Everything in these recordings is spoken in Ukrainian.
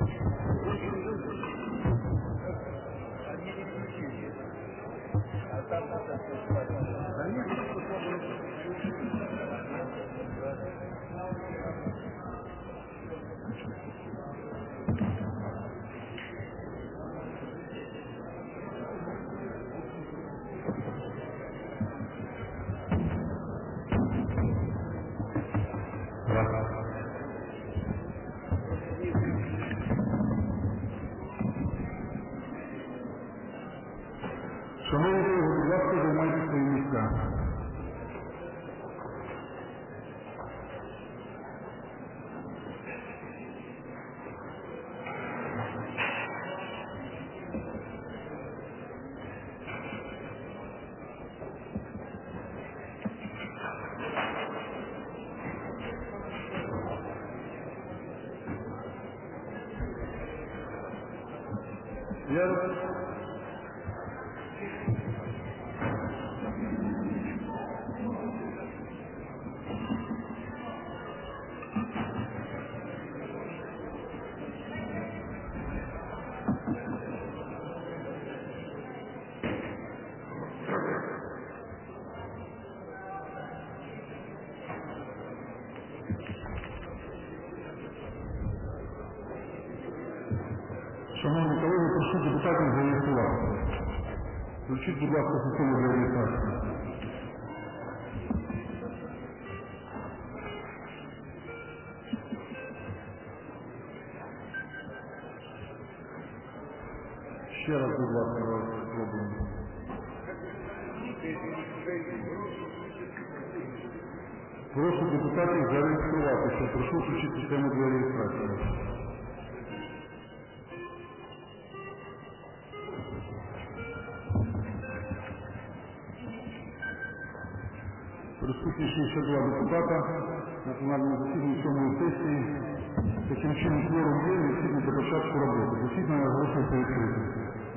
Шановні колеги, будь ласка, займайте свої місця. Шановні колеги, прошу депутатів зареєструвати. Включіть, будь ласка, систему для реєстрації. Ще раз, будь ласка, спробуємо. Прошу депутатів зареєструватися. Прошу включити систему для реєстрації. Присутні 62 депутата на пленарному засіданні 7-ї сесії. Таким чином, кворум є, необхідно до початку роботи. Засідання оголошується відкритим.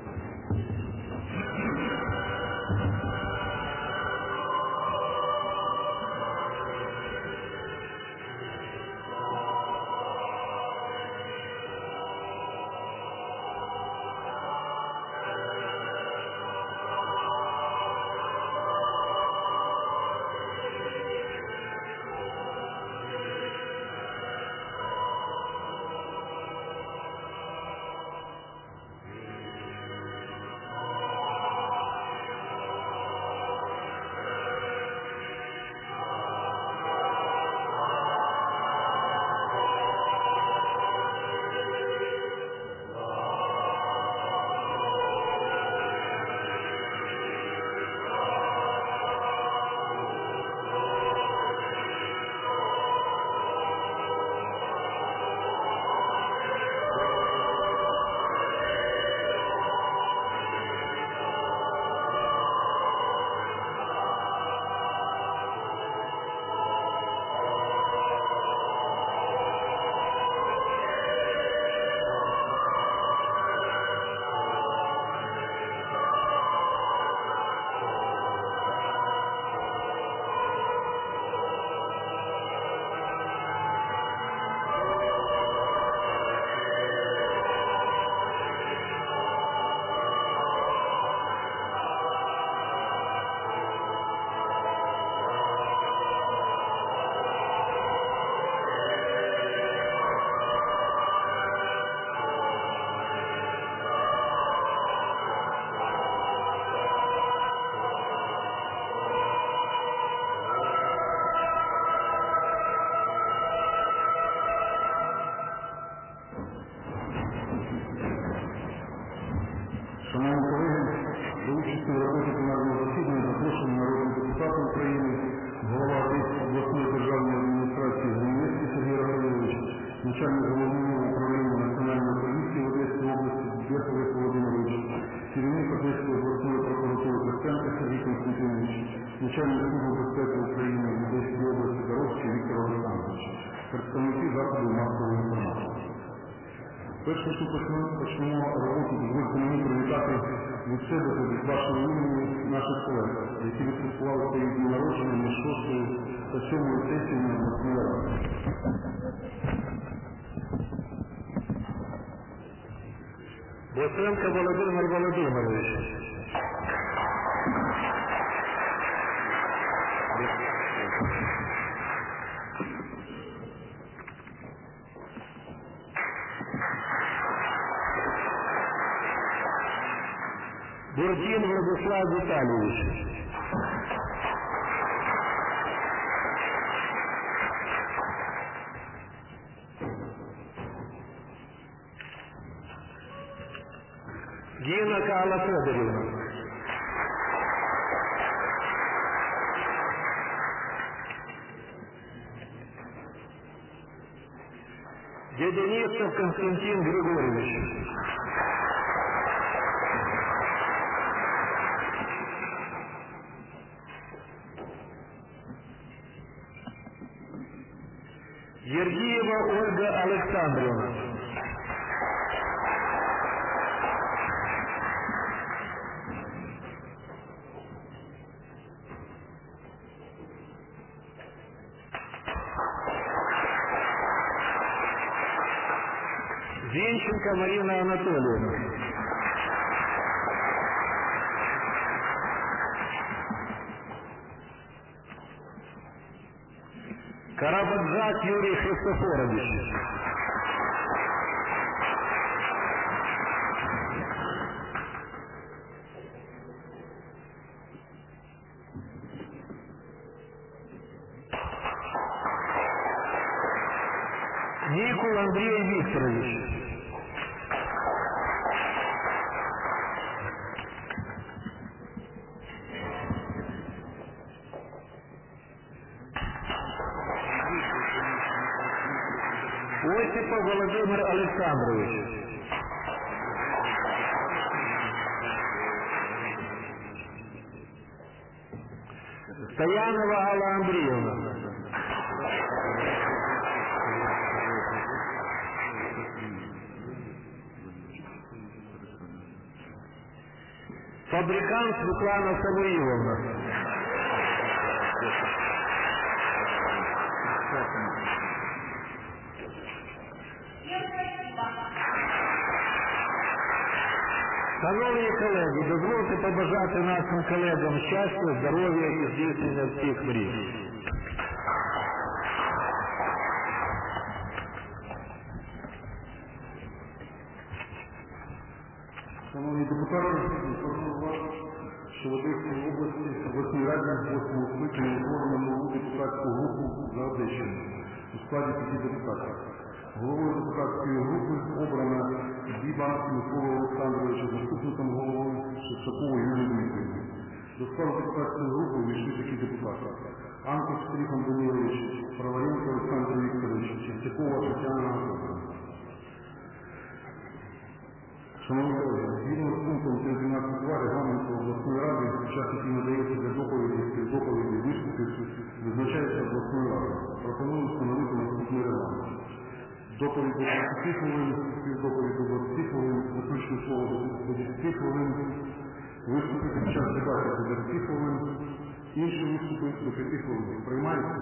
Шановні колеги, до участі в роботі пленарного засідання запрошені народні депутати України, голова Одеської обласної державної адміністрації Гриневський Сергій Романович, начальник головного управління Національної поліції в Одеській області Бєховець Володимирович, керівник Одеської обласної прокуратури Костенко Сергій Константинович, начальник Служби безпеки України в Одеській області Доровський Віктор Олександрович, представники засобів масової інформації. Перш ніж почнемо роботу, дозвольте мені привітати від себе та від вашого імені наших колег, які відсвяткували свої дні народження на 6-ї та 7-ї сесії на обласній раді. Боценко Володимир Володимирович. Бурдин Владислав Витальевич. Гина Карла Федоровна. Деденистов Константин Григорьевич. Ергиева Ольга Александровна. Зинченко Марина Анатольевна. Карабаджак Юрий Христофорович. Никул Андрей Викторович. Осипов Владимир Александрович. Стоянова Алла Андреевна. Фабрикант Светлана Самуиловна. Шановні колеги, дозвольте побажати нашим колегам щастя, здоров'я і здійснення всіх мрій. Шановні депутати, прошу вас, що в Одеській області обласній раді 8-го скликання утворено нову депутатську групу за Одещину у складі 5 депутатів. Головою депутатської групи обрана Дібанський Микола Олександровича, заступником голови Шевчакову Юлію Дмитрівну. До складу депутатської групи увійшли такі депутати: Анков Трифон Данилович, Праваренко Олександр Вікторович, Чистякова Тетяна Анатольевна. Шановні колеги, згідно з пунктом 312.2 Регламенту обласної ради, час, який надається для доповіді, співдоповіді, виступів, визначається обласною радою. Пропоную встановити наступний регламент. Доповідь до 20 хвилин, співдоповідь до 20 хвилин, заключне слово до 10 хвилин, виступи під час дебатів до 10 хвилин, інші виступи до 5 хвилин. Приймається?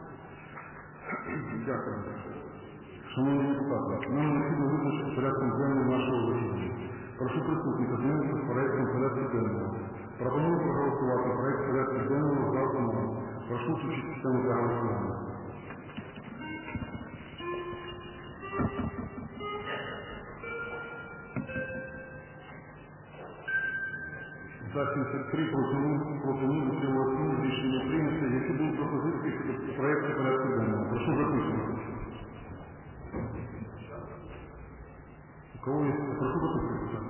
Дякую. Шановні депутати, нам необхідно визначити порядком денним нашого засідання. Прошу присутніх ознайомитися з проектом порядку денного. Пропоную проголосувати проект порядку денного за основу. Прошу включити систему для голосування. За 73 проти 0 утрималось рішення прийнято. Які будуть пропозиції в проекті порядку денного? Прошу записувати. У кого есть? Прошу записывать.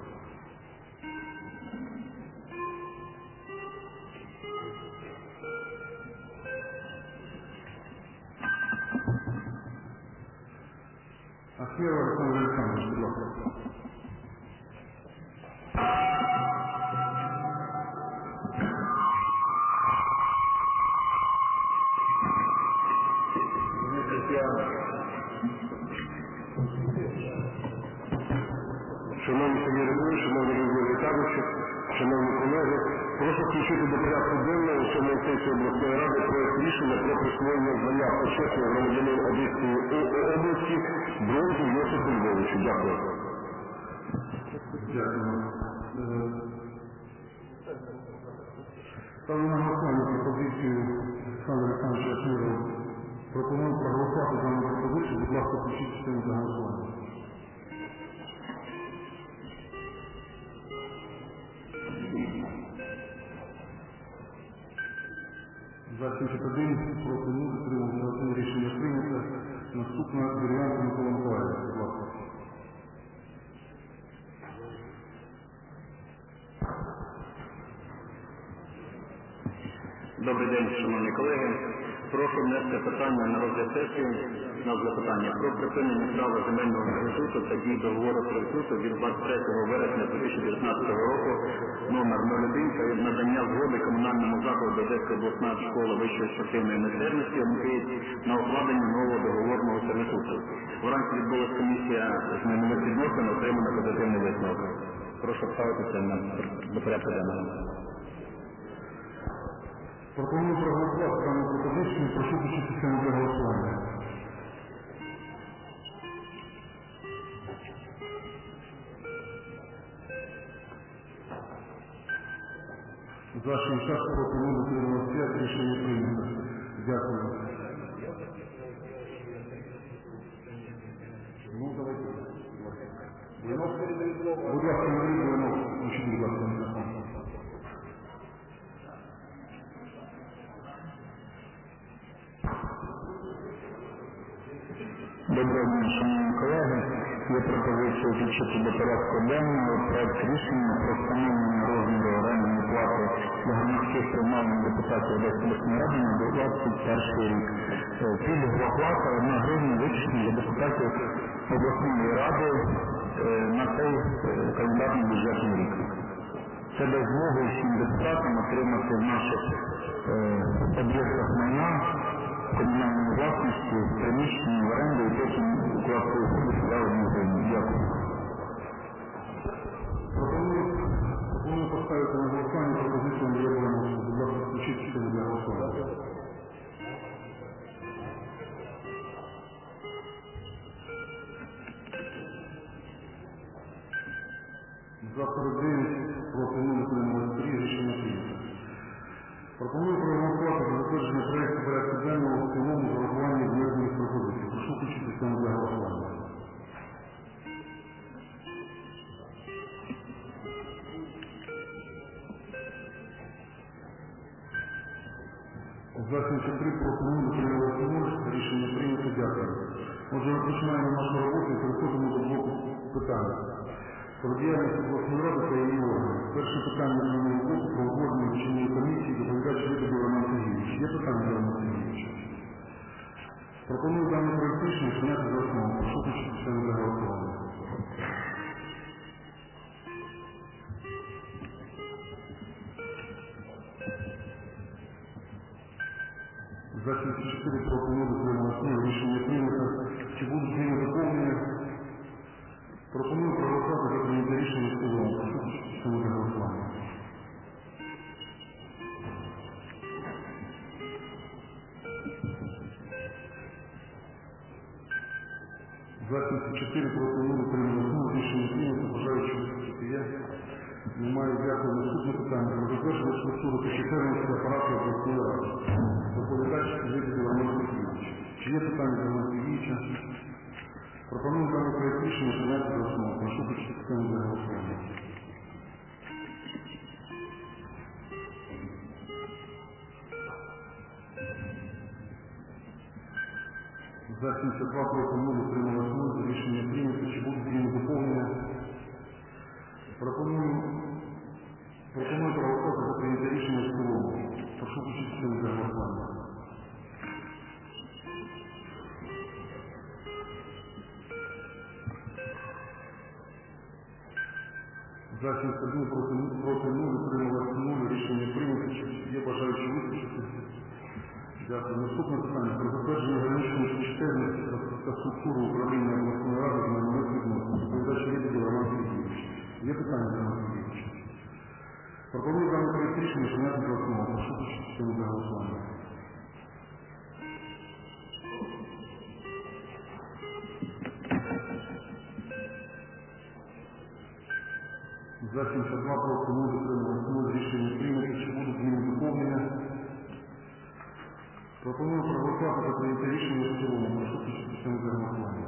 Ахмеров Александр Александрович, будь ласка. Шановні Сергій Григорович, шановні Григорій Віталійович, шановні колеги, прошу включити до порядку денного 7-ї сесії обласної ради проект рішення про присвоєння звання почесного громадянина Одеської області Бронзу Йосипу Львовичу. Дякую. Дякую. Ставлю на голосування пропозицію Олександра Олександровича Ахмедова. Пропоную проголосувати за дану пропозицію. Будь ласка, включіть систему для голосування. За 71, проти 0, утримався 1, рішення прийнято. Наступна Дерев'янко Микола Миколаївич, будь ласка. Добрий день, шановні колеги. Прошу внести питання на розгляд сесії, на запитання про припинення права земельного сервітуту та дій договору сервітуту від 23 вересня 2019 року номер 01 та надання згоди комунальному закладу Одеська обласна школа вищої спортивної майстерності ОМКІ на укладення нового договорного сервітуту. Вранці відбулася комісія з майнових відносин, отримано позитивний висновок. Прошу ставитися до порядку денного. Пропоную проголосувати дану пропозицію. Прошу включити систему для голосування. За 60, проти 0, утрималось 5, рішення прийнято. Дякую. Ну, давайте. Будь ласка, Андрій Буйнов, включіть, будь ласка, мікрофон. Доброго дня, шановні колеги. Є пропозиція включити до порядку денного проект рішення про встановлення розміру орендної плати для громадських приймальних депутатів Одеської обласної ради на 2021 рік. Пільгова плата 1 гривня вичислена для депутатів обласної ради на цей календарний бюджетний рік. Це дасть змогу всім депутатам отримати в наших об'єктах майна комунальної власності, приміщення в оренду і потім укласти угоду за 1 гривню. Дякую. Пропоную поставити на голосування пропозицію Андрія Буйновського. Будь ласка, включіть систему для голосування. За 49, проти 0, утрималось 3, рішення прийнято. Пропоную проголосувати за затвердження проєкту порядку денного в цілому з урахуванням внесених пропозицій. Прошу включити систему для голосування. За 73, проти 0, утрималось 0, рішення прийнято. Дякую. Отже, розпочинаємо нашу роботу і переходимо до блоку питань. Про діяльність обласної ради та її органів. Перше питання з моєї боку про узгодження вчинної комісії доповідач Лебедєв Роман Сергійович. Є питання до Романа Сергійовича? Пропоную даний проект рішення прийняти за основу. Прошу включити систему для голосування. За 74, проти 0, утрималось 0, рішення прийнято. Чи будуть зміни доповнення? Пропоную проголосувати за прийняття рішення в цілому. Прошу включити систему для голосування. За 74, проти 0, утрималось 0, рішення прийнято. Бажаючи виступити є. Немає. Дякую. Наступне питання. Про затвердження структури та чисельності апарату обласної ради. Доповідач Лебедєв Роман Сергійович. Чи є питання до Романа Сергійовича? Пропоную даний проект рішення прийняти за основу. Прошу включити систему для голосування. За 72, проти 0, утрималось 0, рішення прийнято. Чи будуть зміни доповнення? Пропоную проголосувати за прийняття рішення в цілому. Прошу включити систему для голосування. За 71, проти 0, утрималось 0, рішення прийнято. Чи є бажаючі виступити? Дякую. Наступне питання. Про затвердження граничної чисельності та структури управління обласної ради з майнових відносин. Доповідач Лебедєв Роман Сергійович. Є питання до Романа Сергійовича? Пропоную даний проект рішення прийняти за основу. Прошу включити систему для голосування. За 72 проти 0 утрималось 0. Рішення прийнято. Чи будуть зміни доповнення? Пропоную проголосувати за прийняття рішення в цілому. Прошу включити систему для голосування.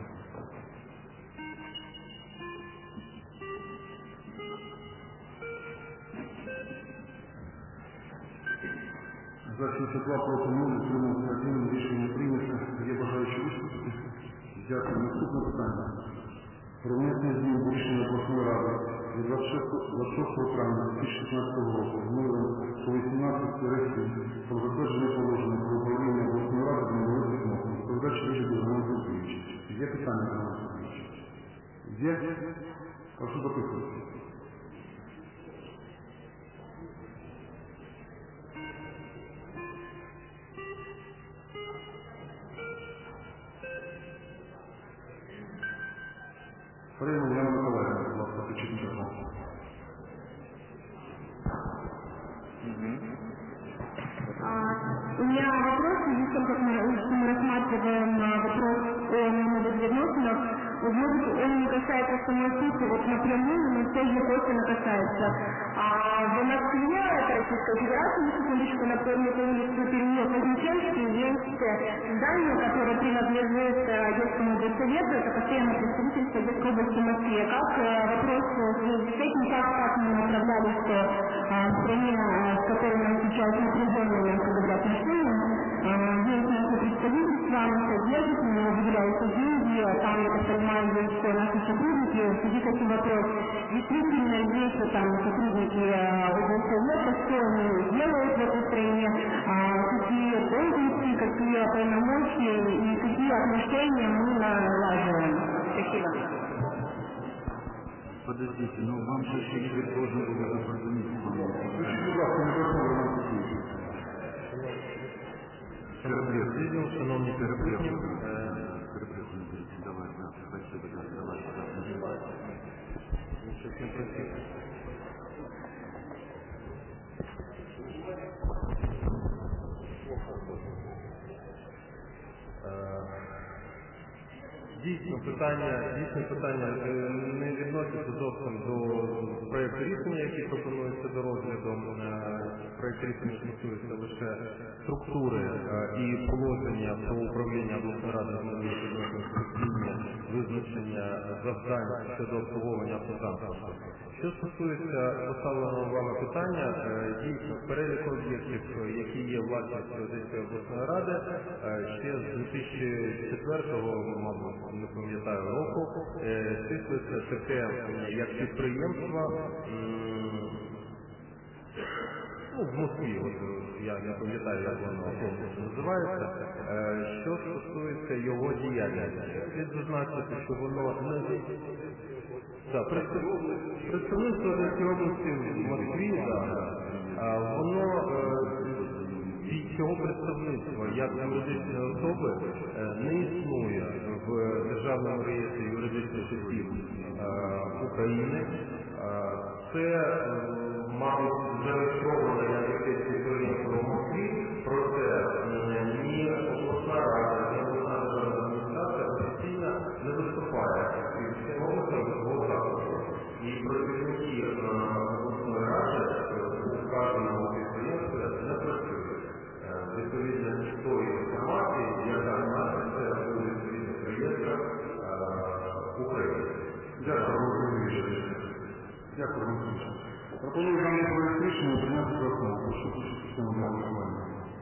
За 72 проти 0 утрималось 1. Рішення прийнято. Є бажаючі виступити? Дякую. Наступне питання. Про внесення змін до рішення обласної ради від 26 травня 2016 року номером 118-7 про затвердження положення про управління обласної ради земельних відносин. Передача рішення до Романа Сергійовича. Є питання до Романа Сергійовича? Є? Прошу записувати. Приймемо Яна Миколаївна, будь ласка, включіть мікрофон. У меня вопрос, в связи с тем, как мы рассматриваем вопрос о новых відносинах, может, он не касается самой сути, вот напрямую, но все же косвенно касается. В Москве, это Российская Федерация, на секундочку, напомню, по улице переулок Вознесенский, есть здание, которое принадлежит детскому горсовету, это постоянное представительство детской области в Москве. Как вопрос с этим, как мы направлялись в стране, с которой нам сейчас напряженные отношения, есть наше представительство, оно содержит, мы выделяются деньги, там, я так понимаю, есть наши сотрудники. В связи с этим вопрос, действительно есть там сотрудники облсовета, что они делают в этой стране, какие должности, какие полномочия и какие отношения мы налаживаем. Спасибо. Подождите, но вам же еще Игорь должен был уже позвонить. Включите, пожалуйста, микрофон Роман Сергійович. Шановні перепитні, Давай, спасибо, давай. Дійсно, питання не відносяться зовсім до проєкту рішення, які пропонуються до розгляду. Проєкт рішення стосується лише структури і положення про управління обласної ради земельних відносин, визначення завдань щодо обслуговування автотранспорту. Що стосується поставленого вами питання, дійсно, перелік об'єктів, які є власністю Одеської обласної ради, ще з 2004-го, мабуть, не пам'ятаю року, числиться таке, як підприємство, в Москві, я не пам'ятаю, як воно повністю називається, що стосується його діяльності. Слід зазначити, що воно не... Представництво Одеської області в Москві, воно цього представництва як юридичної особи не існує в Державному реєстрі юридичних осіб України. Це, мабуть, зареєстровано як якесь підприємство в Москві, проте ні обласна рада, ні обласна державна адміністрація офіційно не виступає цим образом в статусу. І працівники обласної ради у вказаному підприємстві не працюють. Відповідно тої інформації, яка знаходиться у відповідних реєстрах України. Дякую, Роман Сергійович. Дякую, Роман Сергійович. Пропоную даний проєкт рішення прийняти за основу. Прошу включити систему для голосування.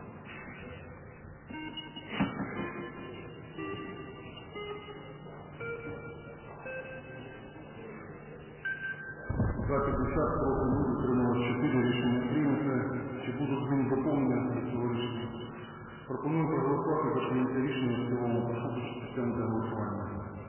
За 50 проти 0 утрималось 4. Рішення прийняте. Чи будуть зміни доповнення до цього рішення? Пропоную проголосувати за прийняття рішення в цілому. Прошу включити систему для голосування.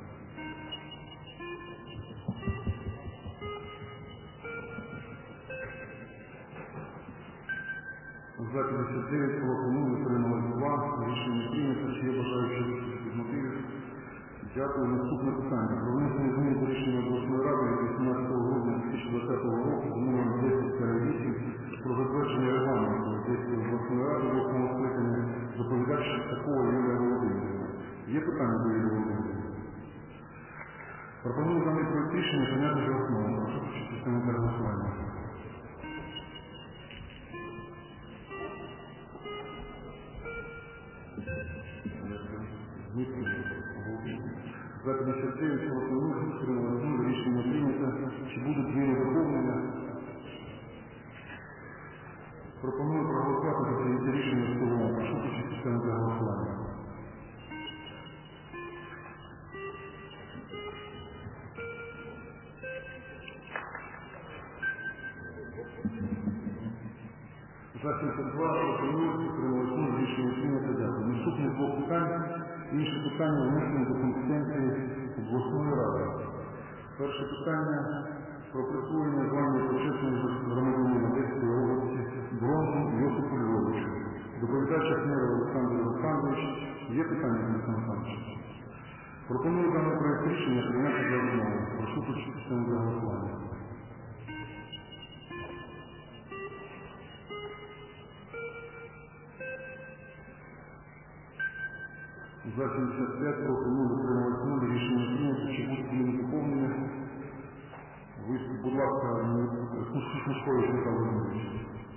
За 59 проти 0 утрималось 2. Рішення прийнято. Чи є бажаючі виступити з мотивів? Дякую. Наступне питання. Про внесення змін до рішення обласної ради від 18 грудня 2020 року з номером 10-8 про затвердження регламенту Одеської обласної ради 8-го скликання. Доповідач такого Юлія Володимирівна. Є питання до Юлії Володимирівни? Пропоную даний проєкт рішення прийняти за основу. Прошу включити систему для голосування. За 59 проти 0, утрималось 0, рішення прийнято. Чи будуть двері доповнення? Пропоную проголосувати за прийняття рішення в цілому. Прошу включити систему для голосування. За 72 проти 0, утрималось 0, рішення прийнято. Дякую. Наступні блок питань. Інші питання внесені до компетенції обласної ради. Перше питання про присвоєння звання почесного громадянина Одеської області Бронзу Йосипу Львовичу. Доповідач Ахмєров Олександр Олександрович. Є питання, Олександр Олександрович? Пропоную даний проект рішення прийняти за основу. Прошу включити систему для голосування. За 75 проти 0, утрималось 0, рішення прийнято. Чи будуть вони доповнені? Виступ, будь ласка, Смушкович Михайло Володимирович.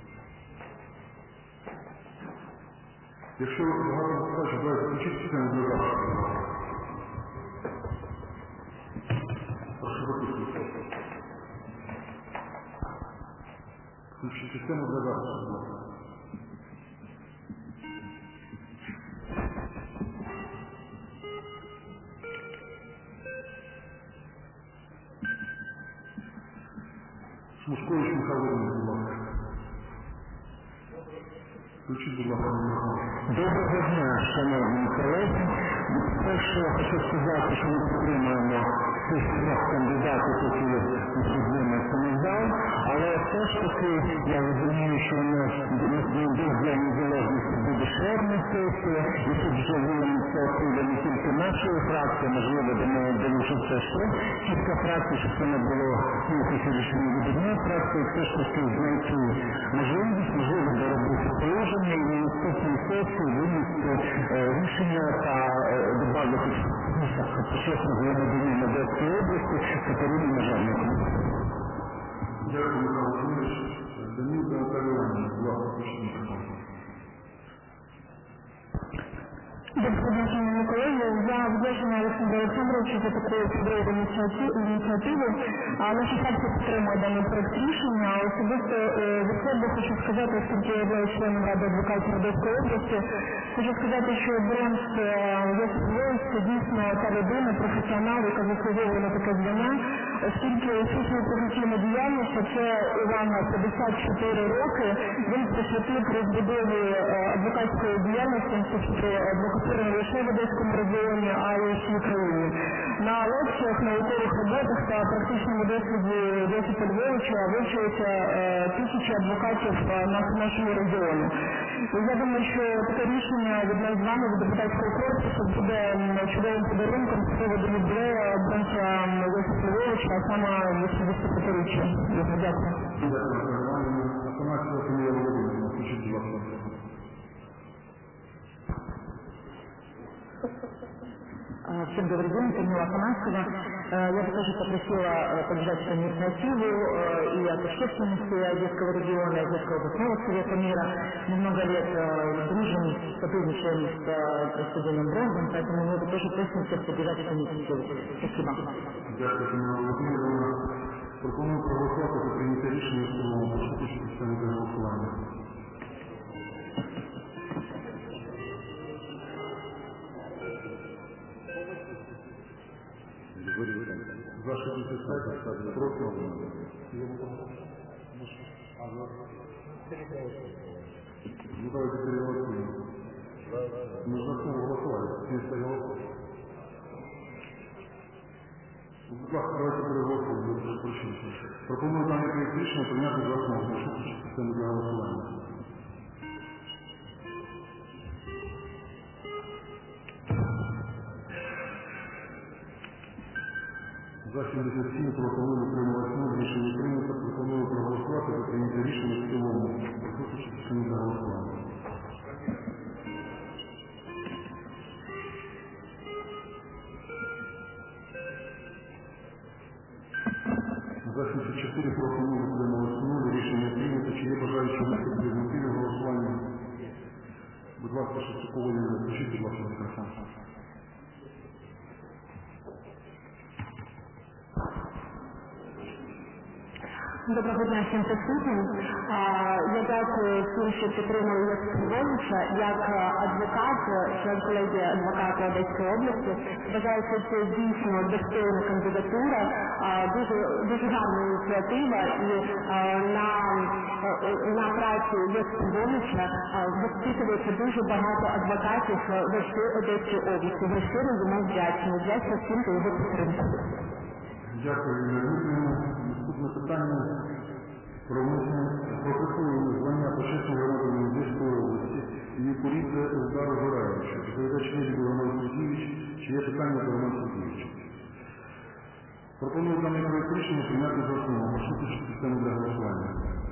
Якщо багато запитач, давайте включити систему для захисту. Прошу записувати. Включити систему для захисту. Смушкович Михайло Володимирович, будь ласка. Включіть, будь ласка, мікрофон. Доброго дня, шановні колеги. Перше, я хочу сказати, що ми підтримуємо всіх трьох кандидатів, які підтримуються на зал, але все ж таки я розумію, що у нас для незалежності буде ще одна сесія, і тут вже є ініціатива не тільки нашої фракції, можливо, до неї долучиться ще кілька фракцій, щоб це не було тільки рішення від однієї фракції, все ж таки знайти можливість, можливо, доробити положення і на наступній сесії винести рішення та добавити почесне громадянина Одеської області Катерині Мажарнику. Дякую, Михайло Володимирович. Данилко Наталія Іванівна, будь ласка, включіть мікрофон. Доброго дня, шановні колеги. Я вдячна Олександру Олександровичу за таку чудову ініціативу. Наша фракція підтримує даний проект рішення. Особисто від себе хочу сказати, оскільки я є членом Ради адвокатів Одеської області, хочу сказати, що Бронз Йосип Львович – це дійсно та людина, професіонал, яка заслуговує на таке звання, оскільки всю свою професійну діяльність, а це Івана 54 роки, він присвятив розбудові адвокатської діяльності інституту адвокатури не лише в Одеському регіоні, а й у всій країні. На лекціях, наукових роботах та практичному досвіді Йосипа Львовича вивчується тисячі адвокатів в нашому регіоні. І я думаю, що таке рішення від нас з вами, від депутатського корпусу, буде чудовим подарунком з приводу юбілею Бронза Йосипа Львовича, а саме 85-річчя. Дякую. Дякую, Наталія Іванівна. Афанасьєва Каміла Володимирівна, включіть, будь ласка. Всем добрый день, Камила Афанасьева. Я бы тоже попросила поддержать эту инициативу и от общественности Одесского региона, Одесского областного совета мира. Мы много лет дружим, сотрудничаем с господином Бронзом, поэтому мы бы тоже просим всех поддержать эту инициативу. Спасибо. Дякую, Каміла Володимирівна. Пропоную проголосувати за прийняття рішення в цілому. Прошу включити систему для голосування. За 65 проти. Ну давайте переголосуем. Мы же снова голосовали. Вместо голосов. Будь ласка, давайте переголосуємо. Прошу прощения. Пропоную даний проект рішення прийняти за основу. Прошу включити систему для голосування. За 77 проти 0, утрималось 0, рішення прийнято. Пропоную проголосувати за прийняття рішення в цілому. Прошу включити систему для голосування. За За 74 проти 0, утрималось 0. Рішення прийнято. Чи є бажаючі виступити з мотивів голосування? Будь ласка, Шевчукову Юлію, включіть, будь ласка, мікрофон. Доброго дня всім присутнім. Я дякую всім, що підтримали Євгеновича як адвокат, член колегії адвоката Одеської області. Вважаю, що це дійсно достойна кандидатура, дуже гарна ініціатива і на працю Євгеновича виписується дуже багато адвокатів в всій Одеській області. Ви щиро йому вдячні. Вдячна всім за його підтримку. Дякую, Юлія Дмитрівна. Наступне питання про присвоєння звання почесного громадянина Одеської області Юкурідзе Елдару Гораєвичу. Доповідач Лебедєв Роман Сергійович. Чи є питання до Романа Сергійовича? Пропоную даний проект рішення прийняти за основу. Прошу включити систему для голосування.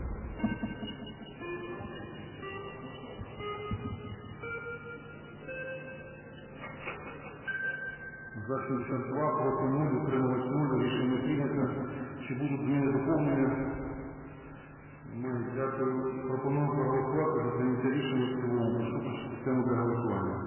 За 62, проти 0, утрималось 0, рішення прийнято. Чи будуть зміни доповнення? Дякую. Пропоную проголосувати за прийняття рішення в цілому. Прошу включити систему для голосування.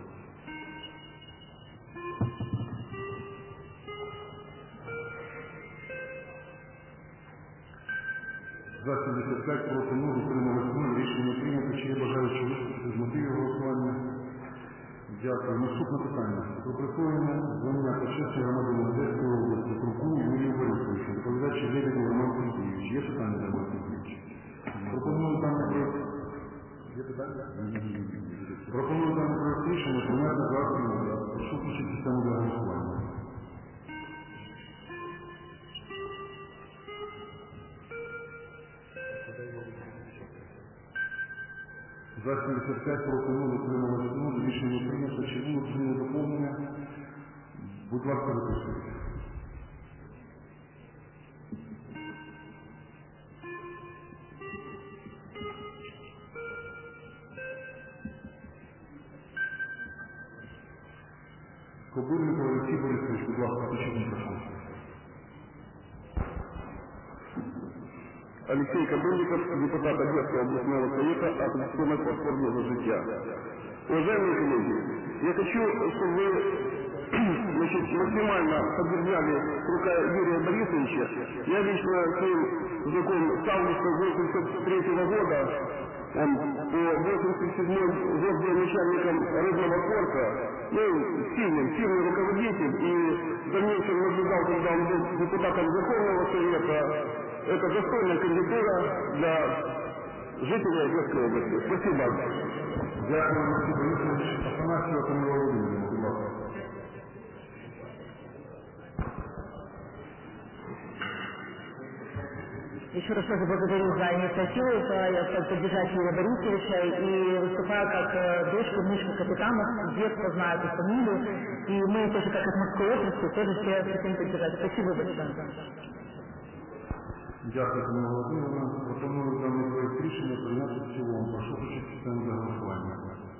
За 75, проти 0, утрималось 0, рішення прийнято. Чи є бажаючі виступити з мотивів голосування? Дякую. Наступне питання. Про присвоєння звання почесного громадянина Одеської області Круку Юрію Борисовичу. Доповідач Лебедєв Роман Сергійович. Є питання до Романа Сергійовича? Пропоную даний проект. Є питання? Пропоную даний проект рішення прийняти за основу. Прошу включити систему для голосування. За 75, проти 0, утрималось 0, рішення прийнято. Чи будуть зміни доповнення? Будь ласка, записуйте. Кобильник Олексій Борисович, будь ласка, включіть мікрофон. Алексей Кобыльников, депутат Одесского областного совета, оппозиционной платформы «За життя». Уважаемые коллеги, я хочу, чтобы вы максимально поддержали рука Юрия Борисовича. Я лично с ним знаком с августа 1983 года. Он по 87 год был начальником рыбного порта. Сильный руководитель. И в дальнейшем наблюдал, когда он был депутатом Верховного Совета. Это достойная кандидатура для жителей Одесской области. Спасибо. Дякую, Олексій Борисович. Афанасьєва Тамила Володимирівна, будь ласка. Еще раз тоже благодарю за инициативу, поддержать Юрия Борисовича и выступаю как дочка, внучка капитанов, с детства знаю эту фамилию, и мы тоже как от Москвы области тоже все хотим поддержать. Спасибо большое. Дякую, Тамила Володимирівна. Пропоную даний проект рішення прийняти в цілому. Прошу включити систему для голосування.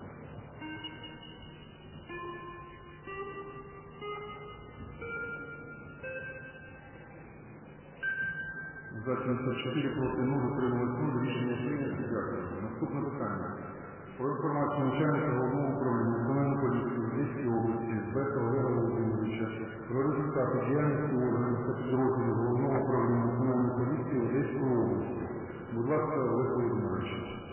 За 74, проти 0, утрималось 0, рішення прийнято. Дякую. Наступне питання. Про інформацію начальника Головного управління Національної поліції в Одеській області Бека Олега Володимировича про результати діяльності органів та підрозділів Головного управління Національної поліції в Одеській області. Будь ласка, Олег Володимирович.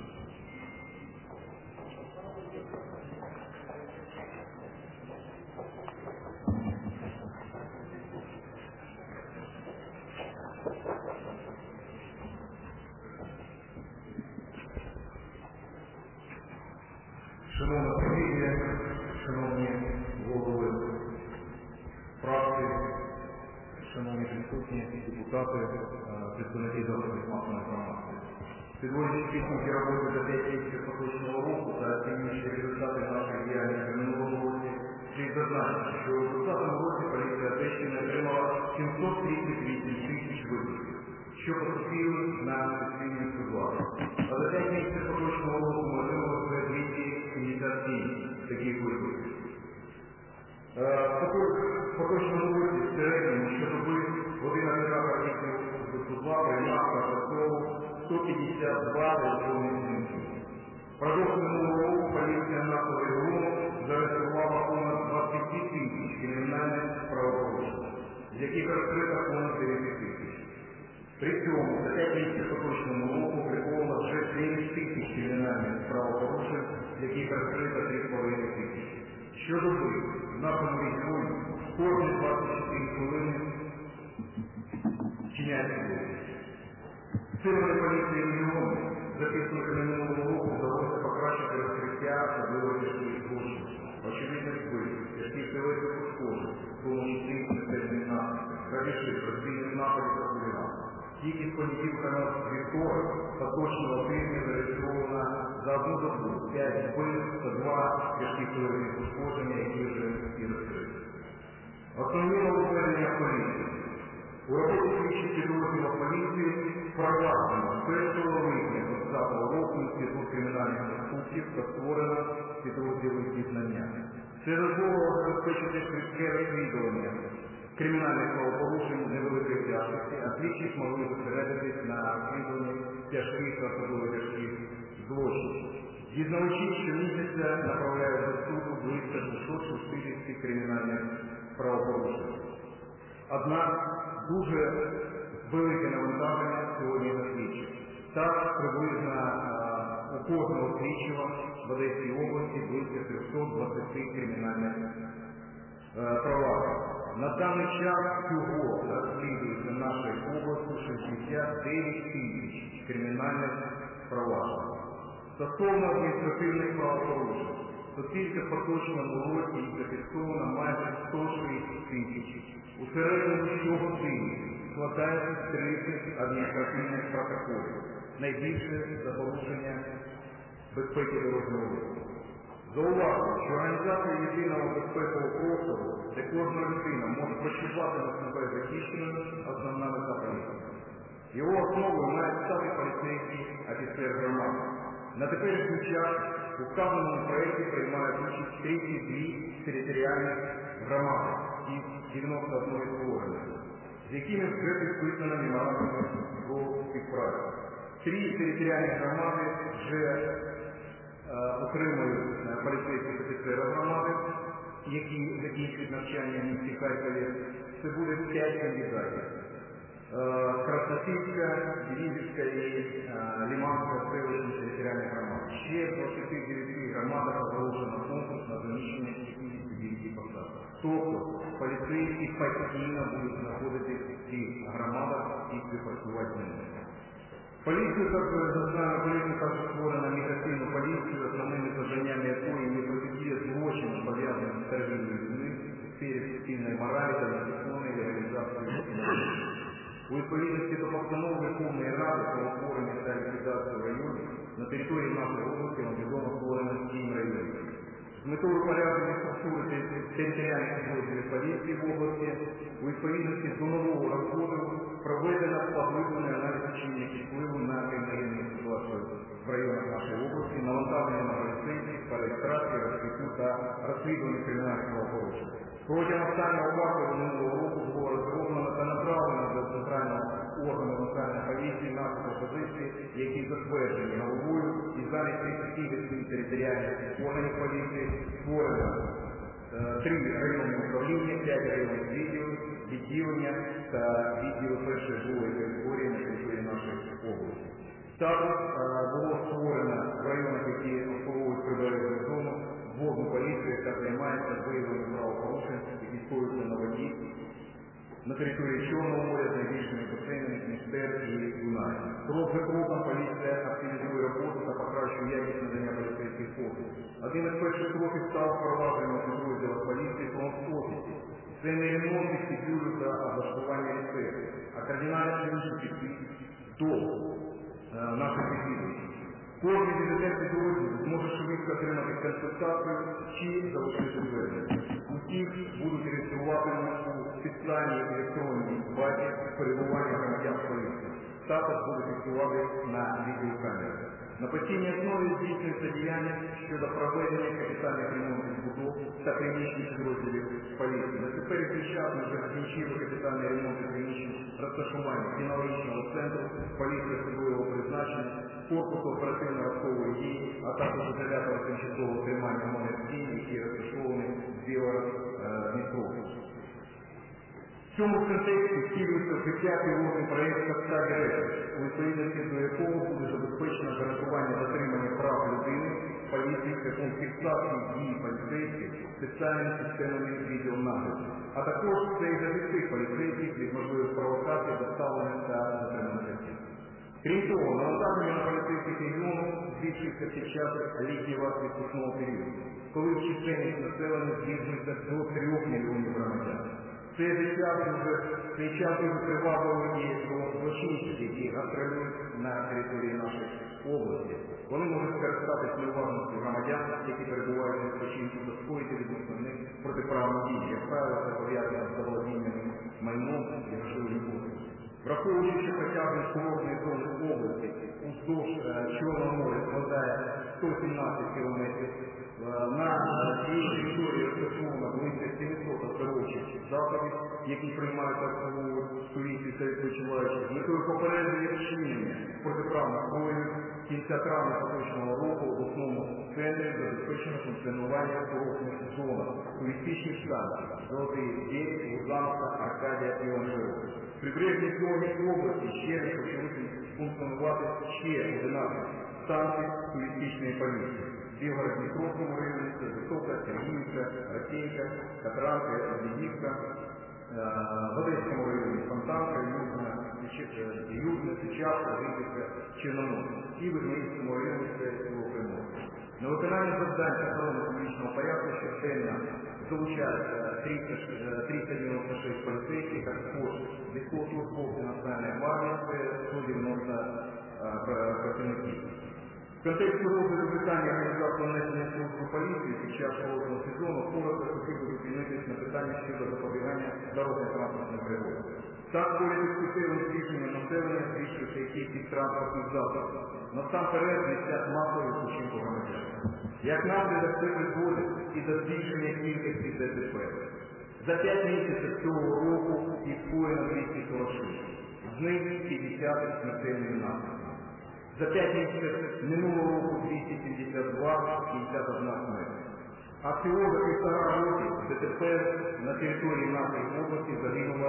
Шановна президія, шановні голови фракцій, шановні присутні, депутати, представники засобів масової інформації. Підводячи підсумки роботи за 5 місяців поточного року та оцінюючи результати нашої діяльності в минулому році, слід зазначити, що у 2020 році поліція Одещини отримала 738 тисяч викликів, що поступили на суспільні судах. А за 5 місяців поточного року ми отримали 277 таких викликів. В поточному році в середньому щодоби в 11 разів з яких розкрито понад 9 тисяч. При цьому за 5 місяців поточному року обліковано вже 9 тисяч кримінальних правопорушень, з яких розкрито 3,5 тисячі. Щодоби в нашому регіоні кожні 24 хвилини вчиняється злочин. Силами поліції регіону за підсумками минулого року вдалося покращити розкриття особливо тяжких злочинів, очевидних вбивств, тяжких тілесних ушкоджень, в тому числі смертельних наслідків, грабежів, розбійних нападів та хуліганів. Тільки з понеділка на вівторок поточного тижня зареєстровано за одну добу 5 вбивств та 2 тяжких тілесних ушкодження, які вже і розкриті. Основні нововведення поліції. У роботі слідчих підрозділів поліції впроваджено з 1 липня 2020 року Інститут кримінальних проступків та створено підрозділи дізнання. Це дозволило забезпечити швидке розслідування кримінальних правопорушень невеликої тяжкості, а слідчі змогли зосередитись на розслідуванні тяжких та особливо тяжких злочинів. Дізнавачі щомісяця направляють до суду близько 260 кримінальних правопорушень. Однак дуже велике навантаження сьогодні на слідчих. Так, приблизно у кожного слідчого в Одеській області близько 320 кримінальних проваджень. На даний час всього розслідується в нашій області 69 тисяч кримінальних проваджень. Стосовно адміністративних правопорушень, то тільки в поточному році їх зафіксовано майже 160 тисяч. У середньому щогодини складається 30 адміністративних протоколів, найбільше за порушення безпеки дорожнього руху. Зауважую, що організація єдиного безпекового простору, де кожна людина може почувати на себе захищеною, основна мета поліції. Його основою має стати поліцейський офіцер громади. На теперішній час у вказаному проєкті приймають участь 32 територіальних громади із 91 створених, з якими вже підписано меморандуми про співпрацю. 3 територіальні громади вже отримують поліцейських офіцерів громади, які закінчують навчання в місті Харкові. Це буде 5 кандидатів. Красносільська, Дивізівська і Лиманська селищні територіальні громади. Ще в 29 громадах оголошено конкурс на заміщення 59 посад. Тобто поліцейські постійно будуть знаходитись в цих громадах і співпрацювати з ними. Поліцію також створена міграційну поліцію, основними завданнями якої є протидія злочинам, пов'язаним з торгівлею людьми в сфері суспільної моралі та незаконної легалізації іноземців. У відповідності до постанови Верховної Ради про утворення та ліквідацію районів на території нашої області відомо створено 7 районів. З метою упорядження структури територіальних підрозділів поліції в області у відповідності до нового розподілу проведено поглиблений аналіз чинних впливу на кримінальну ситуацію в районах нашої області, навантаження на поліцейських по реєстрації, розкриттю та розслідуванню кримінальних правопорушень. Протягом останнього варту минулого року було розроблено та направлено до центрального органу національної поліції наші пропозиції, які затверджені головою і замість 30 територіальних органів поліції створено 3 районні управління, 5 районних відділення та відділи першої другої категорії на території нашої області. Також було створено в районах, які обслуговують прибережну зону, водну поліцію, яка займається виявленням правопорушень, які скоюються на воді на території Чорного моря з найбільшими басейнами Дністер і Дунай. Крок за кроком поліція активізує роботу та покращує якість надання поліцейських послуг. Один із перших кроків став впровадження підрозділів поліції фронт-офісі. Це не ремонт вестибюлю та облаштування ліцею, а кардинально інший підхід до наших відвідувачів. Кожен візитер підрозділу зможе швидко отримати консультацію чи залишити звернення. Усіх будуть реєструватимуть у спеціальній електронній базі перебування громадян в поліції. Також будуть фіксувати на відеокамери. На постійній основі здійснюється діяльність щодо проведення капітальних ремонтних будов та приміщень підрозділів поліції. На теперішній час ми вже закінчили капітальний ремонт приміщень розташування кінологічного центру, поліції особливого призначення, корпусу оперативно-розкової дії, а також ізолятора тимчасового тримання номер 7, які розташовані в Білгород-Дністровську. В цьому контексті втілюється в життя пілотний проєкт «Каскаді Речі», у відповідності до якого буде забезпечено гарантування дотримання прав людини, поліції шляхом фіксації дій поліцейських спеціальними системами відеонагляду, а також це і захистить поліцейських від можливих провокацій, доставлених та затриманих осіб. Крім того, навантаження на поліцейських регіонів збільшується під час літнього відпускного періоду, коли чисельність населення збільшується до 3 мільйонів громадян. Цей час дуже привабливий до злочинців, які гастролюють на території нашої області. Вони можуть скористатися неуважністю громадян, які перебувають на відпочинку, та скоїти відносно них протиправні дії, як правило, це пов'язано з заволодінням майном і грошовими коштами. Враховуючи, що протяжність курортної зони області уздовж Чорного моря складає 117 кілометрів, на цій території розташовано близько 700 оздоровчих закладів, які приймають алкоголь, туристів та відпочиваючих, з метою попередження вчинення протиправних проявів кінця травня поточного року в основному центрі забезпечено функціонування курортних зон, туристичних станцій, Золотий Берег, Лузанка, Аркадія і Ланжеров. В прибережній зоні області ще не почали функціонувати ще 11 станцій туристичної поліції. Білгород-Дніпровському районі, це Висока, Сергіївка, Російка, Катранка, Львівка, в Одеському районі Фонтанка, Южна, Сичавка, Рибівка, Чорноморська і в Ізмаїльському районі це село Приморське. На виконання завдань охорони публічного порядку щоденно залучається 396 поліцейських, а також військовослужбовців Національної гвардії, це 190 працівників. В контексті розгляду питання організації внесення служби поліції під час холодного сезону коротко хотів би зупинитись на питання щодо запобігання дорожньо-транспортних пригод. Так, поряд із суттєвим збільшенням населення збільшується і кількість транспортних засобів. Насамперед місцях масового відпочинку громадян. Як наслідок це призводить і до збільшення кількості ДТП. За 5 місяців цього року їх скоєно 246, з них 50 смертельними наслідками. За 5 місяців минулого року 272, 51 смерть. А всього за 1,5 роки ДТП на території нашої області загинула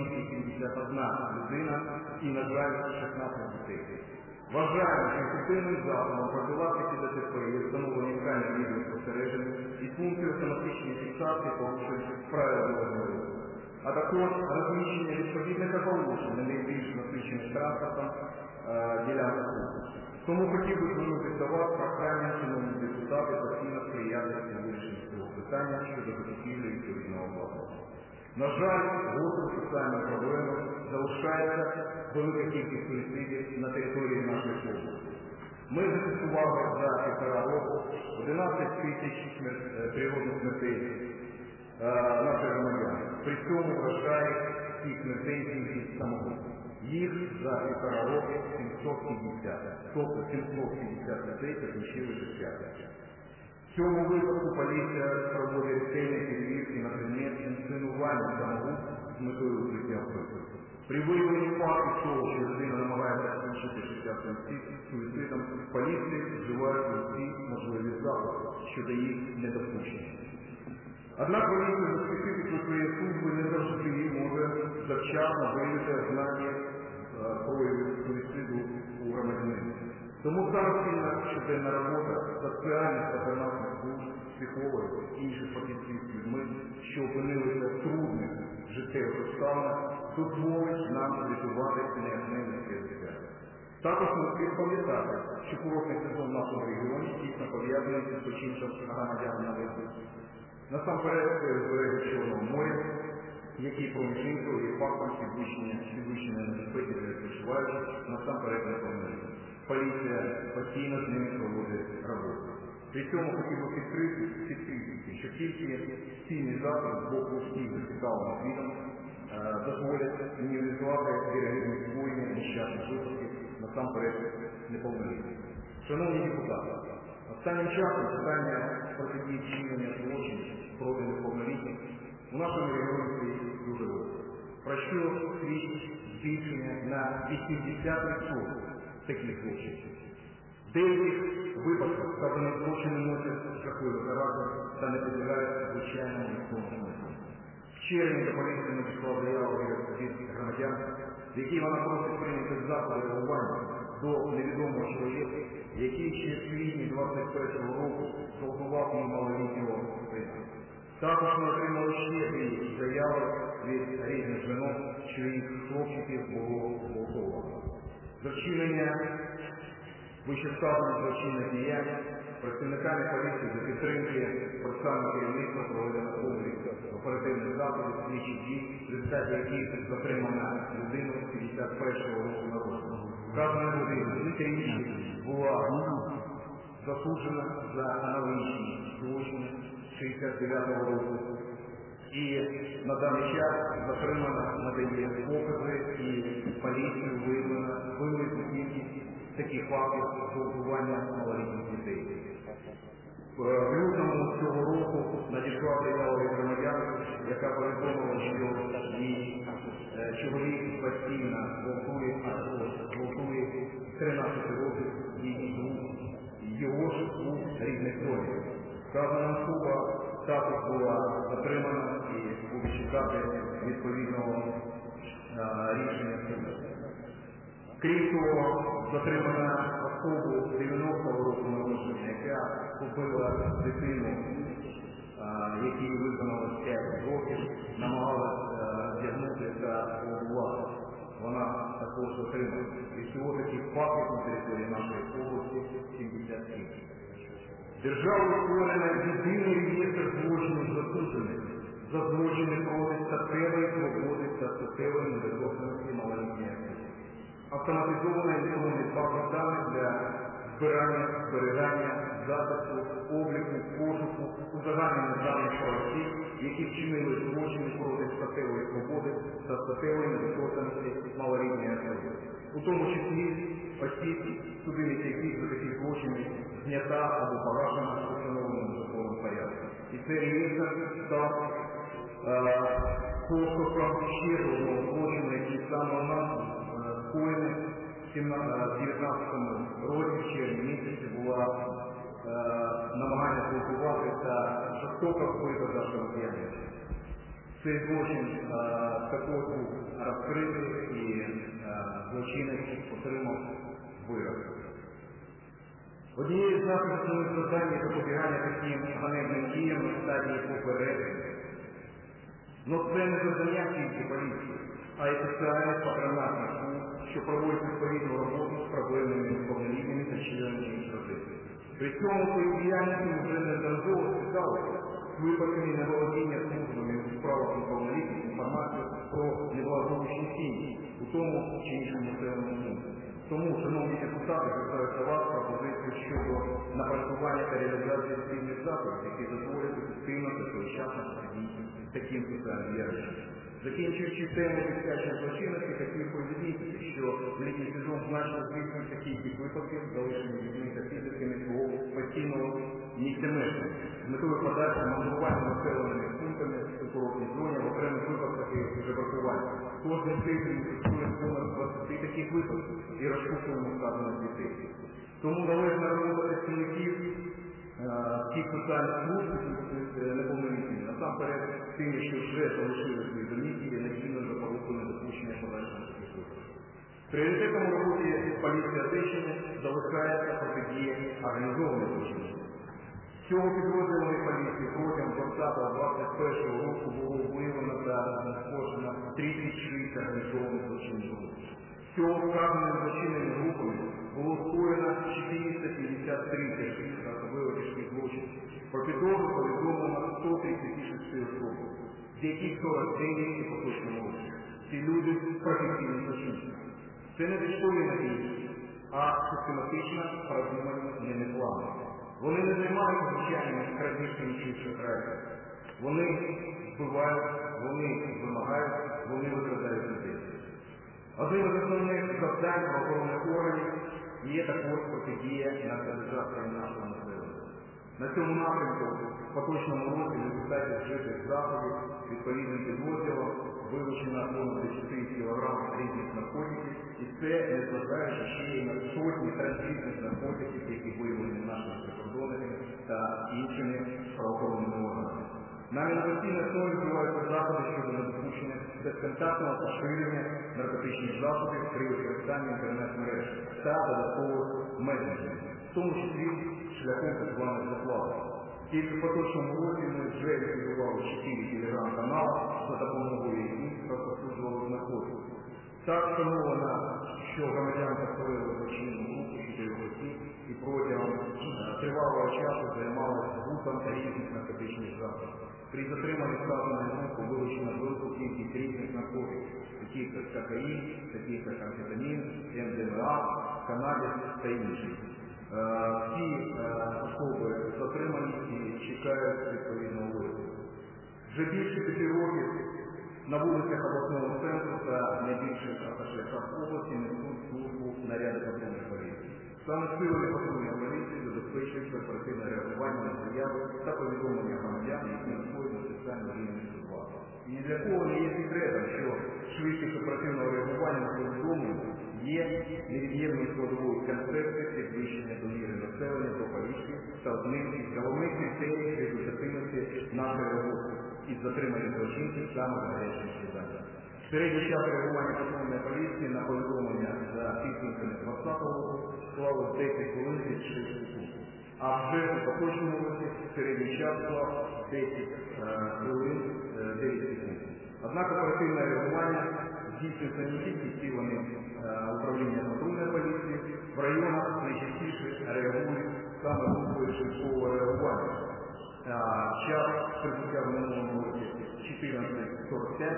271 людина і, на жаль, 16 дітей. Вважаємо, що ефективним засобом профілактики ДТП є встановлення камер відеоспостереження і функції автоматичної фіксації порушень правил дорожнього руху, а також розміщення відповідних оголошень на найбільш насичених транспортом ділянках руху. Тому хотів би звернутися до вас проханням, шановні депутати, постійно сприяти вирішенню цього питання щодо закупівлі відповідного обладнання. На жаль, гострою соціальною проблемою залишається велика кількість суїцидів на території нашої області. Ми зафіксували за 1,5 року 11 тисяч природних смертей наших громадян. При цьому вражає цих смертей кількість самогубств. Їх за 1,5 року 750, тобто 750 людей закінчили життя. В цьому випадку поліція проводить ретельні перевірки на предмет інсценування самогубств з метою укриття вбивства. При виявленні факту того, що людина намагається закінчити життя суїцидом, поліція вживає усі можливі заходи щодо їх недопущення. Однак поліція за специфікою своєї служби не завжди може завчасно виявити ознаки проявів суїциду у громадянина. Тому самостійна щоденна робота соціальних та громадських служб, психологів і інших фахівців з людьми, що опинилися в трудних життєвих обставинах, дозволить нам врятувати необхідне життя. Також ми слід пам'ятати, що курортний сезон в нашому регіоні тісно пов'язаний з відпочинком громадян на виході. Насамперед, це узбережжя Чорного моря, який проміж іншого є фактом підвищення небезпеки для відпочиваючих, насамперед неповнолітніх. Поліція постійно з ними проводить роботу. При цьому хотів би підкрити, що тільки спільні заходи з боку всіх зацікавлених відомств дозволять мінімізувати вірогідні скоєння нещасних випадків, насамперед неповнолітніх. Шановні депутати, останнім часом питання протидії вчинення злочинів проти неповнолітніх у нашому регіоні стоїть дуже велике. Про що свідчить збільшення на 80% таких злочинів. В деяких випадках вказані злочини носять жахливий характер та не підлягають звичайному військовому смислу. В червні до поліції надійшла заява від в якій вона просить прийняти заходи реагування до невідомого чоловіка, який ще в квітні 21 року зґвалтував її малолітнього сина. Також ми отримали ще дві заяви від різних жінок, що їх хлопчиків було зґвалтовано. За вчинення вищевказаних злочинних діянь працівниками поліції за підтримки процесуального керівництва проведено комплекс оперативних заходів, слідчих дій, в результаті яких затримана людина 51-го року народження. Вказана людина 3 була засуджена за аналогічні злочини 69-го року. І на даний час затримана, надає покази і поліцію виявлено кількість таких фактів зґвалтування малолітніх дітей. В лютому цього року надійшла заява від громадян, яка повідомила, що її чоловік постійно зґвалтує 13 років його ж у різних зонах. Вказана особа також була затримана і буде чекати відповідного рішення суду. Крім того, затримана особу 90-го року народження, яка купила дитину, якій визнано 5 років, намагалась вдягнути та побувати. Вона також затримана. І всього таких фактів на території нашої області 77. Державою створено єдиний реєстр злочинів засуджених за злочини проти статевої свободи та статевої недоторканності малолітньої особи. Автоматизована електронна база даних для збирання, зберігання, запису, обліку, пошуку, узагальнення даних про осіб, які вчинили злочини проти статевої свободи та статевої недоторканності малолітньої особи. У тому числі осіб, судимість яких за такі злочини знята або погашена в встановленому законом порядку. І цей реєстр став поштовхом ще одного злочину, який саме у нас скоєний в 19 році, в червні місяці, була намагання зґвалтувати та жорстоко вбити нашого п'яницю. Цей злочин також був розкритий і злочинець отримав вирок. Однією з наших основних завдань є запобігання таким ганебним діям на стадії попередження. Но це не завдання тільки поліції, а й соціальних патронатних служб, що проводять відповідну роботу з проблемними неповнолітніми та членами їх родин. При цьому свою діяльність вже неодноразово стикалися з випадками неволодіння службами у справах неповнолітніх інформацією про неблагополучні сім'ї у тому чи іншому населеному пункті. Тому, шановні депутати, звертаюся до вас пропозицію щодо напрацювання та реалізації спільних заходів, які дозволять ефективно та своєчасно протидіяти таким соціальним явищам. Закінчуючи тему дитячої злочинності, хотів повідомити, що літній сезон значно збільшує кількість випадків, залишені дітьми та підлітками свого постійного місця мешкання, з метою подальшого мандрування населеними пунктами у курортній зоні в окремих випадках і жебракування. Кожен тиждень фіксує понад 20 таких випадків і розшукуємо вказаних дітей. Тому належна робота працівників всіх соціальних служб неповнолітні, насамперед тими, що вже залишили свої домівки, є надійно запорукою недопущення подальшого таких випадків. Пріоритетом у роботі поліції Одещини залишається протидія організованої злочинності. Цього підрозділу поліції протягом 2020-2021 року було виявлено та знешкоджено 36 організованих злочинних груп. Всього вказаними злочинними групами було скоєно 453 тяжких та особливо тяжких злочинів. Про підозру повідомлено 136 осіб, з яких 49 у поточному році. Ці люди професійні злочинці. Це не військові надії, а систематично продумані ними плани. Вони не займаються звичайними крадіжками чи шахрайством. Вони вбивають, вони вимагають, вони викрадають людей. Одним із основних завдань правоохоронних органів є також протидія націоналізації нашого населення. На цьому напрямку в поточному році в результаті вжитих заходів відповідним підрозділом вилучено понад 4 кг різних наркотиків, і це не зважаючи ще й на сотні транзитних наркотиків, які виявлені нашими прикордонниками та іншими правоохоронними органами. Нами на постійній основі відбуваються заходи щодо недопущення безконтактного поширення наркотичних засобів при використанні інтернет-мереж та додаткових месенджерів, в тому числі шляхом так званих заплаток. Тільки в поточному році ми вже ліквідували 4 телеграм-канали, за допомогою яких розповсюджували наркотики. Так встановлено, що громадянка створила злочинну групу 4 осіб і протягом тривалого часу займалася гуртом різних наркотичних засобів. При затриманні вказаної групи вилучено велику кількість різних наркотиків, таких як кокаїн, таких як амфетамін, МДМА, канабіс та інші. Всі особи затримані і чекають відповідного висновку. Вже більше 5 років на вулицях обласного центру та найбільших автошляхах області несуть службу наряди патрульної поліції. Саме силами патрульної поліції забезпечується оперативне реагування на заяви та повідомлення громадян, які надходять на спеціальну лінію 102. І ні для кого не є секретом, що швидкість оперативного реагування на повідомлення є невід'ємною складовою концепції підвищення довіри населення до поліції та одним із головних критеріїв результативності нашої роботи із затримання злочинців саме в гарячому слідання. Середній час реагування патрульної поліції на повідомлення за підсумками 2020 року склав 10 хвилин 36 секунд. А вже у поточному році середній час склав 10 хвилин 9 секунд. Однак оперативне реагування здійснюється не тільки силами управління патрульної поліції, в районах найчастіше реагують саме групою швидкого реагування. Час прибуття в минулому році 14:45,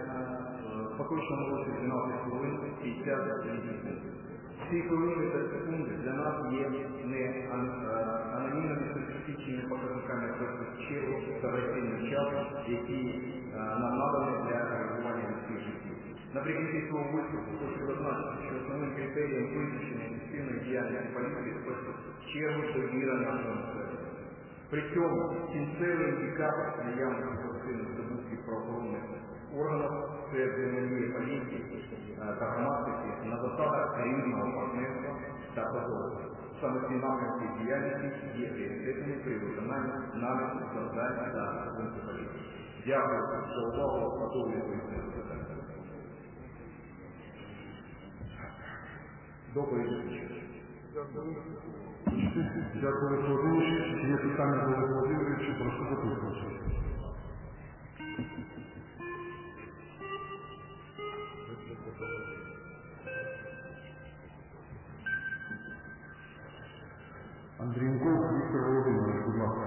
в поточному році 12 хвилин 50 секунд. Ці хвилини та секунди для нас є не анонімними статистичними показниками, а в чергу та реактивним часом, які нам надані для реагування людських життів. Наприкінці свого виступу хочу зазначити, що основним критерієм визначення ефективної діяльності поліції в чергу довіра нашого населення. При цьому кінцевий індикатор наявності позитивних здобутків правоохоронних органів – це взаємодія поліції та громадськості на засадах рівного партнерства та прозорості. Саме ці напрямки діяльності є пріоритетними при виконанні нами завдань та функцій поліції. Дякую за увагу, готові відповісти на запитання. Доповідь закінчена. Дякую, Володимирович. Є питання до Володимировича, прошу запитувати. Андрієнков Віктор Володимирович, будь ласка.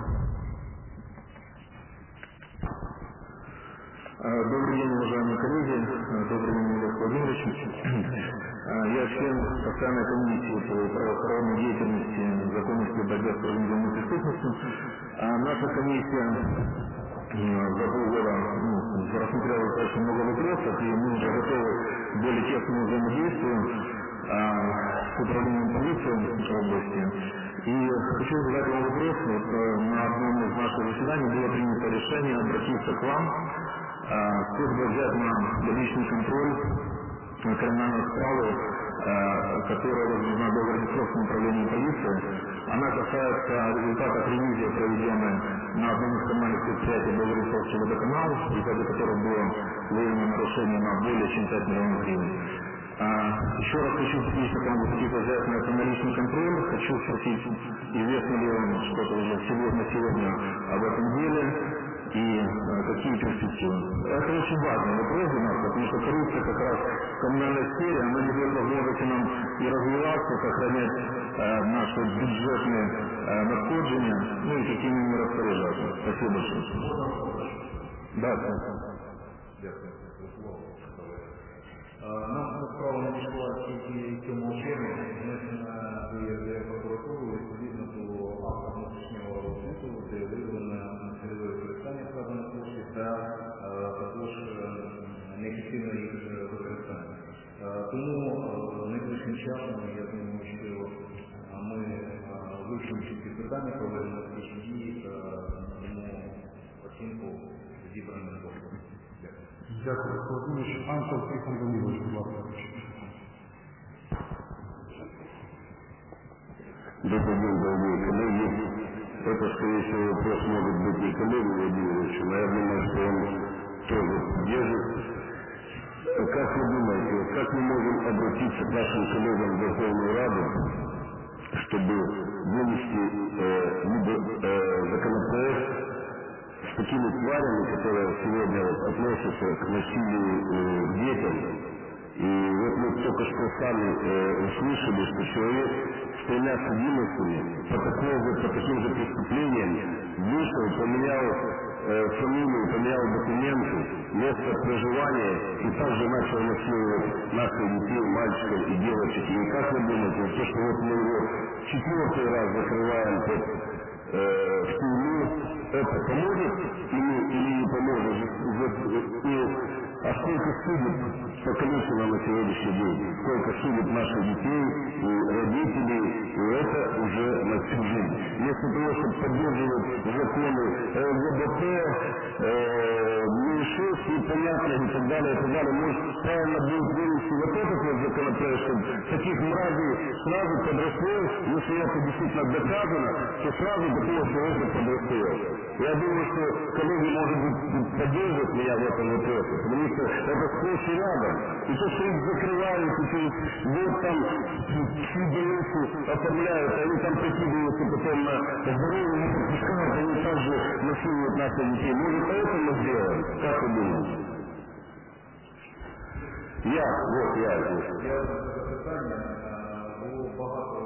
Добрый день, уважаемые коллеги. Добрый день, Олег Владимирович. Я член постоянной комиссии по правоохранной деятельности, законности и борьбе с организованной преступностью. Наша комиссия за полгода рассмотрела достаточно много вопросов, и мы уже готовы к более тесному взаимодействию с управлением полиции в области. И хочу задать вам вопрос. Вот, на одном из наших заседаний было принято решение обратиться к вам с просьбой взять на личный контроль криминальную справу, которая разрешена в Белгороднестровском управлении полиции. Она касается результатов ревизии, проведенной на одном из коммунальных предприятий Белгороднестровский водоканал, в результате которого было выявлено нарушение на более чем 5 миллионов гривен. Еще раз хочу лично к вам взять на это на личный контроль. Хочу спросить, известно ли вам что-то уже сегодня об этом деле и какие перспективы. Это очень важный вопрос для нас, потому что коррупция как раз в коммунальной сфере, она не дает возможности нам и развиваться, сохранять наши бюджетные надходжения, ну и какими ими распоряжаться. Спасибо большое. Да, Дякую за слово. Нам справа надійшла тільки цьому червні, внесена до ЄРДР прокуратуру відповідно до акту внутрішнього аудиту, де виявлено нецільове використання вказаних коштів та також неефективне їх використання. Тому найближчим часом, я думаю, що ми вивчимо ці питання, проведемо слідчі дії, тому оцінку зібраних доходів. Дякую, Володимирович. Антон Тихон Данилович, будь ласка. Добрый день, дорогие коллеги. это, скорее всего, вопрос может быть не коллеги Владимировичу, но я думаю, что он тоже держит. Как вы думаете, как мы можем обратиться к нашим коллегам в Верховную Раду, чтобы вынести законопроект с такими тварями, которые сегодня относятся к насилию к детям? И вот мы только что сами услышали, что человек с 3 судимостями по таким же преступлениям вышел, поменял фамилию, поменял документы, место проживания и также начал насиловать наших детей, мальчиков и девочек. И как вы думаете, то, что вот мы его 4-й раз закрываем в тюрьму, это поможет или не поможет? А сколько судеб покалечено на сегодняшний день? Сколько судеб наших детей и родителей, и это уже на всю жизнь. Вместо того, чтобы поддерживать законы ЛГБТ, МИ-6, непонятно и так далее, может правильно будет вынести вот этот вот законопроект, чтобы таких мразей сразу подрастет, если это действительно доказано, то сразу такого человека подрастет. Я думаю, что коллеги, может быть, поддержат меня в этом вопросе, потому что это сплошь и рядом. И то, что их закрывают, и через год там всю больницу оформляют, они там прикидываются потом на здоровье, не пропускают, они также насилуют наших детей. Может, поэтому мы сделаем? Как вы думаете? Я здесь. Я запитання, було багато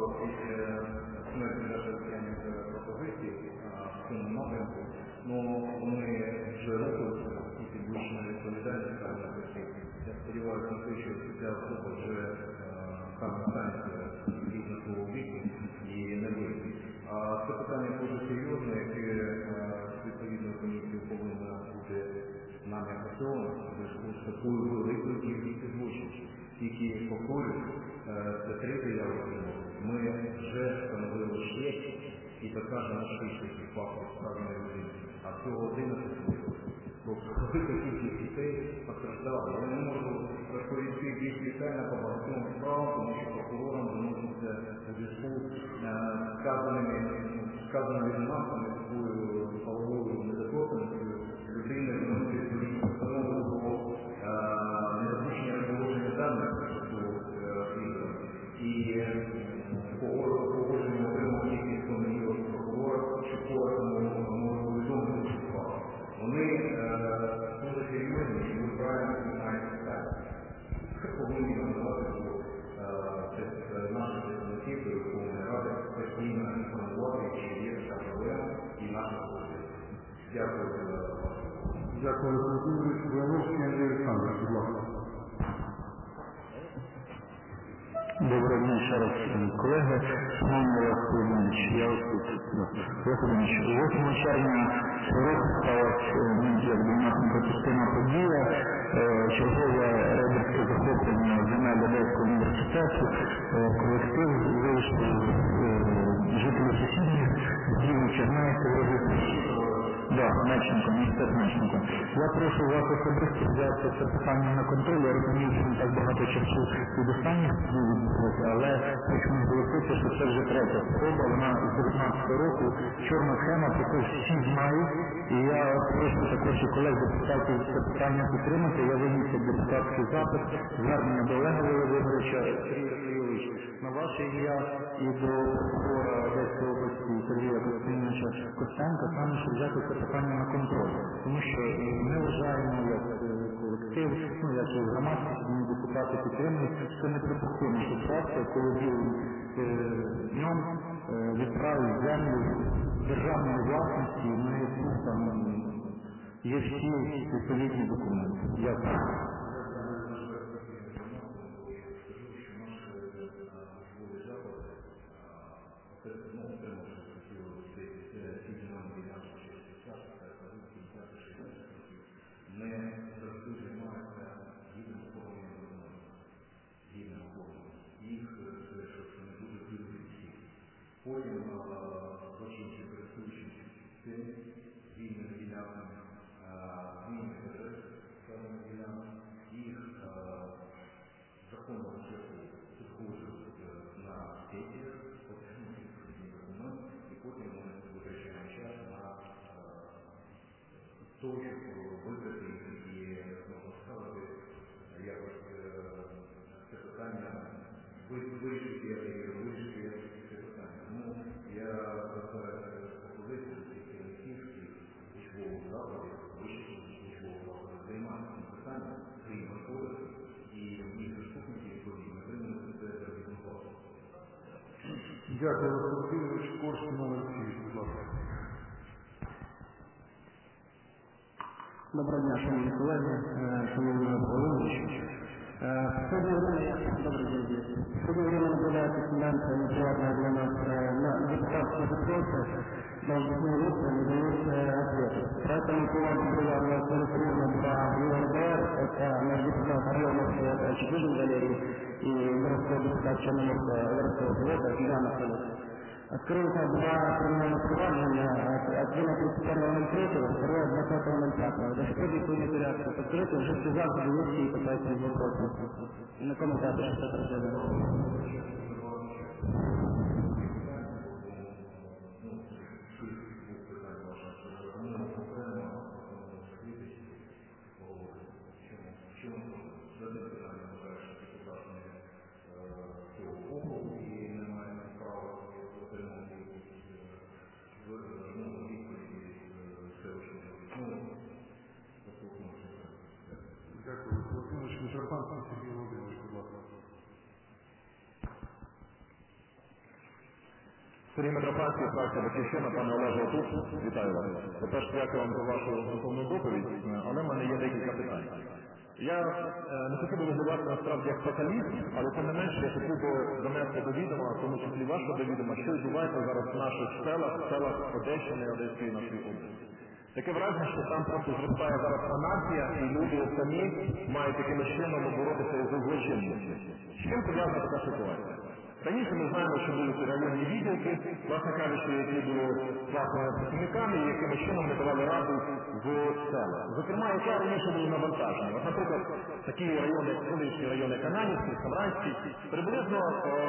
смертних пропозицій в цьому напрямку, але вони вже рухаються і підвищена відповідальність на безпеки. Я сподіваюся на те, що ця особа вже станеться згідно свого віку і не вийде. А це питання дуже серйозне, яке відповідно комісії повинна бути нами опрацьовано, з такою великою кількістю злочинів. Тільки повторюю, це 3-й явище. Ми вже встановили 6 і покажемо 6 таких фактів справжньої людини. А всього 11 випадків. Тобто, велика кількість дітей постраждали. Я не можу розповісти більш детально по багатьом справам, тому що прокурорам виноситься у зв'язку сказаними відмовами такою половою недоторканністю людини виносить відповідну постанову про недопущення розголошення даних до слідства. І погодження отримав тільки понеділок прокурора, що коротко може повідомити цю справу. Вони дуже серйозні і ви правильно знаєте питання. Повинні надавати наші представники до Верховної Ради постійно інформувати, що є така проблема і наша позиція. Дякую за вашу. Дякую, Володимирович. Воєновський Андрій Олександрович, будь ласка. Доброго дня ще раз, колеги. Шановний Олег Володимирович, я ось тут. Олег Володимирович, 8 червня цього року сталася якби у нас неприпустима подія, чергове рейдерське захоплення земель Одеського університету, колектив вийшов жителів сусідніх, будівлі Чернайки, Мечником, університет Мечником. Я прошу вас особисто взяти це питання на контроль. Я розумію, що не так багато часу від останніх відбулося, але хочу наголосити, що це вже 3-я спроба, вона з 19-го року. Чорна схема, про це всі знають, і я прошу також і колег депутатів це питання підтримати. Я виніс депутатський запит, звернення до Олега Володимировича, Сергія Сергійовича, на ваше ім'я і до прокурора Одеської області Сергія Костянтиновича Костенка, саме, щоб взяти це питання на контроль. Тому що ми вважаємо, як колектив, як і громадськість, депутати підтримують, що неприпустимо, що фракція, коли білим днем відправить землю державної власності, ми там є всі відповідні документи. Дякую. Ми завжди займаємося гідним охороною їх, що не дуже білий всіх. Потім злочинці, користуючись цим, вільними ділянками, змінити адрес певних ділянок, вирішити це питання. Тому я звертаюся пропозицію всіх керівників учбових закладів, вищих учбових закладів займатися цим питанням, крім кодексу, і їх заступники відповідно прийняти це законодавство. Дякую, Володимирович. Коршун Олексій, будь ласка. Доброго дня, шановні колеги, шановні Володимирович. В последнее время наблюдается тенденция неприятная для нас на депутатские вопросы, должностные лица не дают ответов. Поэтому сегодня была зарегистрирована два ЮРДР, это наш депутат районов, это Чебыжин Валерий, и городской депутат Черноморского городского совета Иван Анатольевич. Открылся два криминальных проваджения, один 31.03, второй 20.05. До что приходит реакция? Подскажите, уже все заходы есть и пытаются их вопросы. И на ком этапе сейчас это расследование? Дякую, Володимирович. Митрофанський Сергій Володимирович, будь ласка. Сергій Митрофанський, фракція «Батьківщина», пане Олеже, тут. Вітаю вас. По-перше, дякую вам за вашу готовну доповідь, але в мене є декілька питань. Я не хотів би визивати насправді як фаталіст, але тим не менше я хотів би донести до відома, в тому числі вашого до відома, що відбувається зараз в наших селах Одещини, Одеської нашої області. Таке враження, що там просто зростає зараз анархія, і люди самі мають таким чином боротися із злочинністю. З чим пов'язана така ситуація? Раніше ми знаємо, що були ці районні відділки, власне кажучи, які були власними працівниками, і якими чином не давали раду в селах. Зокрема, яке раніше були навантажені. От, наприклад, такі райони, як колишні райони Кананівський, Самранський, приблизно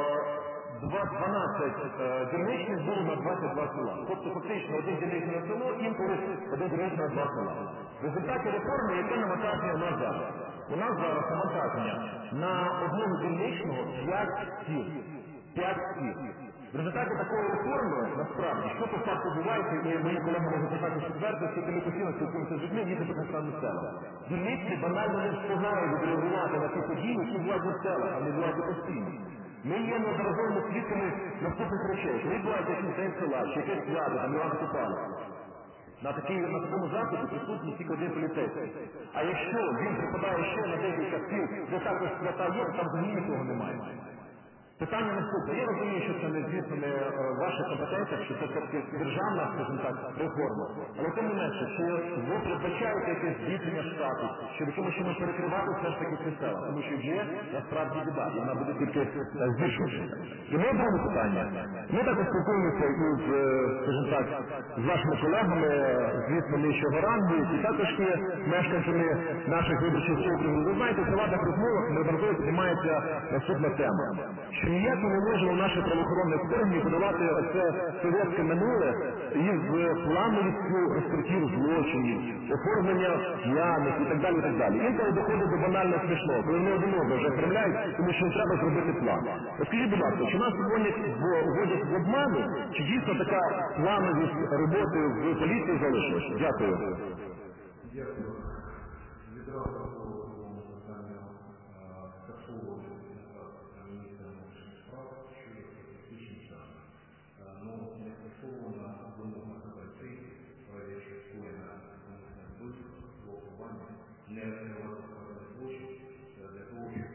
12 дільничних було на 22 села. Тобто фактично один дільничний на село, інколи один дільничний на 2 села. В результаті реформи яке навантаження у нас зараз? У нас зараз навантаження на одного дільничного 5 сіл. 5 сіл. В результаті такої реформи, насправді, що по факту відбувається, і мої колеги можуть питати підтвердити, що ми постійно спілкуємося з людьми, їздити по стану села. Дільниці банально не встигають відреагувати на ті події, які бувають у селах, а не бувають постійно. Ми є неодноразовими свідками наступних речей. Коли відбувається якийсь день села, чи якесь свято, там Івана Купала, на такому заході присутній тільки один поліцейський. А якщо він припадає ще на декілька сіл, де також свята є, там взагалі нікого немає. Питання наступне. Я розумію, що це не, звісно, не ваша компетенція, що це все-таки державна, скажімо так, реформа. Але тим не менше, чи ви передбачаєте якесь збільшення штату, щоб якимось чином перекривати все ж таки ці села? Тому що є насправді біда, і вона буде тільки збільшуватися. І моє друге питання. Ми також спілкуємося із, скажімо так, з вашими колегами, звісно, нижчого рангу, і також є мешканцями наших виборчих округів. Ви знаєте, в приватних розмовах неодноразово піднімається наступна тема. Ніяк ми не можемо наших правоохоронних органів подавати оце совєтське минуле із плановістю розкриттів злочинів, оформлення п'яних і так далі, і так далі. Інколи доходить до банально смішного, коли вони один одного вже оформляють, тому що їм треба зробити план. Скажіть, будь ласка, чи нас вводять в обману, чи дійсно така плановість роботи в поліції залишилася? Дякую. Дякую. Відразу по питанню скасовувати міністра внутрішніх справ щодо статистичних даних. Не скасована вимога КПЦ, справді, що скоєна умисне вбивство, зловживання, не розкривати складний злочин для того, щоб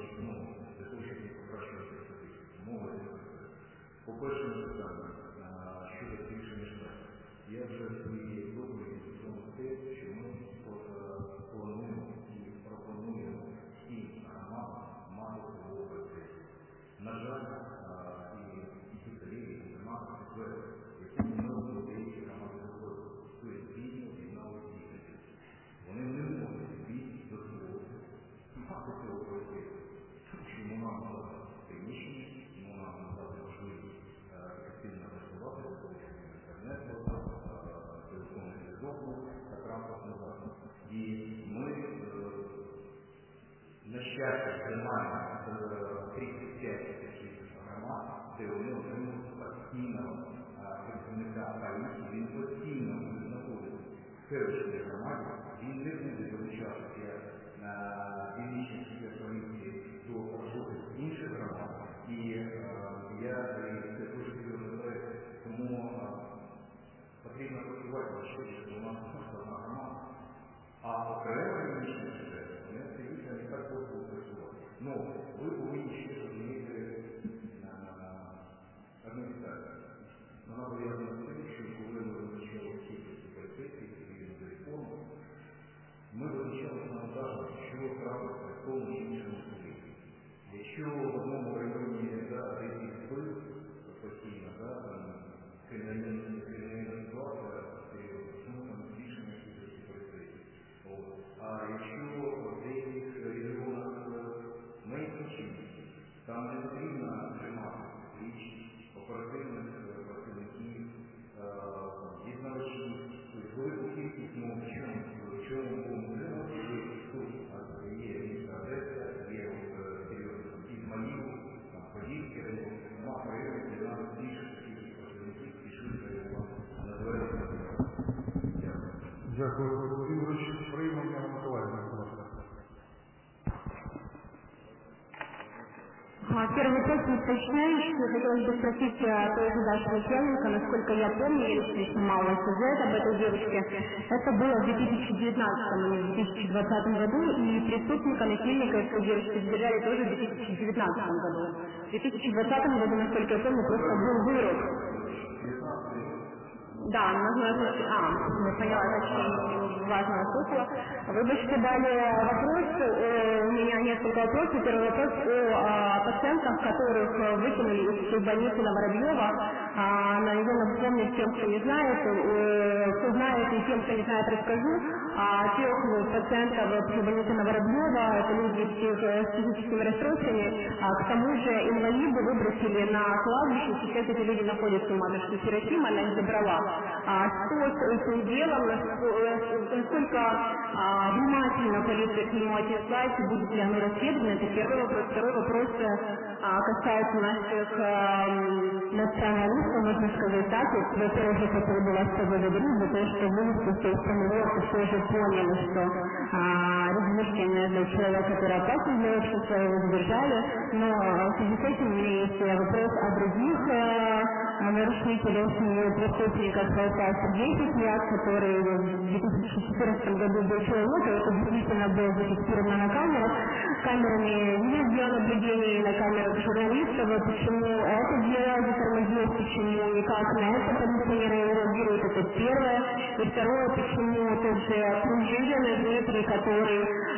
не покращувати статистику. Мова йде про це. По першому питанню щодо збільшення штатів. Я вже в своїй доповіді стосовно те, захищати займаємо 35 таких громад, де вони отримують постійного представника поліції, він постійно буде знаходитися в селищній громаді, він не буде залучатися як дільничний суддя поліції до жодних інших громад. І я це дуже серйозний проєкт, тому потрібно працювати, що у нас одна громада, а окремо дільничний суддя, вони стоїть, не так довго працювати. Ну, ви повинні ще розуміти адміністрацію. Вона пов'язана з тим, що коли ми визначали кількість поліцейських відповідно до реформи, ми визначали навантаження, що трапиться в тому чи іншому суді. Якщо в одному районі десь вбив постійно, кримінальна ситуація серйозна, чому там збільшення кількості поліцейських. А якщо в деяких регіонах менше чинності, там не потрібно тримати слідчих, оперативних працівників, дізнавачів, тобто велику кількість в чому можливо, що тут є міста Одеса, є серйозні Ізмаїл, Подільський район, нема районів, де нам більше таких працівників пішли на двері. Дякую, Володимирович. Приймемо Яна Миколаївна. Первый вопрос уточняющий. Хотелось бы спросить тоже Дашу Начальника, насколько я помню, я лично мало сюжет об этой девочке. Это было в 2019, а не в 2020 году, и преступника, насильника этой девочки задержали тоже в 2019 году. В 2020 году, насколько я помню, просто был вырок. Да, нужно... я поняла, очень важно слушала. Вы бы еще дали вопрос, у меня несколько вопросов. Первый вопрос о пациентах, которых выкинули из больницы на Воробьева. Наверное, напомнить тем, кто не знает, кто знает и тем, кто не знает, расскажу. Тех пациентов в больнице на Воробьева, это люди с психическими расстройствами, к тому же инвалиды выбросили на кладбище, сейчас эти люди находятся у матушки Серафима, она их забрала. Что с этим делом, насколько внимательно полиция к нему отнеслась, будет ли оно расследовано, это первый вопрос. Второй вопрос касается наших националистов, можно сказать так. Во-первых, я хотела бы вас поблагодарить за то, что вы из формулировки все же поняли, что различия между человеком, который опасен для общества, его задержали, но в связи с этим у меня есть вопрос о других нарушителях преступников. Это Сергей Фетляк, который в 2014 году был человек, это действительно было зафиксировано на камерах, камерами видеонаблюдения и на камерах журналистов. Почему это дело затормозилось, почему никак на это полиция не реагирует, это первое. И второе, почему тот же Кружинин Дмитрий, который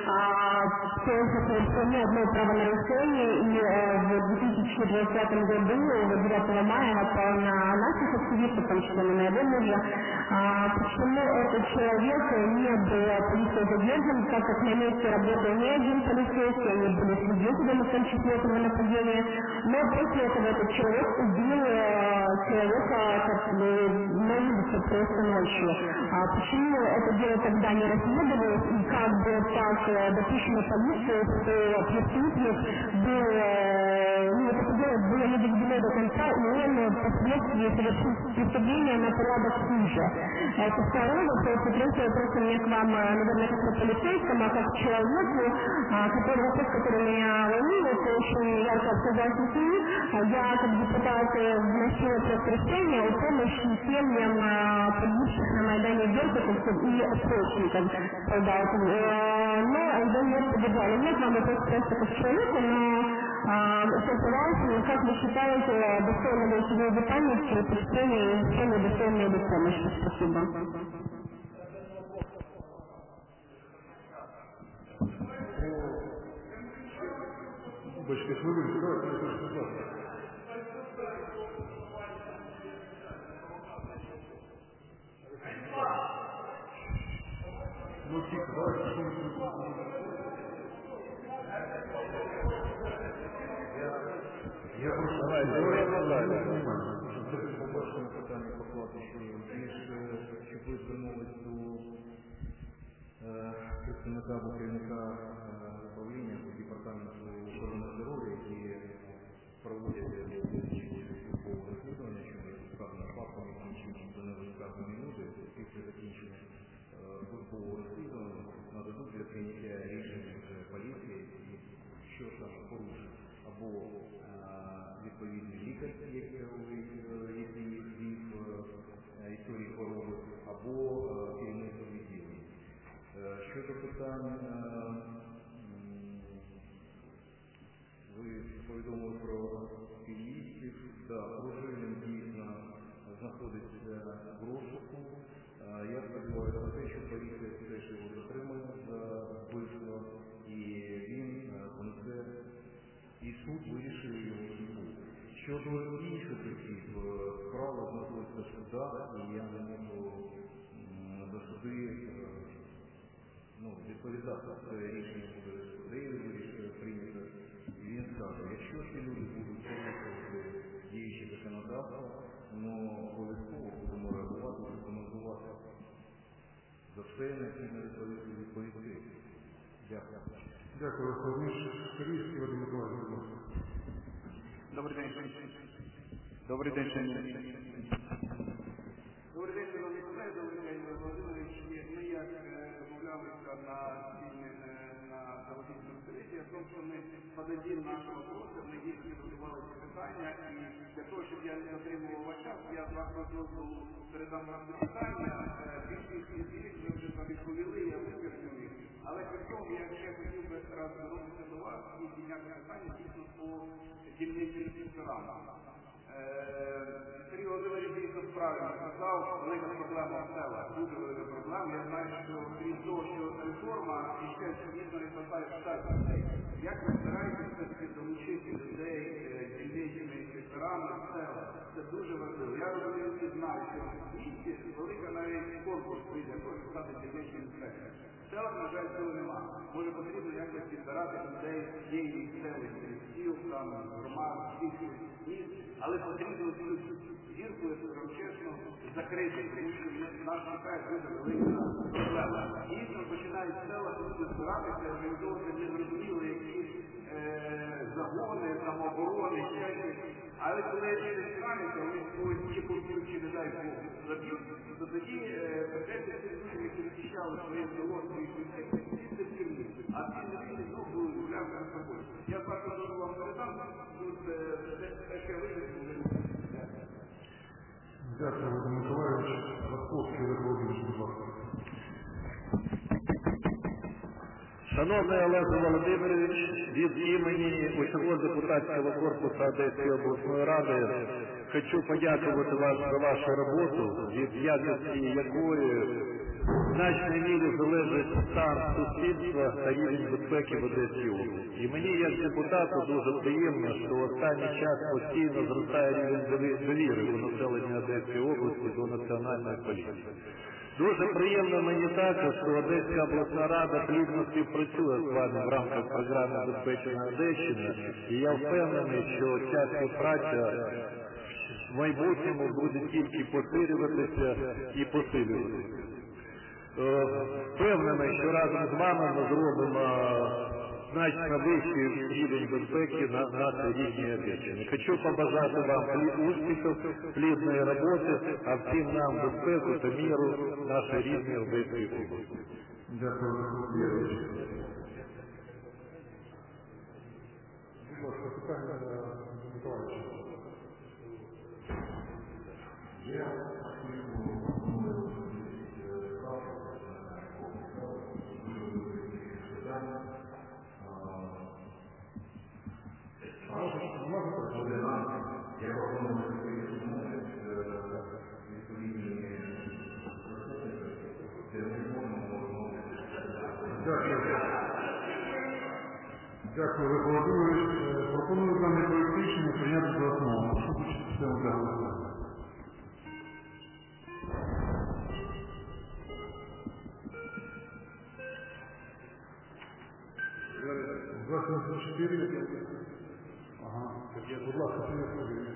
тоже совершил одно правонарушение, и в 2020 году, 9 мая, напал на наших активистов, в том числе на моего мужа. Почему этот человек не был полицией задержан, так как на месте работал не один полицейский, они были свидетелями, в том числе этого нападения, но после этого этот человек убил человека на улице просто ночью. Почему это дело тогда не расследовалось, и как бы так допущено полицией, что преступник был, это дело было не доведено до конца, и он впоследствии совершил преступление на порядок хуже. Это второй вопрос. И третий вопрос у меня к вам, наверное, как к полицейскому, а как к человеку, вопрос, который меня волнует, очень ярко обсуждался с ним. Я, как депутат, вносила проект решения о помощи семьям погибших на Майдане беркутовцев и отсрочников солдат. Но его не поддержали. Нет, вам вопрос просто как к человеку, но как вы считаете, достойно ли сегодня памяти, преступления и решения достойные ли помощи? Спасибо. Бачите, хвилинку, давайте не точно завтра. Ну, тихо, давайте что-нибудь. Я прошу, По вашому питанню поклати, що ви звернулись до представника або керівника управління, або департаменту або відповідний лікар, який ввів історії хвороби, або керівництво відділення. Щодо питань, ви повідомили про співвістів, Пружинин дійсно знаходиться в розшуку. Я сподіваюся на те, що поліція все ж його затримає за вбивство, і він понесе, і суд вирішує його судьбу. Щодо інших осіб, справа знаходиться в судах, і я не можу за суди відповідати. Це рішення буде суддею прийнято. І він скаже, якщо ці люди будуть порушувати діючі законодавства, обов'язково будемо реагувати, рекомендувати. За все необхідно відповісти. Дякую. Дякую, Сергій Вадим Миколаївич. Добрий день, шановні колеги. Добрий день, шановні Володимирович. Ми як домовлялися на телевізійному комітеті, в тому, що ми подадим нашого голосу, ми дійсно підготували ці питання, і для того, щоб я не затримував ваш час, я з вашого дозволу передам вам питання. Більшість із них ми вже відповіли, я випередив їх. Але при цьому я ще хотів би раз звернутися до вас і підняти питання дійсно по дільничним інспекторам. Сергій Володимирович дійсно правильно сказав, велика проблема в селах, дуже велика проблема. Я знаю, що крім того, що реформа, і ще дійсно не вистачає штатів. Як ви стараєтесь все-таки долучити людей дільничними інспекторами в селах? Це дуже важливо. Я розумію, що знаю, що в місті велика навіть конкурс прийде, хто стати дільничним інспектором. В селах, на жаль, цього нема. Може потрібно якось підбирати людей з цієї місцевості, сіл, там, громад, сільських міст, але потрібно цю зірку, я скажу чесно, закрити, тому що нас чекає дуже велика проблема. Дійсно, починають в селах люди збиратися, організовувати незрозуміло якісь загони, самооборони, ще щось. Але коли люди стануться, вони когось чи поб'ють, чи не дай Бог заб'ють, то тоді прийдеться ці люди, які захищали своє село, свої людей, сісти в тюрму. А ці люди знову будуть гуляти на собою. Я просто дуже вам передам, тут таке вигляд. Дякую, Вадим Миколаївич. Ласковський Володимирович, будь ласка. Шановний Олег Володимирович, від імені усього депутатського корпусу Одеської обласної ради хочу подякувати вам за вашу роботу, від якості якої в значній мірі залежить стан суспільства та рівень безпеки в Одеській області. І мені, як депутату, дуже приємно, що в останній час постійно зростає рівень довіри у населення Одеської області до Національної поліції. Дуже приємно мені також, що Одеська обласна рада плідно співпрацює з вами в рамках програми «Забезпечення Одещини», і я впевнений, що ця співпраця в майбутньому буде тільки посилюватися і посилюватися. Впевнений, що разом з вами ми зробимо значно вищий рівень безпеки на нашій рідній Одещині. Хочу побажати вам успіхів, плідної роботи, а всім нам безпеку та міру в нашій рідній Одеській області. Дякую, Володимирович. Будь ласка, питання до Миколаївича. Дякую, Олег Володимирович. Пропоную даний проект рішення прийняти за основу. Прошу включити систему для голосування. За 74. Ага. Будь ласка, Сергій.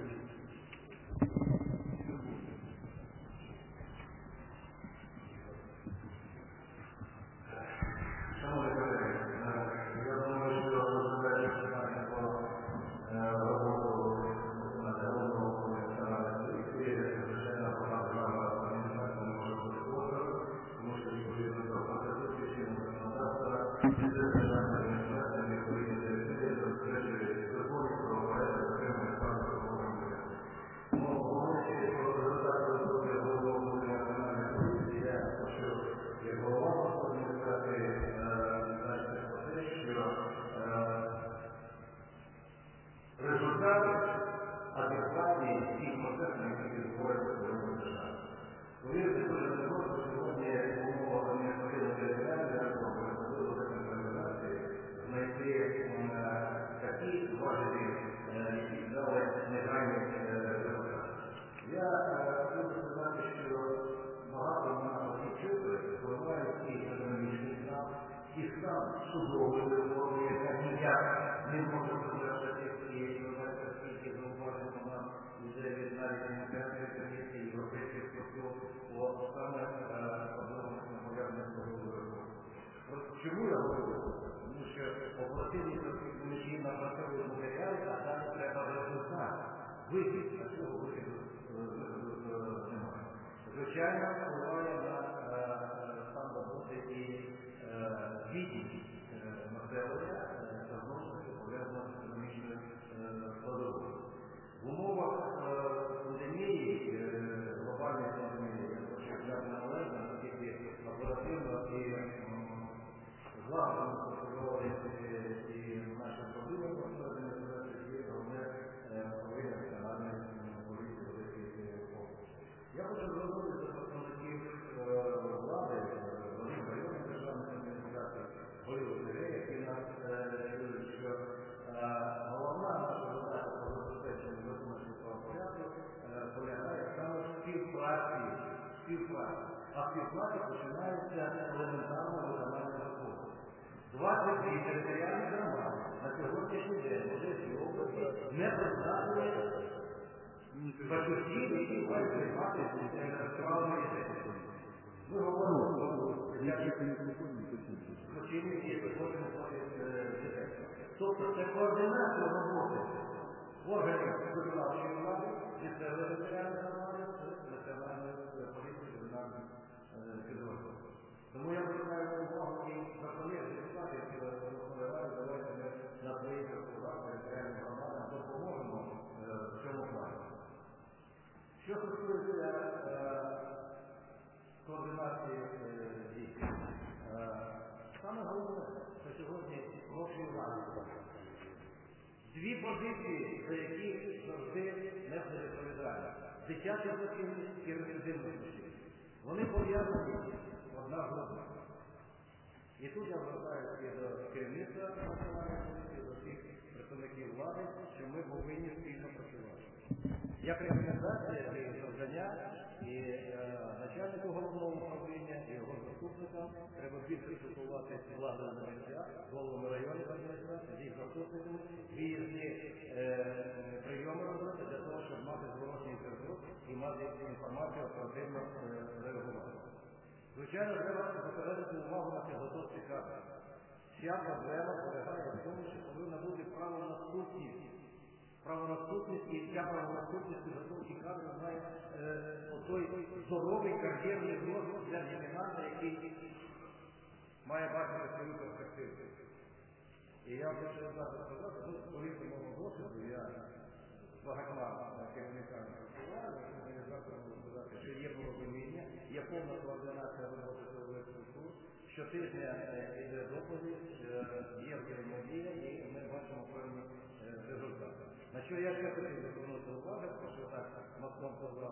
не може завершити і робити скільки зауважень нам йде від навіть Венеціанської комісії, європейських структур, саме проблемах пов'язаних з договором. Чому я говорю? Тому що оперативні працівники напрацьовують матеріали, а далі треба результат. Вихід, а цього виходу немає. Звичайно, впливає на стан роботи і бідність населення, та знову ж таки пов'язано з економічною складовою. В умовах пандемії, глобальної пандемії, я хочу взяти належно, наскільки оперативно і злагоджено контролювали і наші проблеми посередині є головне управління національної поліції Одеської області. Я хочу звернутися до представників влади, голів районних державних адміністрацій, голів ОТГ, які нас чують, що головна наша задача по забезпеченню законності правопорядку полягає саме в співпраці. А співпраця починається елементарно виконання закону. 22 територіальні громади на сьогоднішній день в Одеській області не представили фахівців, які мають займатися інтелектуальними дітей. Ми говоримо про злочинів, які виходять дітей. Тобто це координація роботи органів виконавчої влади, місцевої територіальної громади, національної поліції, кримінальних підрозділів. Тому я звертаю увагу і на колег депутатів, які розповідають, давайте ми на своїх округах територіальним громадам допоможемо в цьому плані. Що стосується координації дій, саме головне, що сьогодні гроші влади. Дві позиції, за які завжди несе відповідальність. Дитяча злочинність і рецидивна злочинність. Вони пов'язані одна з одною. І тут я звертаюся і до керівництва національної поліції, до всіх представників влади, що ми повинні спільно працювати. Як рекомендація і завдання, і начальнику головного управління, і його заступникам треба більше спілкувати з владою на місцях, головами районних адміністрацій, з їх заступниками, виїзні прийоми робити для того, щоб мати зворотній зв'язок і мати інформацію оперативно реагувати. Звичайно, треба зосередити увагу на підготовці кадрів. Вся проблема полягає в тому, що повинна бути правонаступність. Правонаступність і ця правонаступність підготовки кадрів має той здоровий кар'єрний розвиток для лейтенанта, який має бачити свою перспективу. І я хочу одразу сказати, повірте моєму досвіду, я з багатьма керівниками працював, організатор можу сказати, що є порозуміння, є повна координація роботи силових структур, щотижня йде доповідь, є взаємодія і ми бачимо певні результати. На що я ще хотів звернути увагу, тому що так маском сказав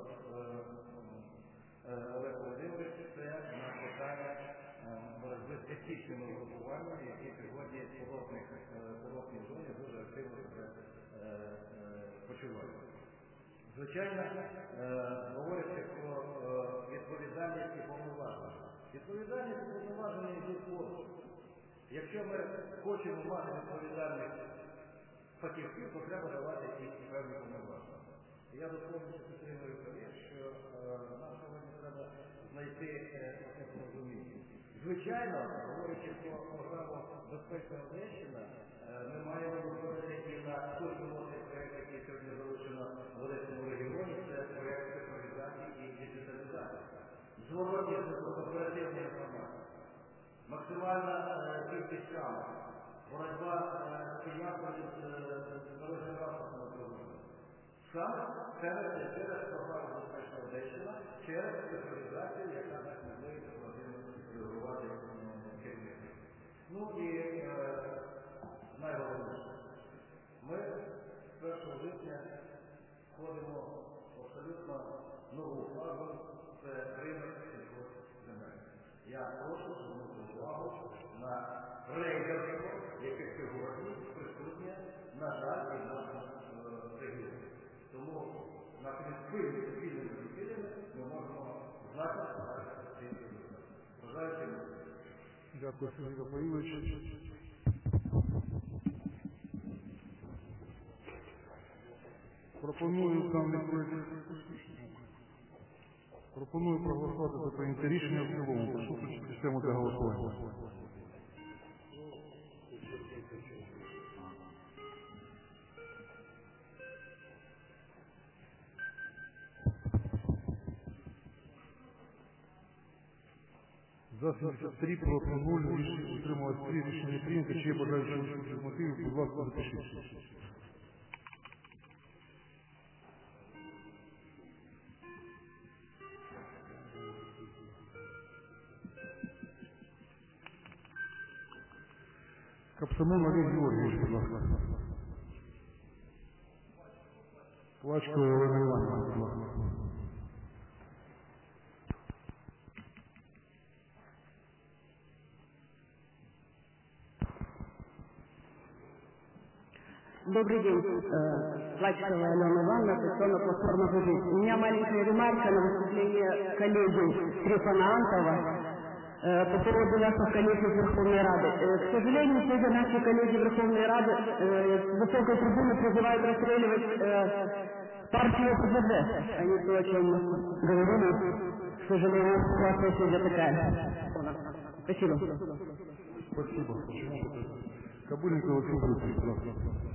Олег Володимирович, це на питання боротьби з етичними угрупуваннями, які сьогодні в курортній зоні дуже активно себе почувають. Звичайно, говорячи про відповідальність і повноваження. Відповідальність і повноваження йдуть поруч. Якщо ми хочемо мати відповідальних фахівців, то треба давати і певні повноваження. Я доповнюю підтримую колег, що нам сьогодні треба знайти розуміння. Звичайно, говорячи про програму «Безпечна Одещина», ми маємо виходити і на той пілотний проєкт, який сьогодні залучено в Одеському регіоні, це проєкт цифровізації і діджиталізації. Зворотні зв'язок, оперативна інформація, максимальна кількість камер, боротьба з піянками з дорожнім транспортом автомобілем. Саме через програму «Безпечна Одещина», через цифровізацію, яка дасть можливість оперативно реагувати керівників. Ну і найголовніше. Ми з 1 липня входимо в абсолютно нову фазу, це ринок сільгоспземель. Я прошу звернути увагу на рейдерство, яке сьогодні присутнє, на жаль, і в нашому регіоні. Тому нашими спільними зусиллями ми можемо значно побачити ці результати. Бажаю всім. Дякую, Сергій Рафаїлович. Пропоную проголосувати за прийняття рішення в цілому. Прошу включити систему для голосування. За 73, проти 0, утрималось 3, рішення прийнято. Чи є бажаючі виступити з мотивів, будь ласка, запишіться. Капсамон Олег Георгійович, будь ласка. Плачкова Олена Іванівна, будь ласка. Добрый день, Плачкова Алена Ивановна, Пенсионная платформа «За жизнь». У меня маленькая ремарка на выступление коллеги Трифона Антова по поводу наших коллег из Верховной Рады. К сожалению, сегодня наши коллеги Верховной Рады с высокой трибуны призывают расстреливать партию ОПЗЖ. А не то, о чем мы говорили. К сожалению, ситуация сегодня такая. Спасибо. Спасибо. Кабуленко Василий Борисович, пожалуйста.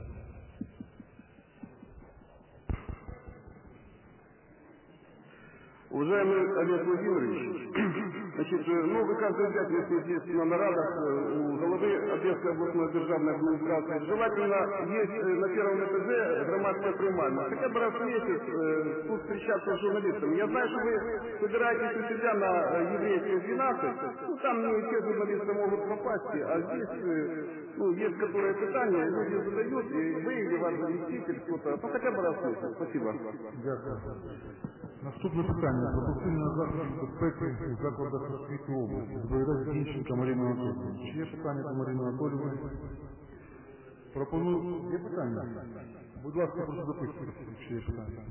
Уважаемый Олег Владимирович, значит, вы каждый пятницу здесь на нарадах у головы Одесской областной державной администрации. Желательно есть на первом этаже громадская приймальня. Хотя бы раз в месяц тут встречаться с журналистами. Я знаю, что вы собираетесь у себя на еврейской 12, ну там не все журналисты могут попасть, а здесь есть которые питания, люди задают, и вы или ваш заместитель, кто-то, ну хотя бы раз в месяц. Спасибо. Наступне питання. Про посилення заходів безпеки у закладах освіти області. Доповідає Зінченко Марина Анатоліївна. Чи є питання до Марини Анатоліївни? Пропоную... Є питання? Будь ласка, прошу записувати, якщо є питання.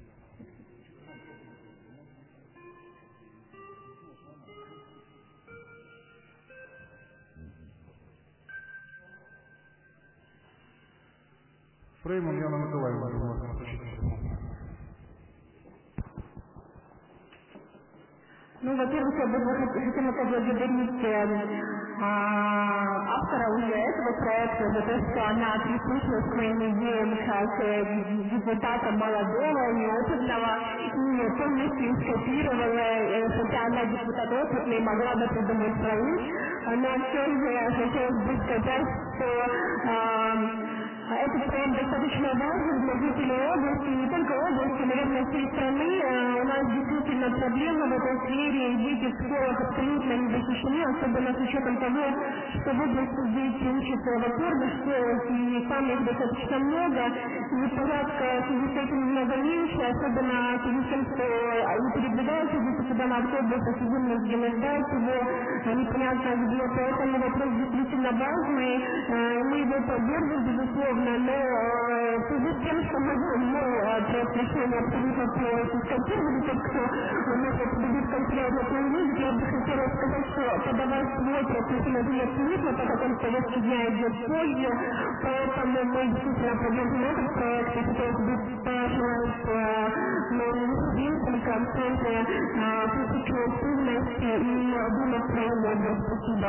Фрейман Яна Миколаївна, будь ласка, почитайте. Ну, во-первых, я бы хотела поблагодарить автора уже этого проекта за то, что она прислушалась к моим идеям как депутата молодого, неопытного, и полностью скопировала, хотя она депутат опытный, могла бы придумать свои, но все же хотелось бы сказать, что этот проект достаточно важен для жителей области, не только области, наверное, всей страны. У нас действительно проблемы в этой сфере, и дети в школах абсолютно не защищены, особенно с учетом того, что в области дети учатся в опорных школах, и там их достаточно много, и порядка в связи с этим много меньше, особенно в связи с тем, что они передвигаются где-то сюда на автобусах, и вынуждены не ждать его, непонятно где, поэтому вопрос действительно важный, мы его поддержим, безусловно, но в связи с тем, что мы проект решения абсолютно полностью скопировали, тот, кто может добить конкретно увидеть, я бы хотела сказать, что подавать свой проект решения будет абсолютно, так как он в повестке дня идет позже, поэтому мы действительно продолжим этот проект, и хотелось бы пожелать моим студентам в центре тысячу активности и думать своим образом. Спасибо.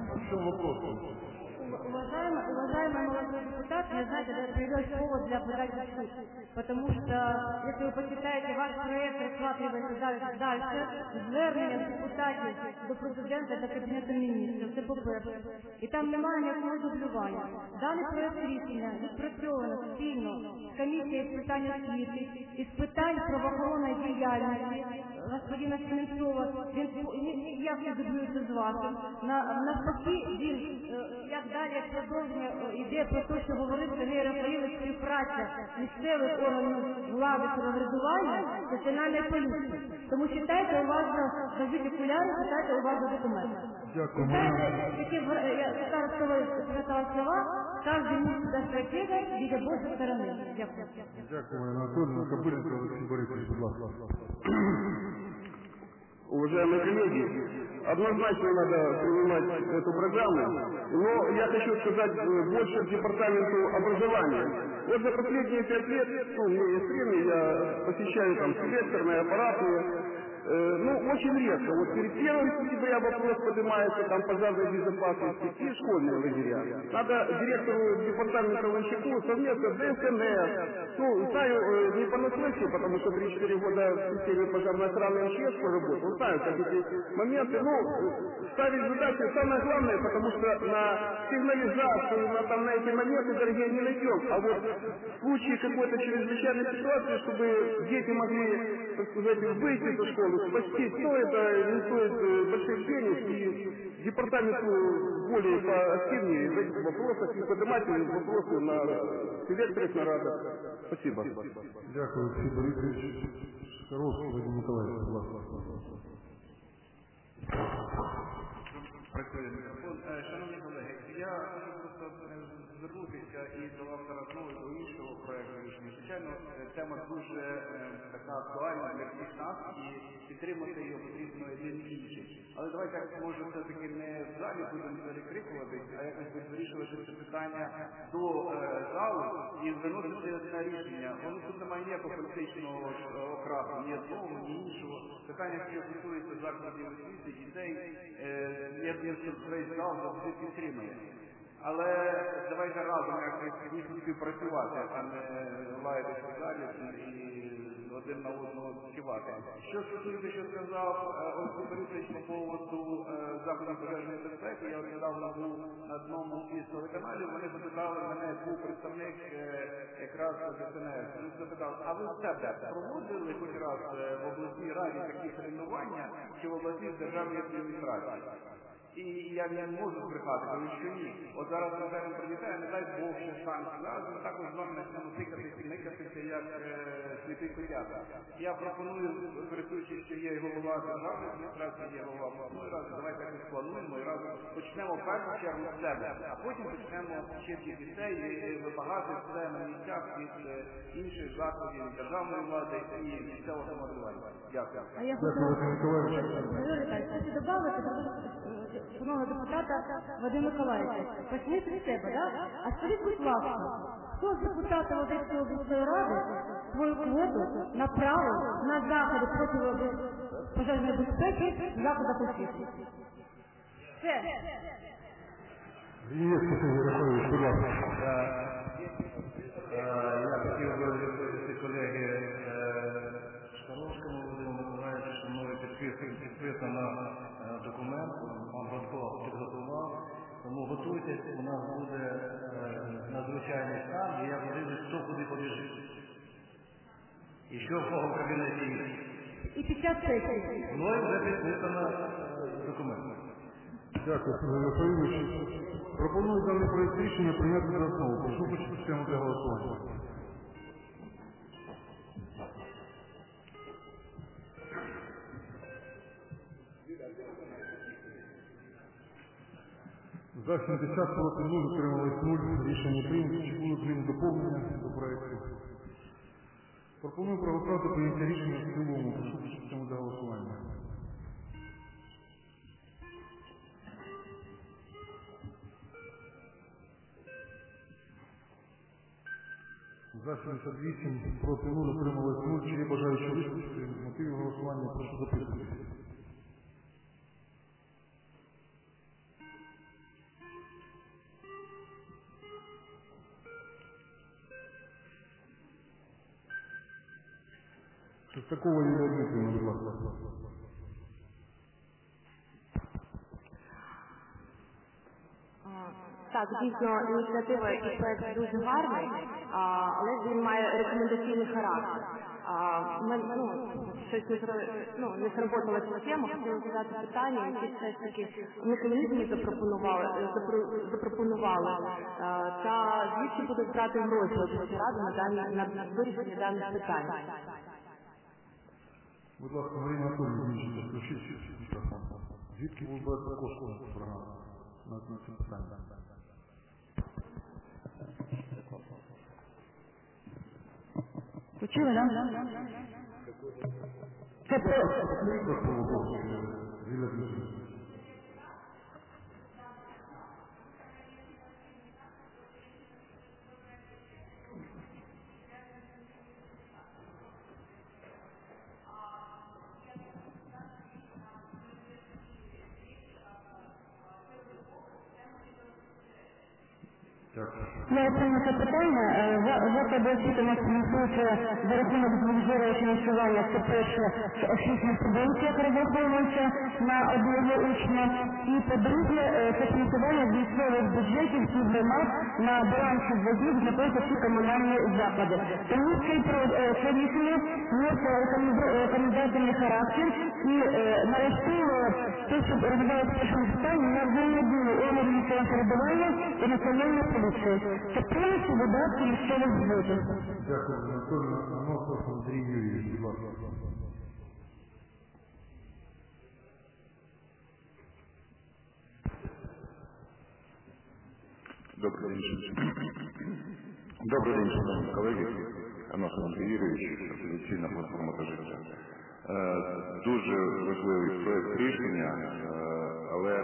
Уважаемый молодой депутат, я знаю, это появился повод для подачи в суд, потому что, если вы почитаете, ваш проект рассматривается дальше, звернення депутатів до президента та Кабінету міністрів, це по-перше, і там немає ніякого дублювання. Даний проект рішення відпрацьовано спільно з комісією з питань освіти і з питань правоохоронної діяльності господина Семенцова, він ніяк не дублюється з вашим. Навпаки, він, як далі, як продовження, йде про те, що говорив Сергій Рафаїлович, співпраця місцевих органів влади самоврядування з національною поліцією. Тому читайте уважно, зажіть окуляри, читайте уважно документи. Читайте, які, я сказала слова, кожен місць до стратега від обох сторони. Дякую. Дякую, Анатолій. Кабуленко Василий Борисович, будь ласка. Уважаемые коллеги, однозначно надо принимать эту программу, но я хочу сказать больше департаменту образования. Вот за последние 5 лет, ну, у меня есть время, я посещаю там селекторные, аппаратные, очень редко. Вот перед 1 сентября вопрос поднимается там пожарной безопасности и школьные лагеря. Надо директору департамента Ланчаку совместно ДСНС, знаю не понаслышке, потому что 3-4 года в системе пожарной охраны МЧС поработал, знаю, как эти моменты, ставить задачи самое главное, потому что на сигнализацию, на эти моменты, дорогие, не найдем. А вот в случае какой-то чрезвычайной ситуации, чтобы дети могли, так сказать, выйти из школы, спасти, не стоит больших денег, и департаменту более поактивнее в этих вопросах и поднимать вопросы на селекторах нарадах. Спасибо. Дякую, Олексій Борисович. Шкаровський Вадим Миколаївич, будь ласка. Працює мікрофон. Шановні колеги, я просто звернутися і до автора знову до іншого проєкту рішення. Звичайно, тема дуже така актуальна для всіх нас і підтримати її потрібно один інший. Але давайте, може, все-таки не в залі будемо перекрикуватись, а якось вирішувати це питання до залу і виносити на рішення. Воно тут немає ніякого політичного окрасу, ні одного, ні іншого. Питання, що стосується закладів освіти, дітей, я думаю, що весь зал завжди підтримує. Але давайте разом якось співпрацювати, а не лаятися в залі і один на одного співати. Що стосується, що сказав Олексій Борисович по поводу заходів пожежної безпеки, я недавно був на одному із телеканалів, вони запитали мене, був представник якраз ДСНС, вони запитали, а ви в себе проводили хоч раз в обласній раді такі тренування, чи в обласній державній адміністрації? І я не можу збрехати, тому що ні. От зараз ми кажемо про дітей, не дай Бог, що станеться. Зараз ми також з вами почнемо тикатися і никатися, як сліпі котята. Я пропоную, користуючись, що є голова державної адміністрації, є голова обласної ради, давайте якось плануємо і разом почнемо в першу чергу з себе, а потім почнемо вчити дітей і вибагати все на місцях від інших закладів державної влади і місцевого самоврядування. Дякую. А я хочу добавити шановного депутата Вадима Миколаївича. Почніть від себе, так? А скажіть, будь ласка, хто з депутатів Одеської обласної ради свою квоту направив на заходи проти пожежної безпеки в закладах освіти? Все. Є, Сергій Ярославович, будь ласка. Я хотів би відповісти колеги Шкаровському Володимиру Миколаївичу, що мною підписано документ, пан Братко підготував, тому готуйтесь, у нас буде надзвичайний стан, і я подивлюсь, хто куди побіжить. І що в кого в кабінеті є. І під час сесії. Мною вже підписано документ. Дякую, Сергій Ярославович. Пропоную даний проєкт рішення прийняти за основу. Прошу почути систему для голосування. За 70 проти 0, утримались 0. Рішення прийнято. Чи будуть зміни доповнення до проєкту? Пропоную проголосувати прийняття рішення в цілому. Прошу почути систему для голосування. За 78, проти 0, утрималось 0. Чи є бажаючі виступити з мотивів голосування? Прошу записуватися. Шестакова Юлія Дмитрівна, будь ласка. Так, дійсно, ініціатива і проект дуже гарний, але він має рекомендаційний характер. Ми щось не сработала ця тема, хотіли задати питання, які все ж таки механізми запропонували, та звідки будуть брати гроші обласної ради на вирішення даних питань. Будь ласка, Марина Анатоліївна, включіть мікрофон. Звідки будуть брати кошти на програму на це питання? Почули, так? Це просто вопрос. Я оцінюю це питання. Заклади освіти нас фінансуються за рахунок збільшення фінансування. Це перше, освітня субвенція, яка розраховується на одного учня. І по-друге, це фінансування з місцевих бюджетів і громад на балансі зв'язків знаходяться всі комунальні заклади. Тому це рішення носить рекомендательний характер і налаштовує те, щоб розглядати першому стані на взаємодію органів місцевого самоврядування і національної поліції. Це повністю видатки місцевих бюджетів. Дякую, Анатолій. Аносов Андрій Юрійович, будь ласка. Добрий день, шановні колеги. Аносов Андрій Юрійович, «Опозиційна платформа «За життя». Дуже важливий проєкт рішення, але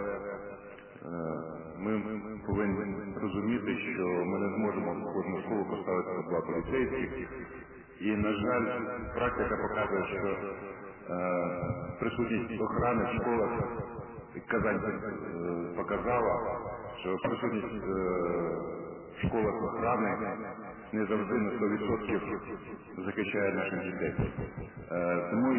ми повинні розуміти, що ми не зможемо в кожну школу поставити по 2 поліцейських. І, на жаль, практика показує, що присутність охорони в школах, Казань показала, що присутність в школах охорони не завжди на 100% захищає наших дітей. Тому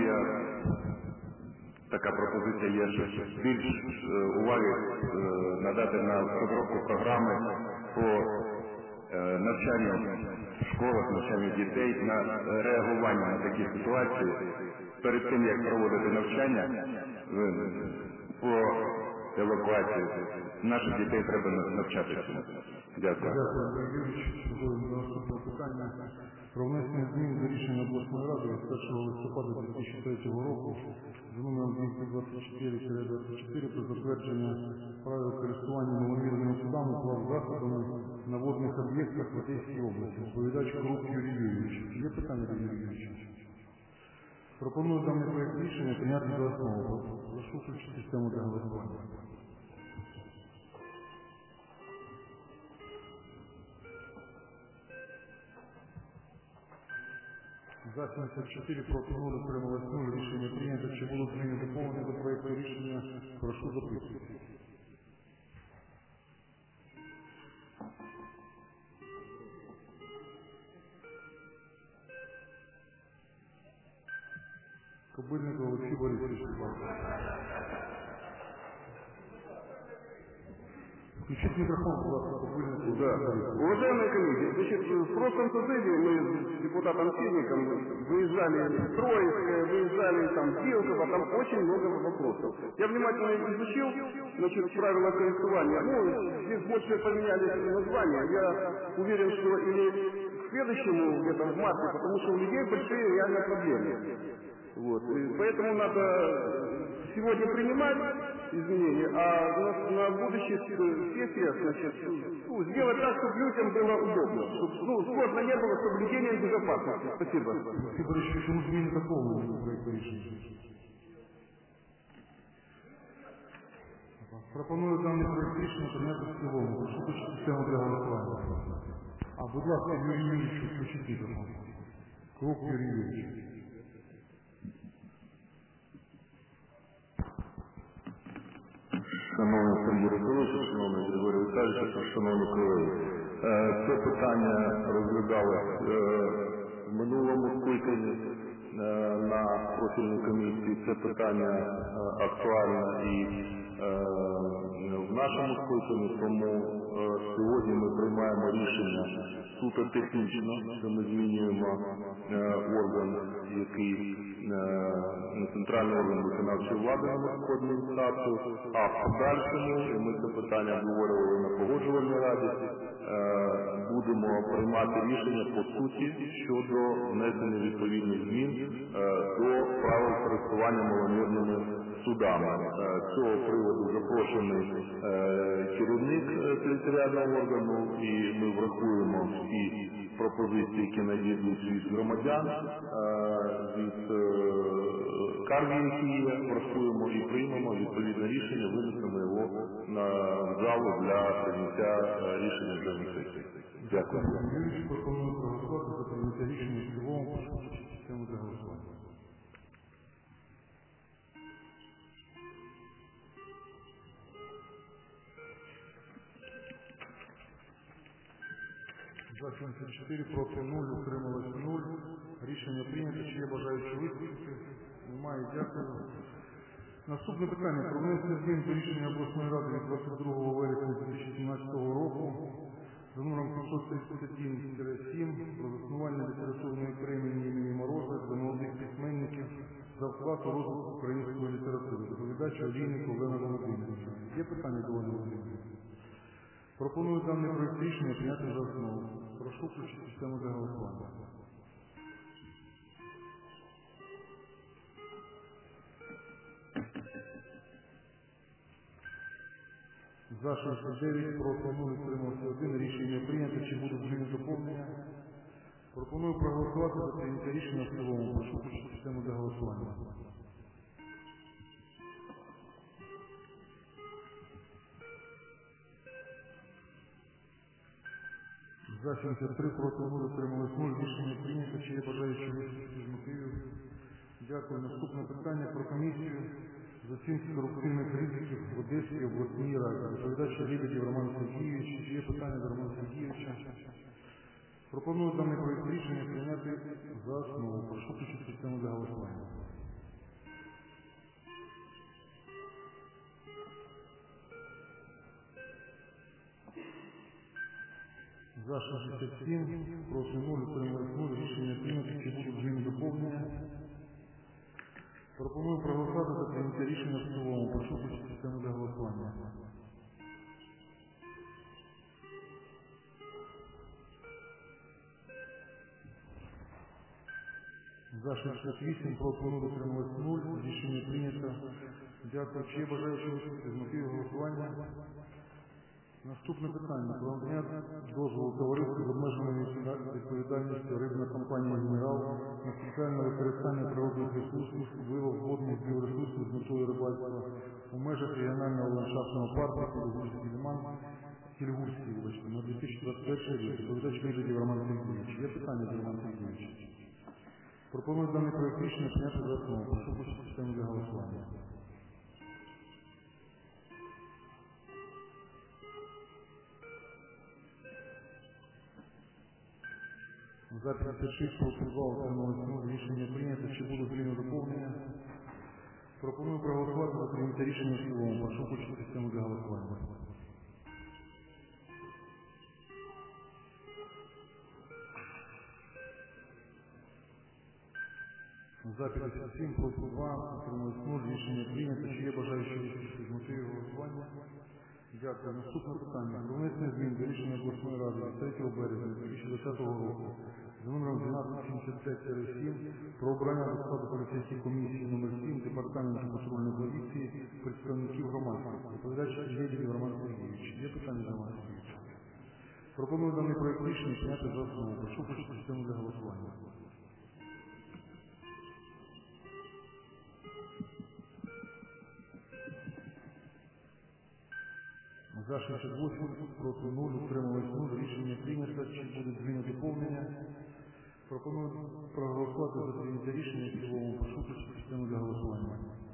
така пропозиція є, що більш уваги надати на розробку програми по навчанню в школах, навчанню дітей, на реагування на такі ситуації. Перед тим, як проводити навчання по евакуації, наших дітей треба навчати цьому. Дякую. Дякую, Андрій Юрійович. Переходимо до наступного питання. Про внесення змін до рішення обласної ради від 1 листопада 2003 року за номером 224-24 про затвердження правил користування маломірними судами плавзасобами на водних об'єктах в Одеській області. Доповідач Крук Юрій Юрійович. Є питання до Юрія Юрійовича? Пропоную даний проєкт рішення прийняти за основу. Прошу включити систему для голосування. За 74 проти 0 утрималось 0. Рішення прийнято. Чи будуть зміни доповнені до проєкту рішення? Прошу записувати. Кобильник Олексій Борисович. Включить микрофон, будь ласка, Кобильник. Да. Уважаемые коллеги, значит, в прошлом созыве мы с депутатом Сенником выезжали в Троицк, выезжали там в Белково, там очень много вопросов. Я внимательно изучил, значит, правила користования. Здесь больше поменялись названия. Я уверен, что или к следующему, где-то в марте, потому что у людей большие реально проблемы. Вот. И поэтому надо сегодня принимать изменения, а на будущих сессиях, значит, сделать так, чтобы людям было удобно, чтобы сложно не было соблюдения безопасности. Спасибо. Спасибо, почему изменения такого проекта решения? Пропоную даний проект рішення прийняти в цілому. Прошу включити систему для голосування. Будь ласка, Юрій Юрійович, включіть мікрофон. Крук Юрій Юрійович. Шановний Сергій Роколович, шановний Григорій Віталійович, шановні колеги. Це питання розглядалось в минулому скликанні на профільній комісії. Це питання актуальне і в нашому скликанні, тому сьогодні ми приймаємо рішення суто технічно, що ми змінюємо орган, який центральний орган виконавчої влади на міську адміністрацію, а в подальшому, і ми це питання обговорювали на погоджувальній раді, будемо приймати рішення по суті щодо внесення відповідних змін до правил користування маломірними судами. З цього приводу запрошений керівник територіального органу, і ми врахуємо всі пропозиції, які надійдуть від громадян, від скарги, які є, врахуємо і приймемо відповідне рішення, винесемо його на залу для прийняття рішення вже на сесії. Дякую. Юрійович пропонує проголосувати за прийняття рішення в цілому. Прошу включити систему для голосування. За 74, проти 0, утрималось 0. Рішення прийнято. Чи є бажаючі виступити? Немає. Дякую. Наступне питання про внесення змін до рішення обласної ради від 22 вересня 2017 року за номером 531-7 про заснування літературної премії імені Мороза для молодих письменників за вклад у розвиток української літератури. Доповідач Олійник Олена Володимирівна. Є питання до Олени Володимирівни? Пропоную даний проект рішення прийняти за основу. Прошу включити систему для голосування. За 69, проти 0, утримався 1. Рішення прийнято. Чи будуть зміни доповнення? Пропоную проголосувати за прийняття рішення в цілому. Прошу включити систему для голосування. За 73, проти 0, утрималось 0. Рішення прийнято. Чи є бажаючі виступити з мотивів? Дякую. Наступне питання про комісію з оцінки корупційних ризиків в Одеській обласній раді. Доповідач Лебедєв Роман Сергійович. Є питання до Романа Сергійовича? Пропоную даний проект рішення прийняти за основу. Прошу включити систему для голосування. За 67, проти 0, утрималось 0. Рішення прийнято. Чи будуть зміни доповнення? Пропоную проголосувати за прийняття рішення в цілому. Прошу включити систему для голосування. За 68, проти 0, утрималось 0. Рішення прийнято. Дякую. Чи є бажаючі виступити з мотивів голосування? Наступне питання. Про надання дозволу товариству з обмеженою відповідальністю рибна компанія «Генерал» на спеціальне використання природних ресурсів, вилов водних біоресурсів з метою рибальства у межах регіонального ландшафтного парку Кільгурський лиман, Кільгурський, на 2021 рік. Доповідач Лебедєв Роман Сергійович. Є питання до Романа Сергійовича? Пропоную даний проект рішення прийняти за основу. Прошу включити систему для голосування. За 56, проти 2, утрималось 0. Рішення прийнято. Чи будуть зміни доповнення? Пропоную проголосувати за прийняття рішення в цілому. Прошу включити систему для голосування. За 57, проти 2, утрималось 0. Рішення прийнято. Чи є бажаючі виступити з мотивів голосування? Дякую. Наступне питання. Про внесення змін до рішення обласної ради від 3 березня 2020 року за номером 1275-7 про обрання до складу поліцейської комісії номер 7 Департаменту патрульної поліції представників громадськості. Доповідач Лебедєв Роман Сергійович. Є питання до Романа Сергійовича? Пропоную даний проект рішення прийняти за основу. Прошу включити систему для голосування. За 68, проти 0, утрималось 0. Рішення прийнято. Чи будуть зміни доповнення? Пропоную проголосувати за прийняття рішення в цілому. Прошу включити систему для голосування.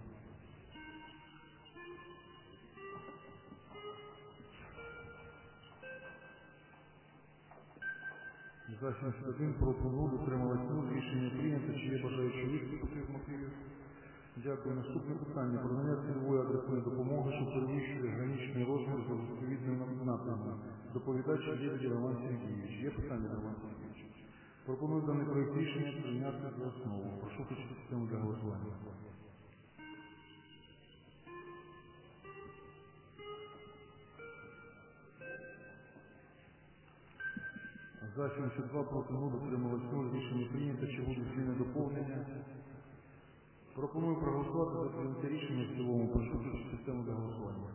За 71, проти 0, утрималось 0. Рішення прийнято. Чи є бажаючі виступити з мотивів? Дякую. Наступне питання. Про надання цільової адресної допомоги, що перевищує граничний розмір за відповідним напрямом. Доповідач Лебедєв Роман Сергійович. Є питання до Романа Сергійовича? Пропоную даний проект рішення прийняти за основу. Прошу включити систему для голосування. За 72, проти 0, утрималось 0. Рішення прийнято. Чи будуть зміни доповнення? Пропоную проголосувати за прийняття рішення в цілому. Прошу включити систему для голосування.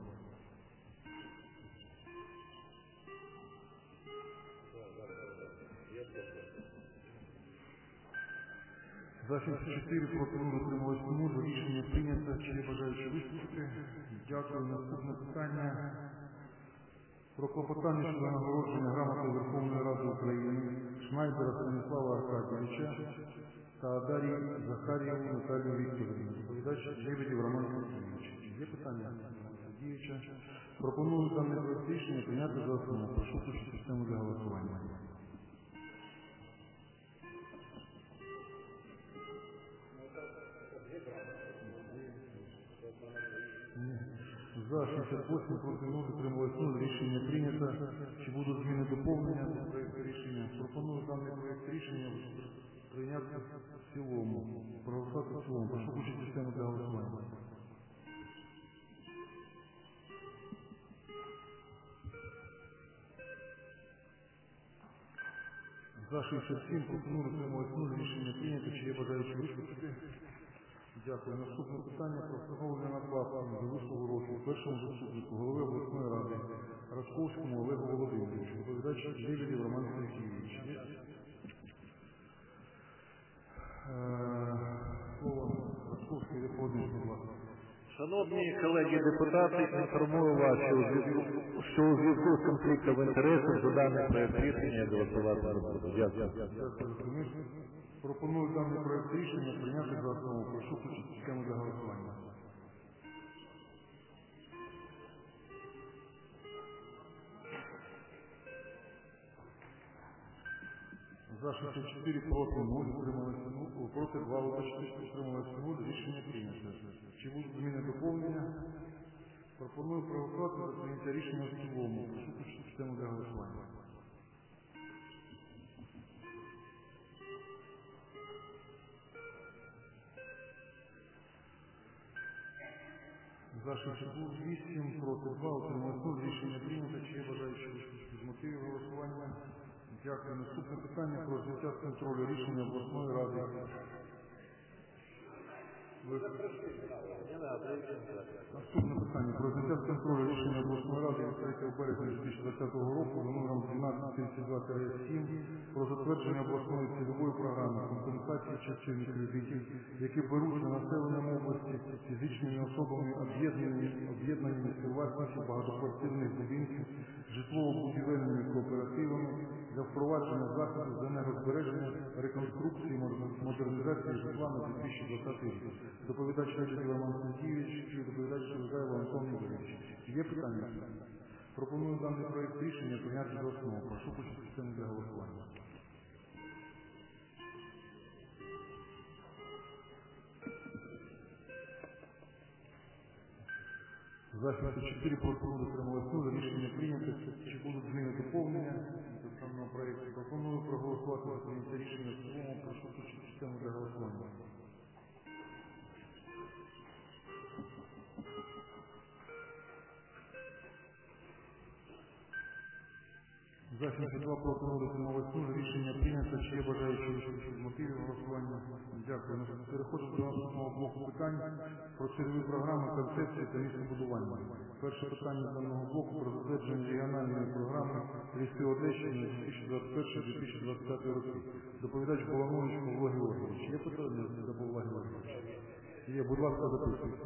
За 74, проти 0, утрималось 0. Рішення прийнято. Чи є бажаючі виступити? Дякую. Наступне питання. Про клопотання щодо нагородження грамотою Верховної Ради України Шнайдера Станіслава Аркадійовича та Дар'ї Захар'єву Наталію Вікторівну. Доповідач Лебедєв Роман Сергійович. Є питання до Романа Сергійовича? Пропоную даний проект рішення прийняти за основу. Прошу включити систему для голосування. За 68, проти 0, утрималось 0. Рішення прийнято. Чи будуть зміни доповнення до проєкту рішення? Пропоную даний проєкт рішення прийняти в цілому. Проголосувати в цілому. Прошу включити систему для голосування. За 67, проти 0, утрималось 0. Рішення прийнято. Чи є бажаючі виступити? Дякую. Наступне питання про встановлення надбавки за вислугу років першому заступнику голови обласної ради Расковському Олегу Володимировичу. Доповідач Лебедєв Роман Сергійович. Слово Расковський Володимирович, будь ласка. Шановні колеги депутати, інформую вас, що у зв'язку з конфліктом інтересів за даний проєкт рішення голосувати не буду. Дякую. Пропоную даний проєкт рішення прийняти за основу. Прошу включити систему для голосування. За 64, проти 0, утрималось 0, проти 2, утрималось 0, рішення прийнято. Чи будуть зміни доповнення? Пропоную проголосувати за прийняття рішення в цілому. Прошу включити систему для голосування. За 68, проти 2, утрималось 0, рішення прийнято. Чи є бажаючі виступити з мотивів голосування? Дякую. Наступне питання про зняття з контролю рішення обласної ради. Наступне питання про зняття з контролю рішення обласної ради від 3 березня 2020 року за номером 1232-7 про затвердження обласної цільової програми компенсації частини кредитів, які беруть на населенням області фізичними особами об'єднаними співвласників багатоквартирних будинків, житлово-будівельними кооперативами для впровадження заходів з енергозбереження, реконструкції, модернізації житла на 2020 рік. Доповідач Лебедєв Роман Сергійович, доповідач Шевгаєв Антон Ігорович. Є питання? Пропоную даний проєкт рішення прийняти за основу. Прошу включити систему для голосування. За 74, проти 0, утрималось 0, рішення прийнято. Чи будуть зміни доповнення до даного проєкту? Пропоную проголосувати за прийняття рішення в цілому. Прошу включити систему для голосування. За 72, проти 0, утрималось 0, рішення прийнято. Чи є бажаючі виступити з мотивів голосування? Дякую. Переходимо до наступного блоку питань про цільові програми, концепції та містобудування. Перше питання даного блоку про затвердження регіональної програми «Ліси Одещини» 2021-2025 роки. Доповідач Баланович Павло Георгійович. Є питання до Павла Георгійовича? Є, будь ласка, записуйте.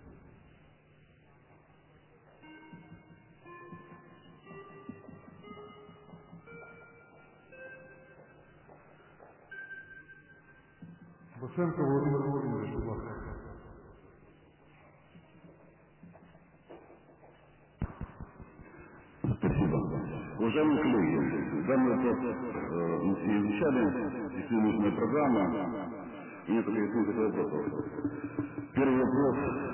Босенко Володимир Володимирович, будь ласка. Спасибо. Уважаемые коллеги, данный вопрос мы все изучали, если нужная программа. У меня только есть несколько вопросов. Первый вопрос.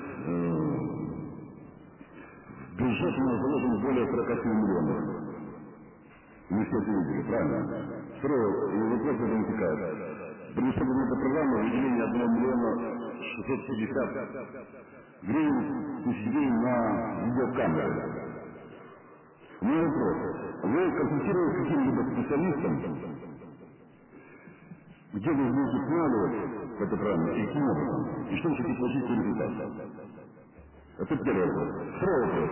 В бюджет у нас заложено более 47 миллионов. Мы все это видели, правильно? Второй вопрос возникает. Предусмотрена эта программа выделение 1 миллиона 650 гривен на видеокамеры. Мой вопрос. Вы консультировали с каким-либо специалистом, где вы будете устанавливать эту программу и каким образом? И что вы хотите получить по результату? Это первый вопрос. Второй вопрос.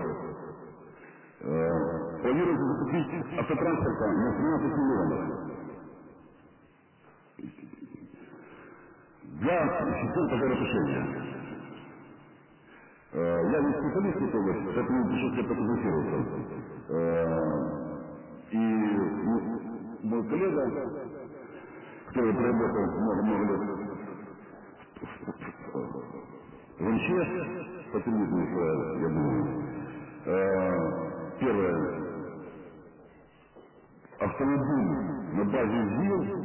Планируется закупить автотранспорта на 13 миллионов. Для систем пожаротушения. Я не специалист в этой области, поэтому пришлось себе проконсультироваться. И мой коллега, который проработал много-много лет в МЧС, патриотизм, я думаю. Первое. Автомобиль на базе ЗИЛ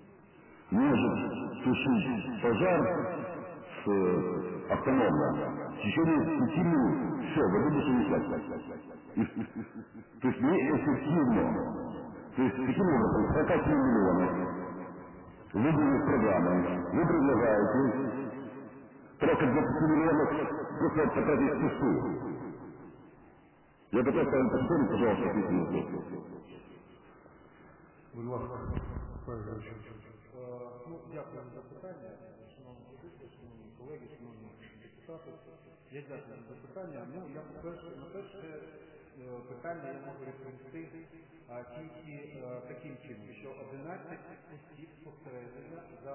может тушить пожар автономно. в течение 5 минут. Все, воды больше не хватит. То есть неэффективно. То есть таким образом, 47 миллионов выделенных программами, вы предлагаете тратить 20 миллионов просто потратить впустую. Я готов с вами поспорить, пожалуйста, ответьте на вопрос. Будь ласка, дякую за запитання, шановні слухачі, шановні колеги, шановні депутати. Я дякую за запитання. Я на перше питання я можу відповісти тільки таким чином, що 11 осіб спостереження за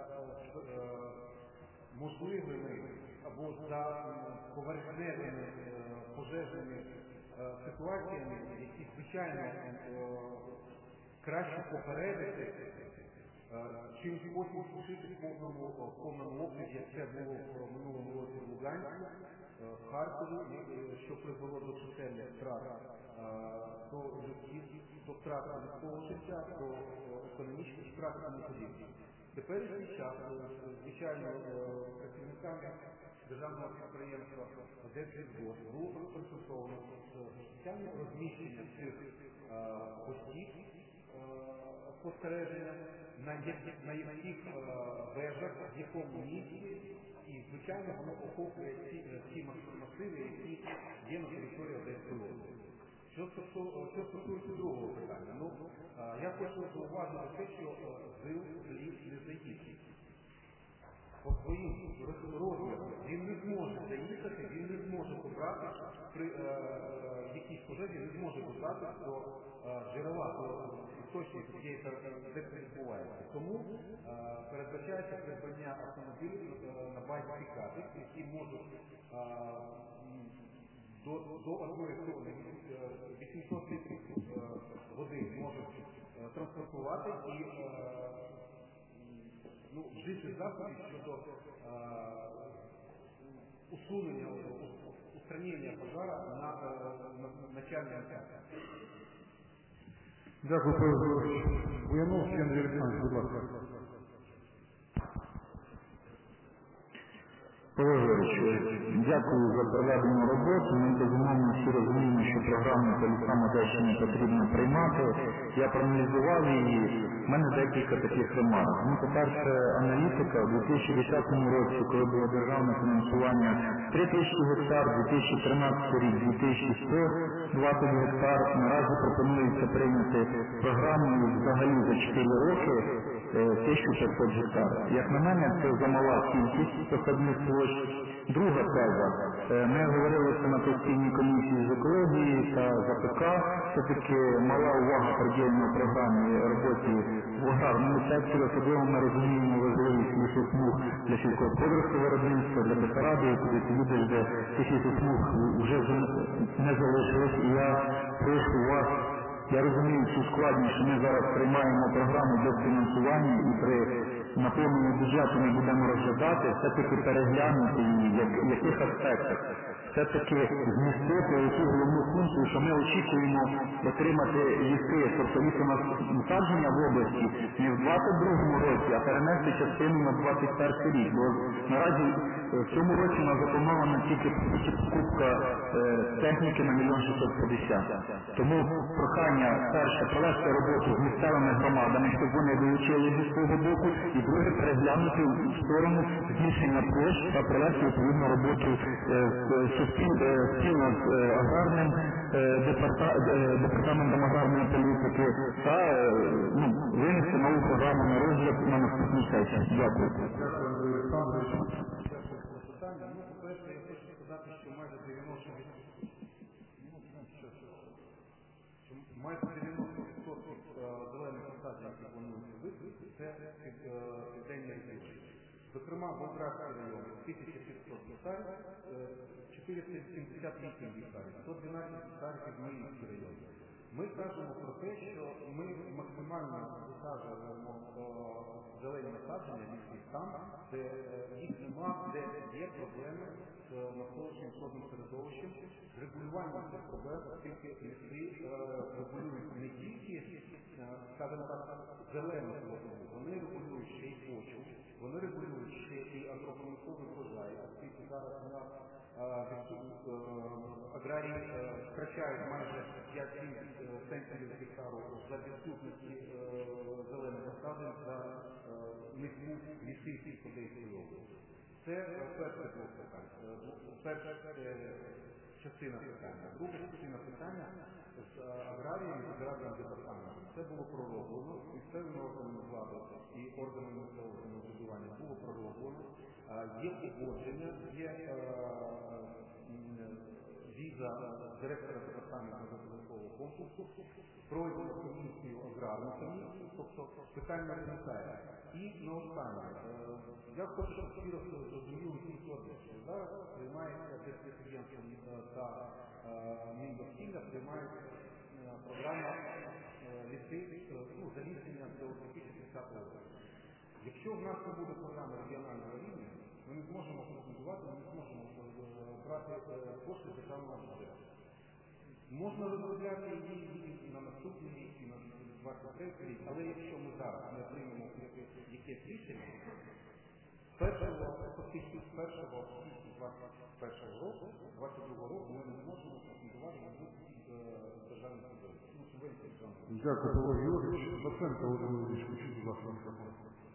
можливими або за поверхневими пожежними ситуаціями, які, звичайно, краще попередити, чим потім служити в повному обсязі, як це було в минулому році в Луганську, в Харкові, що призвело до чисельних втрат, до людських, до втрат людського життя, до економічних втрат і тому подібне. В теперішній час, звичайно, працівниками державного підприємства «Держлісгосп» було проконсультовано спеціальне розміщення цих осіб спостереження, на яких вежах, в якому місці, і, звичайно, воно охоплює ті масиви, які є на території Одеської області. Що стосується другого питання, я хочу зауважити те, що ЗИЛ не заїхав. По своїм розмірам він не зможе заїхати, він не зможе добрати, при якійсь пожежі не зможе добрати до джерела, до істочника, де це відбувається. Тому передбачається придбання автомобілів на базі пікапів, які можуть до 800 літрів води можуть транспортувати і вжити заходів щодо усунення, устранення пожара на начальному етапі. Дякую, Павло Григорович. Буяновський Андрій Олександрович, будь ласка. Павло Григорович, дякую за проведену роботу. Ми, безумовно, всі розуміємо, що програму «Полісам Одещини» потрібно приймати. Я проаналізував її. У мене декілька таких ремарок. По-перше, аналітика у 2010 році, коли було державне фінансування 3000 гектар, 2013 рік 2120 гектар, наразі пропонується прийняти програму взагалі за 4 роки 1500 гектар. Як на мене, це замала кількість посадних площ. Друга теза. Ми говорили це на постійній комісії з екології та ЗАПК. Все-таки мала увага приділена програмі роботі в аграрному секторі. Особливо ми розуміємо важливість лісосмуг для сільськогосподарського виробництва, для Бессарабії, куди ти їдеш, де цих лісосмуг вже не залишилось. І я прошу вас, я розумію цю складність, що ми зараз приймаємо програму для фінансування і при наповненні бюджету ми будемо розглядати, все-таки переглянути її, в яких аспектах. Все-таки змістити цю головну функцію, що ми очікуємо отримати ліси, тобто лісонасадження в області не в 22-му році, а перенести частину на 21 рік. Бо наразі в цьому році у нас запланована тільки покупка техніки на 1 650 000. Тому прохання, перше, провести роботу з місцевими громадами, щоб вони долучили зі свого боку, і друге, переглянути в сторону збільшення площ та провести відповідну роботу спільно з аграрним департаментом аграрної політики та винести нову програму на розгляд на наступну сесію. Дякую. Дякую, Андрій Олександрович. Питання. По-перше, я хочу сказати, що майже 90% зелених насаджень, які плануються висадити, це південні регіони. Зокрема, Болградський район 1500 гектарів, 478 гектарів, 112 гектарів Ізмаїльський район. Ми кажемо про те, що ми максимально висаджуємо зелені насадження лісів там, де їх нема, де є проблеми з навколишнім природним середовищем, з регулюванням цих проблем, оскільки ліси регулюють не тільки, скажімо так, зелену складову, вони регулюють ще й почву, вони регулюють ще і агропромисловий врожай, оскільки зараз у нас аграрії втрачають майже 5-7 центнерів з гектару за відсутності зелених насаджень, за низьку лісистість Одеської області. Це перший блок питань, перша частина питання. Друга частина питання з аграріями, з аграрним департаментом. Це було пророблено місцевими органами влади і органами місцевого самоврядування. Було пророблено. Є погодження, є віза директора департаменту житлового комплексу, пройдено комісію аграрну комісію, тобто питання виникає. І наостаннє, я хочу, щоб всі зрозуміли всі складнощі. Зараз приймається Держпрезидентством та Міндовкілля, приймається програма ліси, заліснення до 2030 року. Якщо в нас не буде програми регіонального рівня, ми не зможемо претендувати, ми не зможемо брати кошти з державного бюджету. Можна розробляти її на наступний рік і на 23 рік, але якщо ми зараз не приймемо якесь рішення, з 1 січня 2021 року, 2022 року ми не зможемо претендувати на будь-які державні субвенції. Дякую, Павло Георгійович. Баценко Володимир Юрійович, включіть, будь ласка, мікрофон.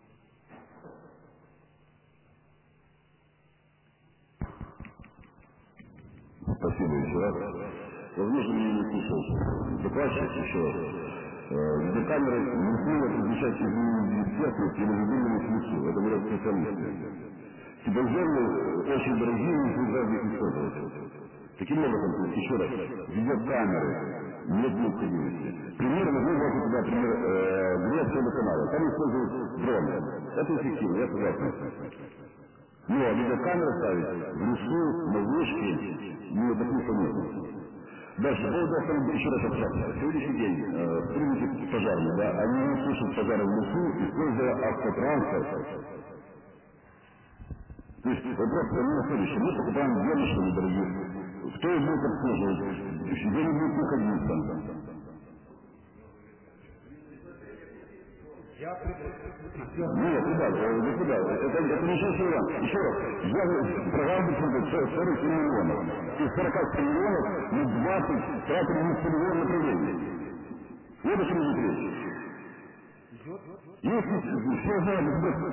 Спасибо еще раз. Возможно, меня не слышал докладчик еще раз. Видеокамеры не смогут различать изменения естественности или видимого смысла. Это говорят специалисты. Киберзоны очень дорогие, и нельзя их использовать. Таким образом, еще раз, видеокамеры нет необходимости. Пример, могу дать туда, пример, Грецкого канала. Там используют дроны. Это эффективно, я согласен. Но видеокамеры ставить в лесу, на вышке, не допустим нет. Дальше, по поводу автомобиля, еще раз обратно. Сегодняшний день сотрудники пожарные, да, они не слышат пожары в лесу, используя автотранспорт. То есть вопрос на следующий. Мы покупаем денежки недорогие. Кто их будет обслуживать? Где они будут находиться? Нет, ребята, это ничего серьезного. Еще раз, я программу 47 миллионов. Из 47 миллионов мы 20 тратим на целевое направление. Вот о чем идет речь. Если все знают,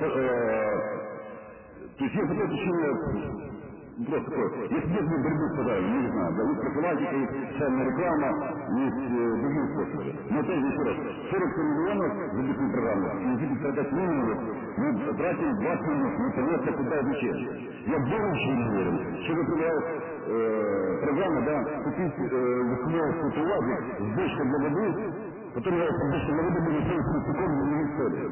то есть если это просто такое, если нет борьбы с пожарами, не знаю, да, есть профилактика, есть социальная реклама, есть другие способы. Но опять же еще раз, 47 миллионов за бюджетную программу, и из этих 47 миллионов мы тратим 20 миллионов, непонятно куда и зачем. Я больше не уверен, что предлагает программа, да, купить высокого УАЗик с бочкой для воды, потом я бочкой для воды буду стоить с циком и не стоит.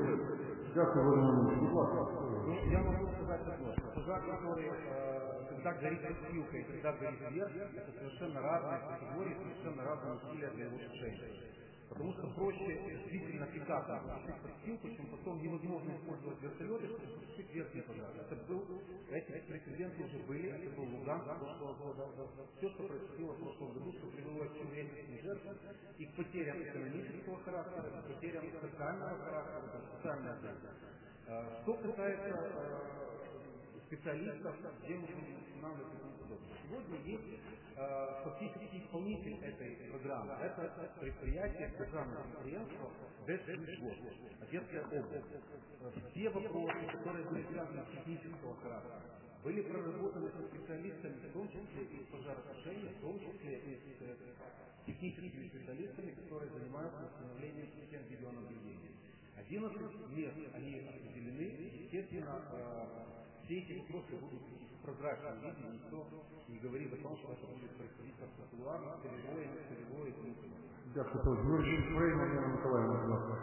Я могу сказать одно, что пожар, который когда горит подстилка и когда горит вверх, это совершенно разные категории, совершенно разные усилия для его тушения. Потому что проще действительно эффективно потушить подстилку, чем потом невозможно использовать вертолеты, чтобы потушить верхний пожар. Эти прецеденты уже были, это был Луганск прошлого года. Все, что происходило в прошлом году, что привело к человеческим жертвам и к потерям экономического характера, к потерям социального характера, социальной отдельности. Что касается специалистов, где мы будем устанавливать и тому подобное. Сегодня есть фактически исполнитель этой программы. Это предприятие, державное предприятие ДЭС-Год, Одесская область. Все вопросы, которые были связаны с технического характера, были проработаны со специалистами, в том числе и с пожаротушения, в том числе и с техническими специалистами, которые занимаются установлением систем видеонаблюдения. 11 мест, они определены, естественно, все эти вопросы будут в прозрачном виде, никто не говорит о том, что это будет происходить как популярно, целевое и тому подобное. Дякую, Юрий Фрейман, Нина Николаевна, будь ласка.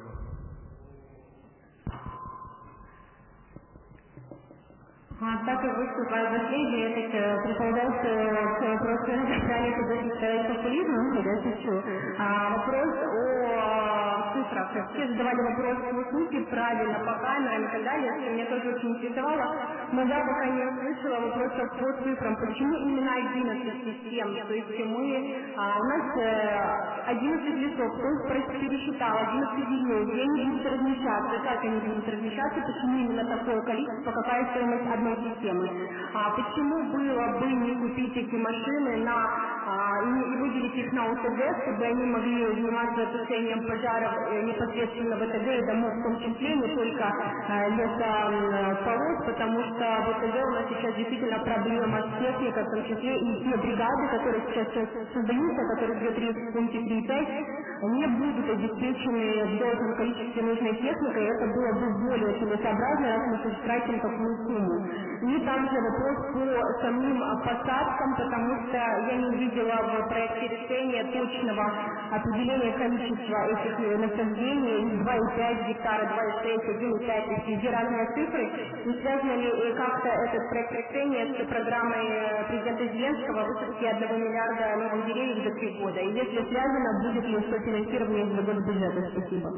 Так как выступаю последний, я так предполагал, что просто далее куда-то ставить популизм, я шучу. Вопрос о цифрах. Все задавали вопросы по сути, правильно, по камерам и так далее, что меня тоже очень интересовало. Но я пока не услышала вопросов по цифрам. Почему именно 11 систем? То есть у нас 11 листов, кто пересчитал, 11 дней, где они будут размещаться, как они будут размещаться, почему именно такое количество, какая стоимость одной системы. Почему было бы не купить эти машины и выделить их на ОТГ, чтобы они могли заниматься тушением пожаров непосредственно в ОТГ и домов в том числе, не только лесополос, потому что в ОТГ у нас сейчас действительно проблема с техникой, в том числе и те бригады, которые сейчас создаются, которые 2-3 в пункте 3.5, не будут обеспечены в должном количестве нужной техникой, и это было бы более целесообразно, раз мы тратим такую сумму. И также вопрос по самим посадкам, потому что я не увидела в проекте решения точного определения количества этих насаждений, 2,5 гектара, 2,6, 1,5, то есть везде разные цифры. Не связано ли как-то этот проект решения с программой президента Зеленского высадки 1 миллиарда новых деревьев за 3 года? И если связано, будет ли софинансирование из госбюджета? Спасибо.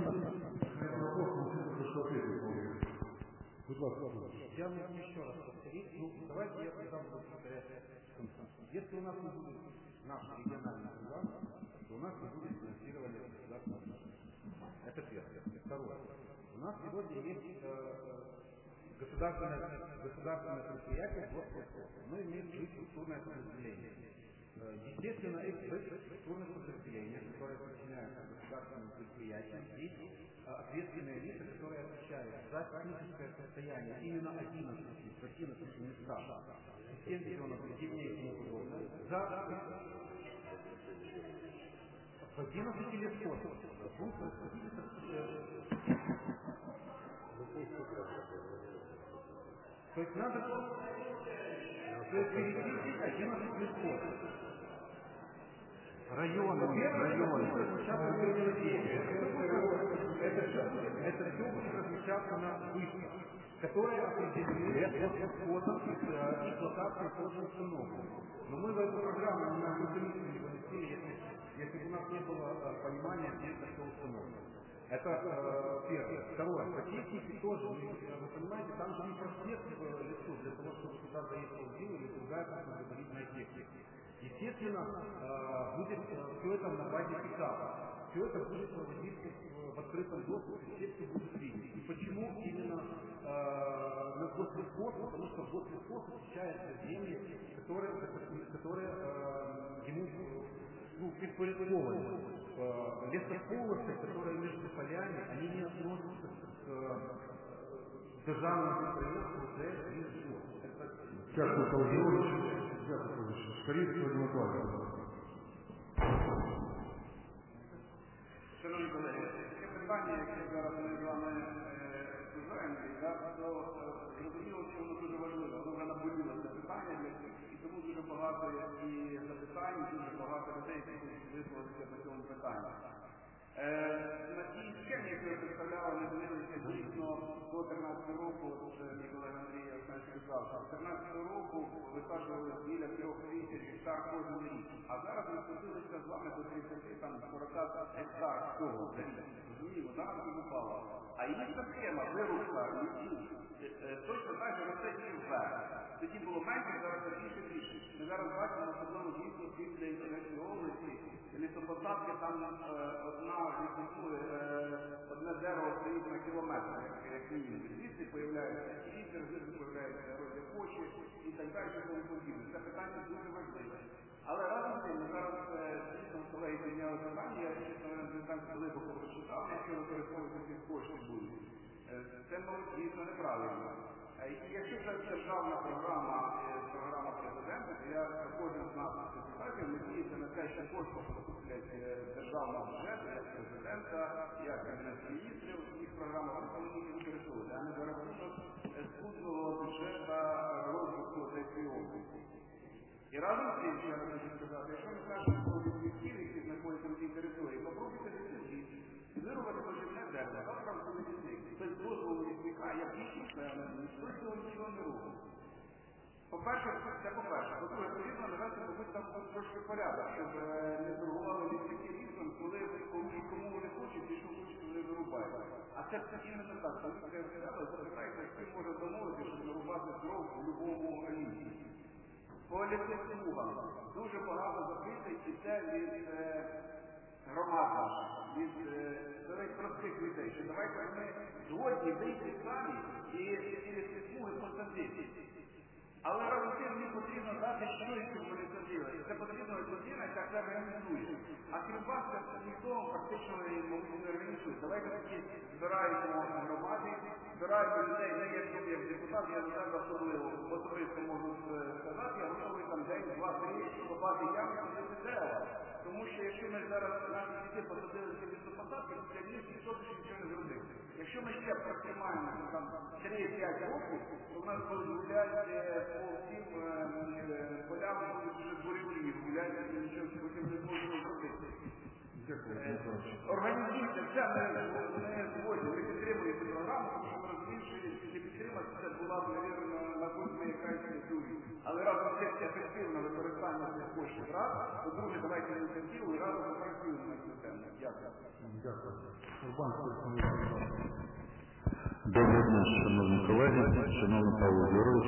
Я могу еще раз повторить, давайте я тогда буду повторять. Если у нас не будет наш региональный программ, то у нас не будет финансирования государственного бюджета. Это первое. Второе. У нас сегодня есть государственное предприятие Гослесхоз. Оно имеет структурное подразделение. Естественно, эти структурные подразделения, которые подчиняются государственным предприятиям, есть ответственные лица, которые отвечают за техническое состояние именно 11 местах, систем видеонаблюдения и тому подобное, в 11 лесхозах. То есть надо перечислить 11 лесхозов. Районы. Это все будет размещаться на выставках, которые определены Гослесхозом и их локации тоже установлены. Но мы в эту программу на комиссию не выносили, если бы у нас не было понимания, где это все установлено. Это первое. Второе. По технике тоже, вы понимаете, там же не проспект лесу для того, чтобы туда заехал один или другая габаритная техника. Естественно, будет все это на базе пикапа. Все это будет проводиться в открытом доступе, все это будут видеть. И почему именно на Гослесхоз? Потому что Гослесхоз отвечает за земли, которые ему предпорядкованы. Лесополосы, которые между полями, они не относятся к державному предприятию уже ничего. Дякую, Павло. Дякую, Шкарівський Вадим Миколаївич. Шановні колеги, таке питання, яке зараз ми з вами обсуждаємо, то зрозуміло, що воно дуже важливо. Воно вже наболіло це питання для всіх, і тому дуже багато і запитань, дуже багато людей, які хочуть висловитися по цьому питанню. На тій схемі, яку я представляв, ми дивилися дійсно до 2013 року, от мій колега Андрій Олександрович сказав, що з 2013 року висаджували біля 3000 гектар кожен рік. А зараз ми спустилися з вами до 30-40 гектар всього за рік. Розуміємо, зараз не упало. А інша схема вирубка лісів точно так же росте і вверх. Тоді було менше, зараз більше. Ми зараз бачимо, особливо дійсно після Інтернетської області, лісопосадки там одне дерево стоїть на кілометр, як мінімум. Звідси появляється вітер, звідси появляється ерозія почви і так далі, і тому подібне. Це питання дуже важливе. Але разом з тим, ми зараз дійсно колеги підняли питання, я не так глибоко прочитав, якщо використовувати ці кошти будуть. Це, мабуть, дійсно неправильно. І якщо це державна програма президента, то я кожен з нас депутатів надіюся на те, що кошти поступлять державного бюджету, як президента, як Кабінету міністрів, їх програма повинні використовувати, а не за рахунок скудного бюджету розвитку цієї області. І разом з тим, я хочу сказати, якщо ми кажемо про лісників, які знаходяться на цій території, попробуйте лісників, вирубати поживне дерево, завтра буде лісник. Без дозволу лісника, я більше певне, ніхто цього нічого не робить. По-перше, це по-перше. По-друге, потрібно навести, мабуть, там трошки порядок, щоб не торгували лісники лісом, коли кому вони хочуть і що хочуть вирубають. А це іменно так, коли треба сказати, запитайте, хто може домовити, щоб нарубати дров в будь-якому місці. По лісослугам дуже багато запитань, і це від громад, від простих людей, що давайте ми згодні вийти самі і ці лісослуги посадити. Але разом з тим мені потрібно дати щось цьому лісосадили. Це потрібно людина, яка це організує. А крім вас, це ніхто фактично не організує. Давайте таки збираємо громади, збираємо людей, не є як депутат, я за себе особисто можу сказати, я готовий там день, два, три, копати ями, посадити дерева. Тому що якщо ми зараз наші діти посадили ці лісопосадки, то для них ніхто більше нічого не зробив. Якщо ми ще протримаємо там 3-5 років, то в нас будуть гуляти по всім полям, будуть вже дворівні гуляти, і нічого потім не зможемо зробити. Організуйте, це не згодні, ми підтримуємо цю програму, тому що ми розуміємо, що не підтримати, це була б, мабуть, на кожній якась дурі. Але разом з цим ефективне використання цих коштів раз, по-друге, давайте ініціативу і разом попрацюємо на цю тему. Дякую. Дякую. Доброго дня, шановні колеги, шановний Павло Юрович.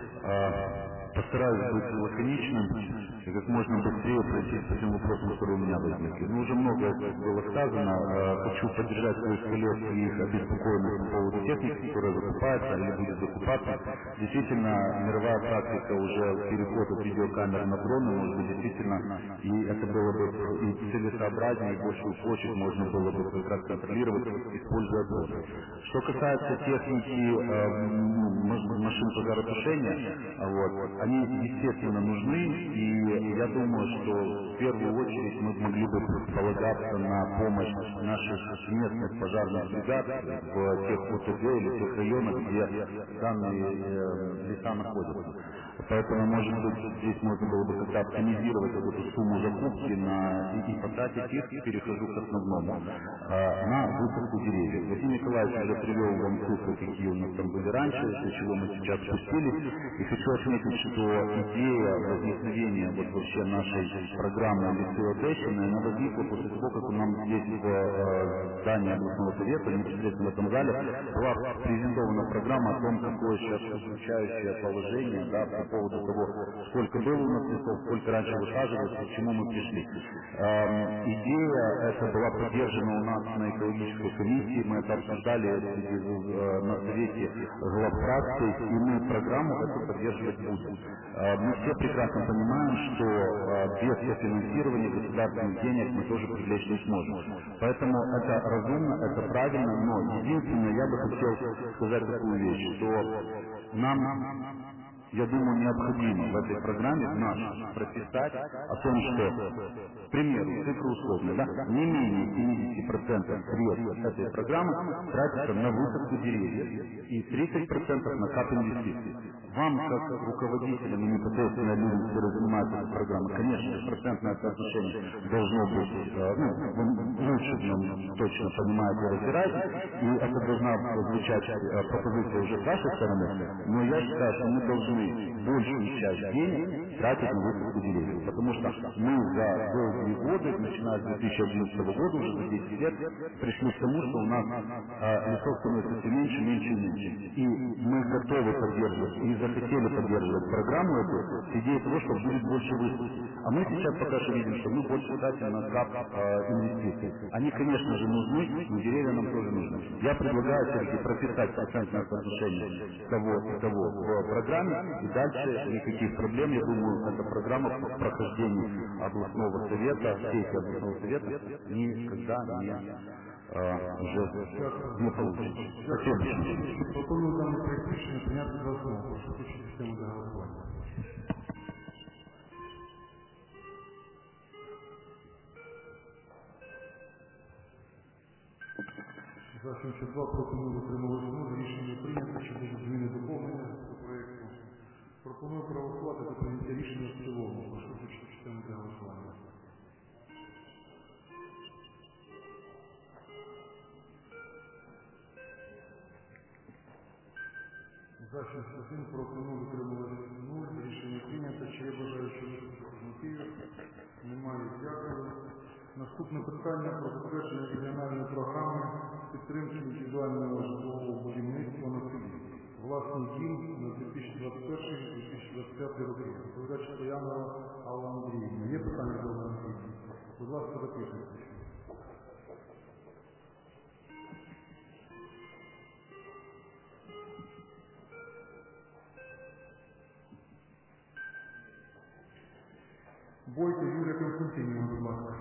Постараюсь быть лаконичным и как можно быстрее пройти по тем вопросам, которые у меня возникли. Ну, уже много было сказано. Хочу поддержать своих коллег и их обеспокоенность по поводу техники, которая закупается или будет закупаться. Действительно, мировая практика уже переход от видеокамер на дроны, может быть, действительно, и это было бы и целесообразнее, и большую площадь можно было бы как раз контролировать, используя дроны. Что касается техники машин пожаротушения, они естественно нужны, и я думаю, что в первую очередь мы могли бы полагаться на помощь наших местных пожарных бригад в тех ОТГ или тех районах, где данные леса находятся. Поэтому, может быть, здесь можно было бы как-то оптимизировать эту сумму закупки и потратить их, перехожу к основному, на высадку деревьев. Василий Николаевич уже привел вам цифры, какие у нас там были раньше, до чего мы сейчас спустились. И хочу отметить, что идея возникновения вообще нашей программы «Лесы Одещины», она возникла после того, как у нас здесь в здании областного совета, непосредственно в этом зале, была презентована программа о том, какое сейчас удручающее положение, по поводу того, сколько было у нас лесов, сколько раньше высаживалось, к чему мы пришли. Идея эта была поддержана у нас на экологической комиссии, мы это обсуждали на совете глав фракций, и мы программу эту поддерживать будем. Мы все прекрасно понимаем, что без софинансирования государственных денег мы тоже привлечь не сможем. Поэтому это разумно, это правильно, но единственное, я бы хотел сказать такую вещь, что нам, я думаю, необходимо в этой программе нашей прописать о том, что, к примеру, цифры условные, не менее 70% средств этой программы тратится на высадку деревьев и 30% на кап инвестиций. Вам, как руководителям и непосредственно людям, которые занимаются этой программой, конечно, процентное соотношение должно быть лучше, но точно понимаете и разбираете, и это должна звучать пропозиция уже с вашей стороны, но я считаю, что мы должны большую часть денег тратить на высадку деревьев, потому что мы за долгие годы, начиная с 2011 года, уже за 10 лет, пришли к тому, что у нас лесов становится все меньше, меньше и меньше. И мы готовы поддерживать, и захотели поддерживать программу эту с идеей того, что будет больше высадки. А мы сейчас пока что видим, что мы больше тратим на кап инвестиций. Они, конечно же, нужны, но деревья нам тоже нужны. Я предлагаю все-таки прописать процентное соотношение того и того в программе, и дальше никаких проблем, я думаю, эта программа по прохождению областного совета, сессии областного совета никогда уже не получится. Спасибо. Пропоную даний проект рішення прийняти за основу. Прошу включити систему для голосування. За 72 пропоную отримувати 0. Рішення прийнято. Чи будуть зміни доповнення до проєкту? Пропоную проголосувати за прийняття рішення в цілому. Прошу включити систему для голосування. За 61 проти 0 утримувалися 0. Рішення прийнято. Чи є бажаючі виступити? Немає. Дякую. Наступне питання про затвердження регіональної програми підтримки індивідуального житлового будівництва на селі. Власний дім на 2021-2025 роки. Доповідач Стоянова Алла Андріївна. Є питання до Алли Андріївни? Будь ласка, записуйтесь. Бойко Юлія Константинівна, будь ласка.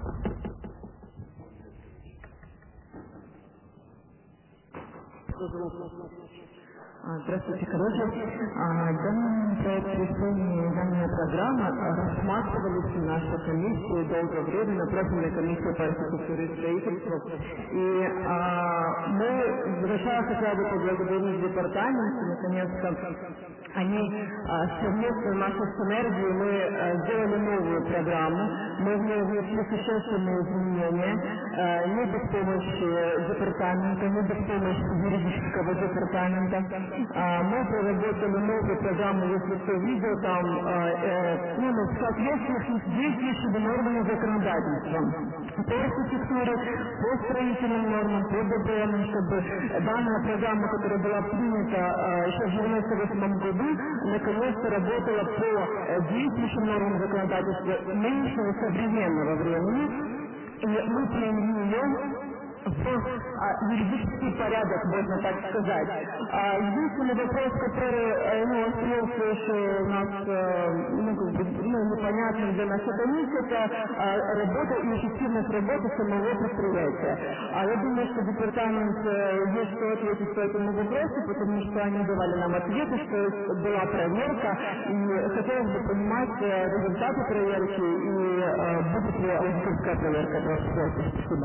Здравствуйте, коллеги. Данный проект решения, данная программа рассматривались в нашей комиссии долгое время, на профильной комиссии по архитектуре и строительству. И мы, завершая, хотела бы поблагодарить департамент, наконец-то, они совместно нашей синергии, мы сделали новую программу, мы в ней внесли существенные изменения, не без помощи департамента, не без помощи юридического департамента. Мы проработали новую программу, если кто видел, там, соответствующих действующим нормам законодательства. По архитектуре, по строительным нормам, по ДБН, чтобы данная программа, которая была принята еще в 1998 году, наконец-то работала по действующим нормам законодательства нынешнего современного времени. И мы приняли ее в юридический порядок, можно так сказать. Единственный вопрос, который остается еще у нас непонятным для нас, это работа и эффективность работы самого предприятия. Я думаю, что департамент есть что ответить по этому вопросу, потому что они давали нам ответы, что была проверка, и хотелось бы понимать результаты проверки и будет ли аудиторская проверка этого вопроса. Спасибо.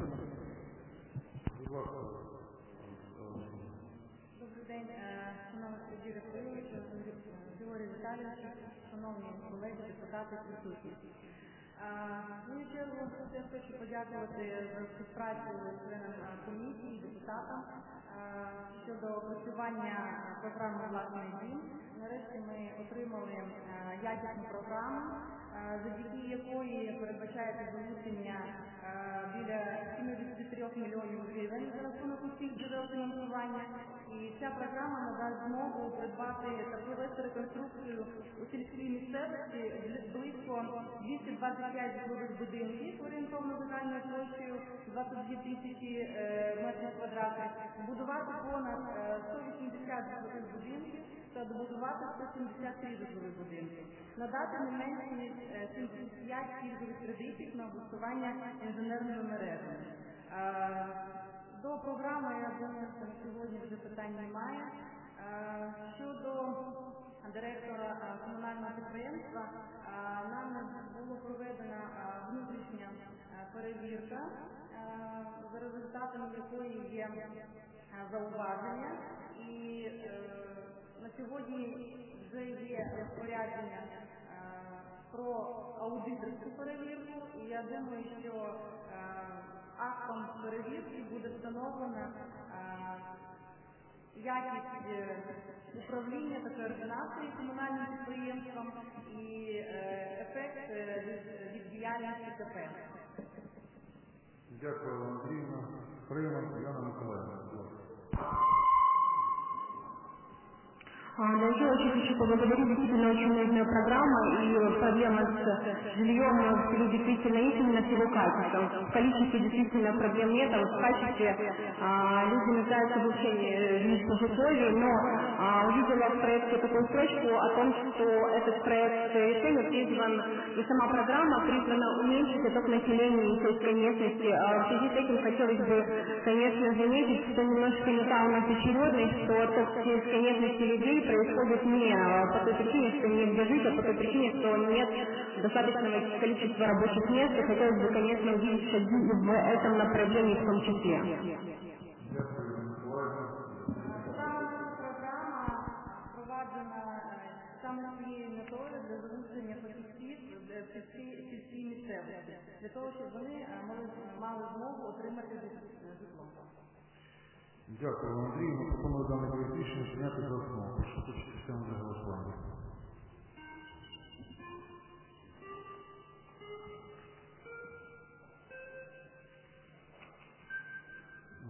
Шановні колеги, депутати, присутні. В свою чергу я хочу подякувати за співпрацю членам комісії, депутатам щодо опрацювання програми «Власний дім». Нарешті ми отримали якісну програму, завдяки якої передбачається залучення біля 73 мільйонів гривень за рахунок усіх джерел фінансування. І ця програма надасть змогу придбати та провести реконструкцію у сільській місцевості близько 225 житлових будинків орієнтовно загальною площею 22 тисячі метрів квадратних, будувати понад 180 житлових будинків та добудувати 173 житлових будинків, надати не менше 75 пільгових кредитів на облаштування інженерними мережами. До програми, я думаю, що на сьогодні вже питань немає. Щодо директора комунального підприємства, нами було проведена внутрішня перевірка, за результатами якої є зауваження. І на сьогодні вже є розпорядження про аудиторську перевірку, і я думаю, що актом перевірки буде встановлена якість управління та координації комунальним підприємством і ефект від діяльності КП. Дякую, Андріївна. Приймемо Яна Миколаївна. Я очень хочу поблагодарить, действительно очень нужная программа, и проблема с жильем в селе действительно есть, именно с его качеством. В количестве действительно проблем нет, а вот в качестве люди нуждаются в улучшении жилищных условий, но увидела в проекте такую строчку о том, что этот проект решения призван, и сама программа призвана уменьшить отток населения сельской местности. В связи с этим хотелось бы, конечно, заметить, что немножко не та у нас очередность, что отток сельской местности людей происходит не по той причине, что негде жить, а по той причине, что нет достаточного количества рабочих мест, и хотелось бы, конечно, увидеть шаги в этом направлении в том числе. Програма впроваджена саме з цією метою для залучення фахівців в сільській місцевості, для того, щоб вони мали змогу отримати житло. Дякую, Андрій. Ми пропонуємо даний проект рішення прийняти за основу. Прошу включити систему для голосування.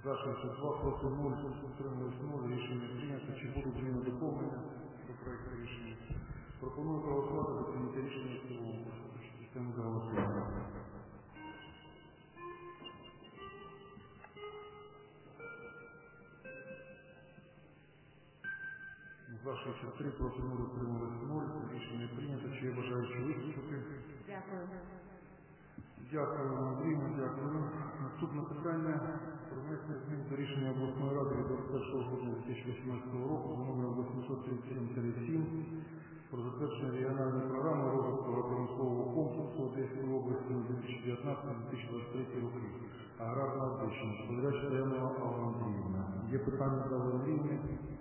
За 62, проти 0, утримались 0, рішення прийнято. Чи будуть зміни доповнення до проекту рішення? Пропоную проголосувати за прийняття рішення в цілому. Систему для голосування. За 63, проти 0, утримались 0, рішення прийнято. Чи є бажаючі виступити? Дякую. Дякую, Андрію, дякую. Наступне питання про внесення змін до рішення обласної ради від 21 грудня 2018 року за номером 837-7 про затвердження регіональної програми розвитку агропромислового комплексу Одеської області на 2019-2023 роки. Аграрна Одещина. Доповідач Стоянова Алла Андріївна. Є питання до Алли Андріївни?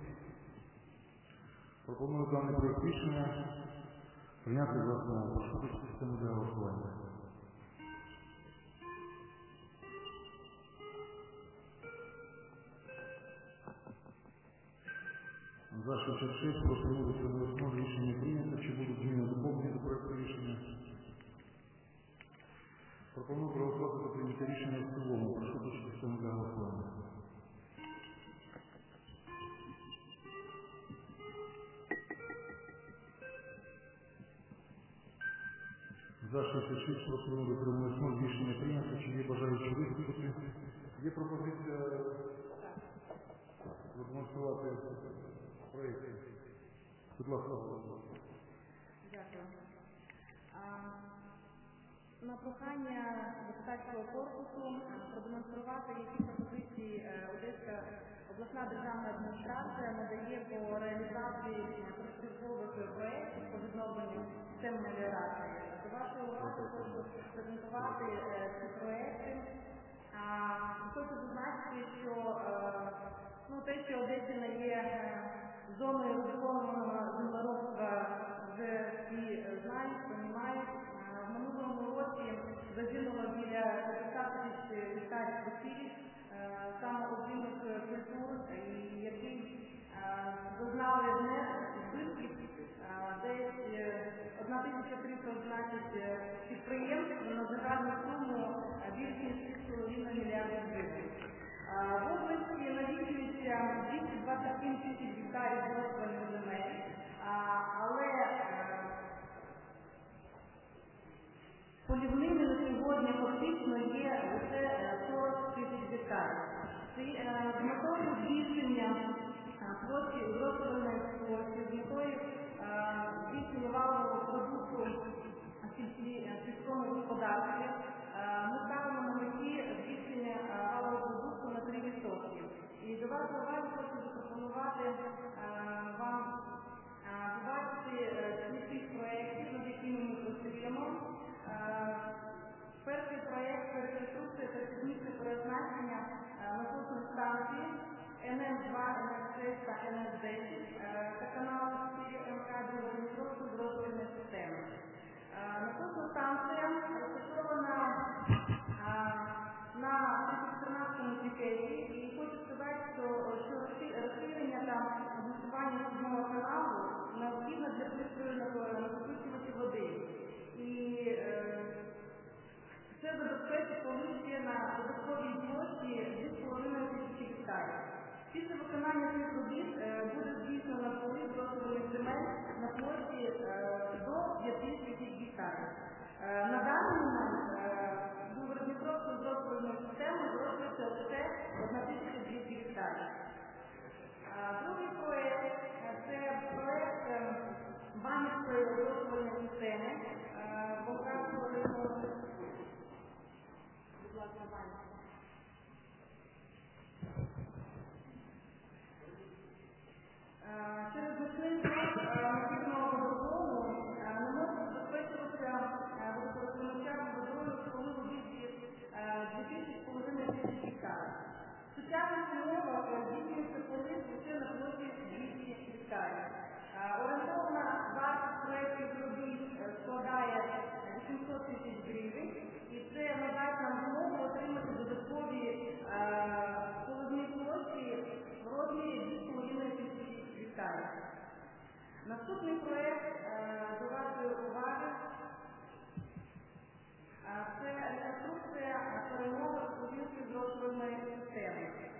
Пропоную даний проект рішення прийняти за основу. Прошу систему для голосування. За 66, проти 0, утримались 0, рішення прийнято. Чи будуть зміни доповнення до проекту рішення? Пропоную проголосувати за прийняття рішення в цілому. Прошу систему для голосування. За 66, проти 0, утримались 0, рішення прийнято. Чи є бажаючі виступити? Є пропозиція продемонструвати проєкт. Будь ласка. Дякую. На прохання депутатського корпусу продемонструвати, які пропозиції Одеська обласна державна адміністрація надає по реалізації перспективних проєктів по відновленню систем меліорації. До вашої уваги хочу презентувати ці проєкти. Хочу зазначити, що те, що Одещина є зоною ризикованого землеробства, вже всі знають, розуміють. В минулому році загинуло біля 500 тисяч гектарів посівів, саме озимих культур, які зазнали збитків. Десь 1311 підприємств на загальну суму більше ніж 6,5 мільярдів гривень. В області налічується 227 тисяч гектарів розпальних земель, але полівними на сьогодні фактично є лише 40 тисяч гектарів. З метою збільшення площі розпальної площі, з метою збільшення валового продукту в сільському господарстві, ми ставимо на меті збільшення валового продукту на 3%. І до вашої уваги хочу запропонувати вам побачити кількість проєктів, над якими ми працюємо. Перший проєкт – це реконструкція та технічне переоснащення насосної станції НС-2, НС-6 та НС-10 та каналу 4 МК Дніпровської зроджувальної системи. Насосна станція розташована на 14-му пікеті, і хочу сказати, що розширення та облаштування судного каналу необхідно для пристрою накопичувачів води. І це забезпечить полив на додатковій площі 2,5 тисячі гектарів. Після виконання цих робіт буде здійснено полив розпальних земель на площі до 5 тисяч гектарів. На даний момент до Дніпровської розпальної системи залишиться лише 1200 гектарів. Другий проєкт – це проєкт Банівської розпальної системи Болгарського району. Будь ласка, Банівська. Через значний строк необхідного водогону не може забезпечуватися водокористувачам водою з поливу більше 2,5 тисяч гектарів. В сучасних умовах здійснюється полив лише на площі 200 гектарів. Орієнтовна вартість проєктів робіт складає 800 тисяч гривень, і це надасть нам змогу отримати додаткові поливні площі в розмірі 2,5 тисяч гектарів. Наступний проєкт до вашої уваги це реконструкція перемоги Кузінської зрошувальної системи.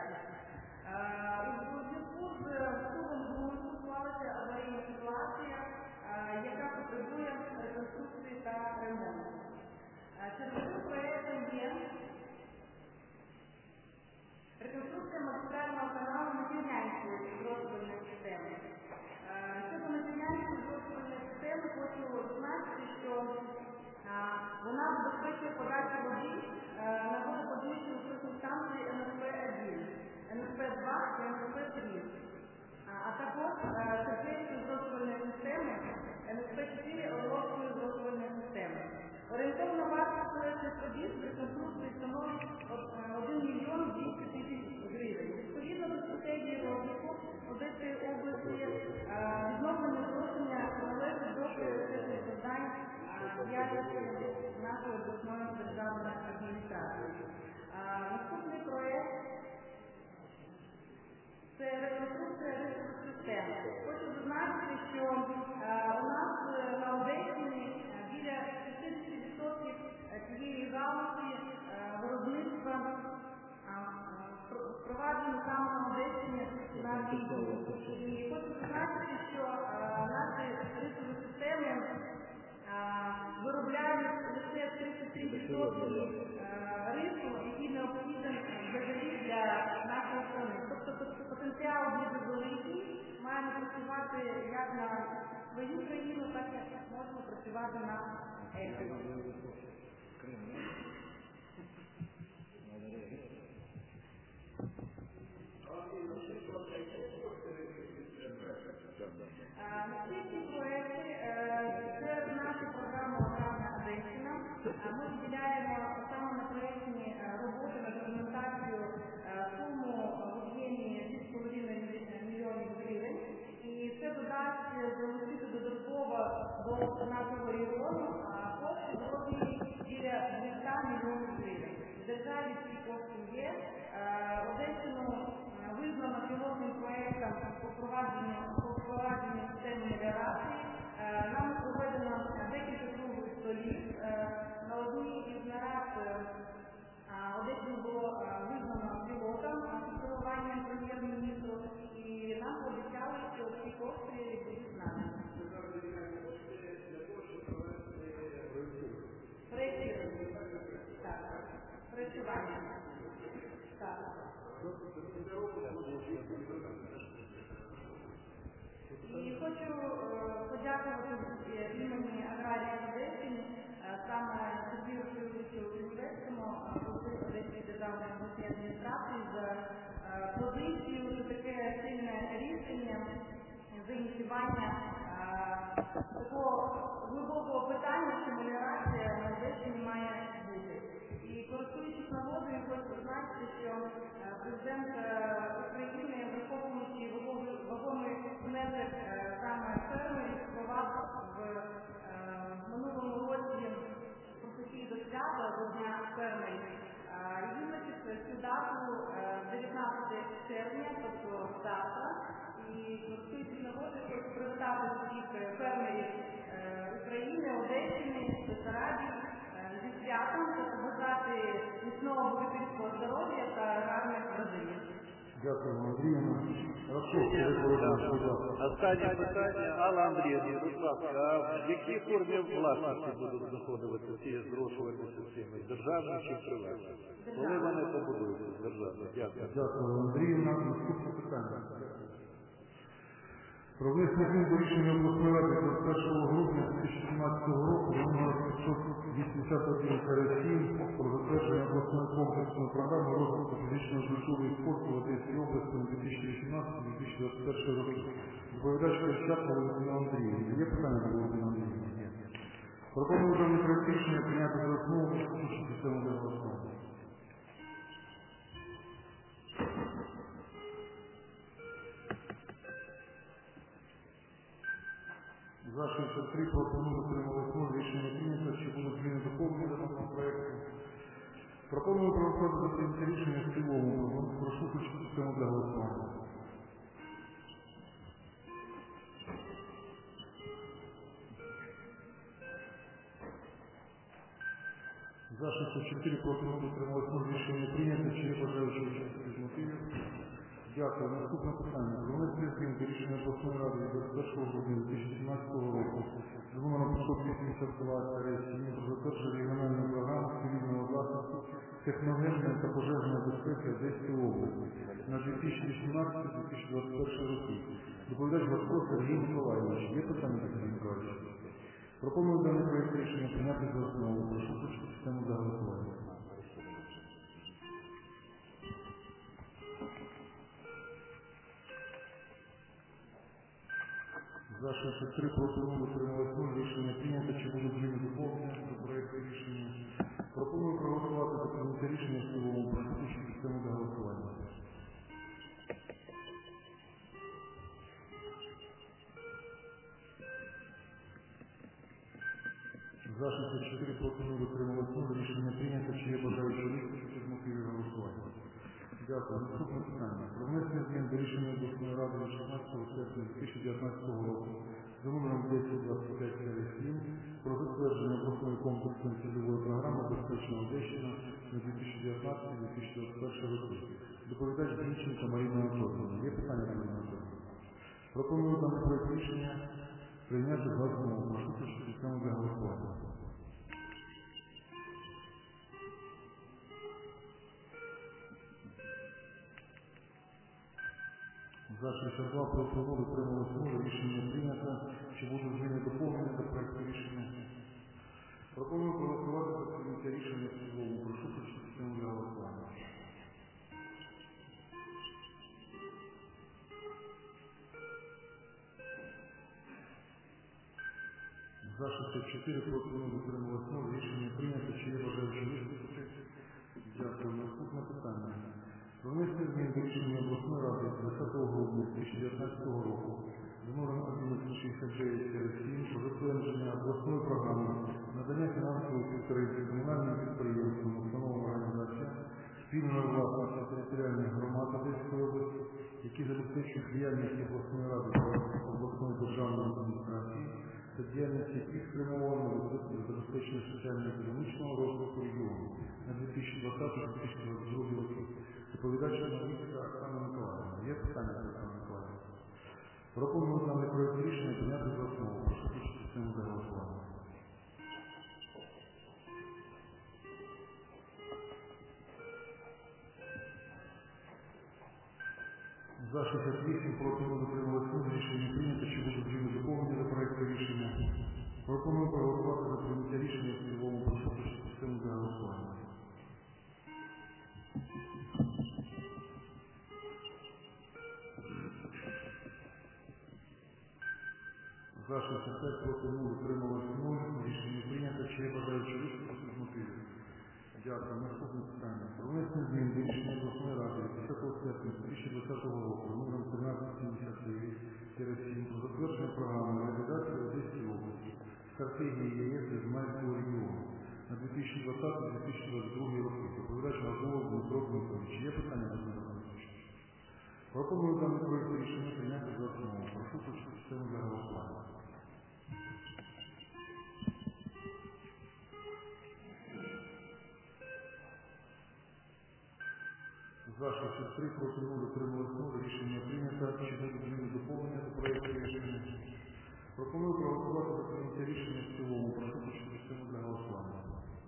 У зв'язку з вступом склалася аварійна ситуація, яка потребує реконструкції та ремонту. Черговим проєктом є реконструкція магістрального каналу Надвірнянської розвідувальної системи. Щодо Надвірнянської розвідувальної системи, хочу зазначити, що вона забезпечує подачу води на водоподвищену насосну станцію НСП-1, НСП-2 і НСП-3, а також Серпейської розвідувальної системи НСП-4 Орловської розвідувальної системи. Орієнтовна вартість проєктних робіт в реконструкції становить 1 мільйон 200 тисяч гривень. Відповідно до стратегії розвитку Одеської області, відновлення зрошення належить до пріоритетних завдань діяльності нашої обласної державної адміністрації. Наступний проєкт – це реконструкція ринкової системи. Хочу зазначити, що у нас на Одещині біля 60% цієї галузі виробництва впроваджено саме на Одещині на відео. І хочу зазначити, що наші ринкові системи виробляють лише 33% рису, який необхідний взагалі для нашої країни. Тобто потенціал дуже великий, маємо працювати як на свою країну, так і можемо працювати на експорт. Наступні проекти – це наша програма «Аграрна Одещина». Ми виділяємо саме на проєктні роботи на документацію суму в об'ємі 6,5 мільйонів гривень. І це додасть залучити додатково до нашого регіону кошти в розмірі біля 200 мільйонів гривень. В державі ці кошти є. Одещину визнано пілотним проєктом по впровадженню системи меліорації. Нам проведено декілька круглих столів. На одній із нарад Одещину було визнано пілотом під керуванням прем'єр-міністру, і нам пообіцяли, що ці кошти будуть знані. Проєктування. Так. І хочу подякувати імені аграрії Одещини, саме Сергію Федоровичу Лисецькому, голові Одеської державної обласної адміністрації, за позицію, за таке сильне рішення, за ініціювання такого глибокого питання, що меліорація на Одещині має бути. І користуючись нагодою, хочу зазначити, що президент України, враховуючи вагомий внесок саме фермерів, впровадив в минулому році професійне свято до Дня фермерів. І визначив цю дату 19 червня, тобто завтра. І користуючись нагодою, хочу привітати всіх фермерів України, Одещини, Бессарабії зі святом та побажати міцного богатирського здоров'я та гарних врожаїв. Дякую, Андріївна. Останнє питання. Алла Андріївна, будь ласка, в якій формі власності будуть знаходитися ці зрошувальні системи? Державні чи приватні? Коли вони побудуються з державних? Дякую. Дякую, Андріївна. Наступне питання. Про внесення змін до рішення обласної ради 21 грудня 2017 року номер 581-7 про затвердження обласної комплексної програми розвитку фізичної культури і спорту в Одеській області на 2018-2021 роки. Доповідач Кирчак Валентина Андріївна. Є питання до Валентина Андріївна? Ні. Пропоную даний проект рішення прийняти за основу і систему для голосування. За 63 пропоную отримати рішення прийнято, що будуть зміни доповнення до даного проєкту. Пропоную проголосувати за прийняття рішення в цілому. Прошу включити систему для голосування. За 64, проти 0, утрималось 0, рішення прийнято. Чи є бажаючі учасники з мотивів? Дякую. Наступне питання. Про внесення змін до рішення обласної ради від 21 грудня 2017 року з номером 582-7 про затвердження регіональної програми цивільного захисту, техногенної та пожежної безпеки Одеської області на 2018-2021 роки. Доповідач Гладко Сергій Миколайович. Є питання до Сергія Миколайовича? Пропоную даний проєкт рішення прийняти за основу. Прошу включити систему за голосування. За 63, проти 0, утрималось 0, рішення прийнято. Чи будуть зміни доповнення до проєкту рішення? Пропоную проголосувати за прийняття рішення в цілому. Прошу включити систему за голосування. За 64, проти 0, утрималось 0, рішення прийнято. Чи є бажаючі виступити з мотивів голосування? Дякую. Наступне питання. Про внесення змін до рішення обласної ради від 16 серпня 2019 року за номером 1025-7 про затвердження обласної комплексної цільової програми «Безпечна Одещина» на 2019-2021 роки. Доповідач Зінченко Марина Анатоліївна. Є питання, Марина Анатоліївна? Пропоную даний проєкт рішення прийняти за основу. Прошу включити систему для голосування. За 62, проти 0, утрималось 0, рішення прийнято. Чи будуть зміни доповнення до проєкту рішення? Пропоную проголосувати за прийняття рішення в цілому. Прошу включити систему для голосування. За 64, проти 0, утрималось 0, рішення прийнято. Чи є бажаючі виступити? Дякую. Наступне питання. Про внесення змін до рішення обласної ради 20 грудня 2019 року з номером 1169-7 про затвердження обласної програми надання фінансової підтримки комунальним підприємствам, установам, організаціям спільної власності територіальних громад Одеської області, які забезпечують діяльність обласної ради та обласної державної адміністрації та діяльність яких спрямовано на забезпечення соціально-економічного розвитку регіону на 2020-2022 роки. Доповідач Новіцька Оксана Миколаївна. Є питання до Оксани Миколаївни? Пропоную даний проєкт рішення прийняти за основу. Прошу включити систему для голосування. За 68, проти 0, утрималось 0, рішення прийнято. Чи будуть зміни доповнення до проєкту рішення? Пропоную проголосувати за прийняття рішення в цілому. Прошу включити систему для голосування. За 65, проти 0, утрималось 0, рішення прийнято. Чи є бажаючі виступити з мотивів? Дякую. Наступне питання. Про внесення змін до рішення обласної ради від 10 серпня 2020 року номером 1379-7 про затвердження програми реалізації Одеської області стратегії ЄС для Дунайського регіону на 2020-2022 роки. Доповідач Гладко Дмитро Дмитрович. Є питання до Дмитра Дмитровича? Пропоную даний проєкт рішення прийняти за основу. Прошу включити систему для голосування. За 63, проти 0, утрималось 0, рішення прийнято. Чи будуть зміни доповнення до проєкту рішення? Пропоную проголосувати за прийняття рішення в цілому. Прошу включити систему для голосування.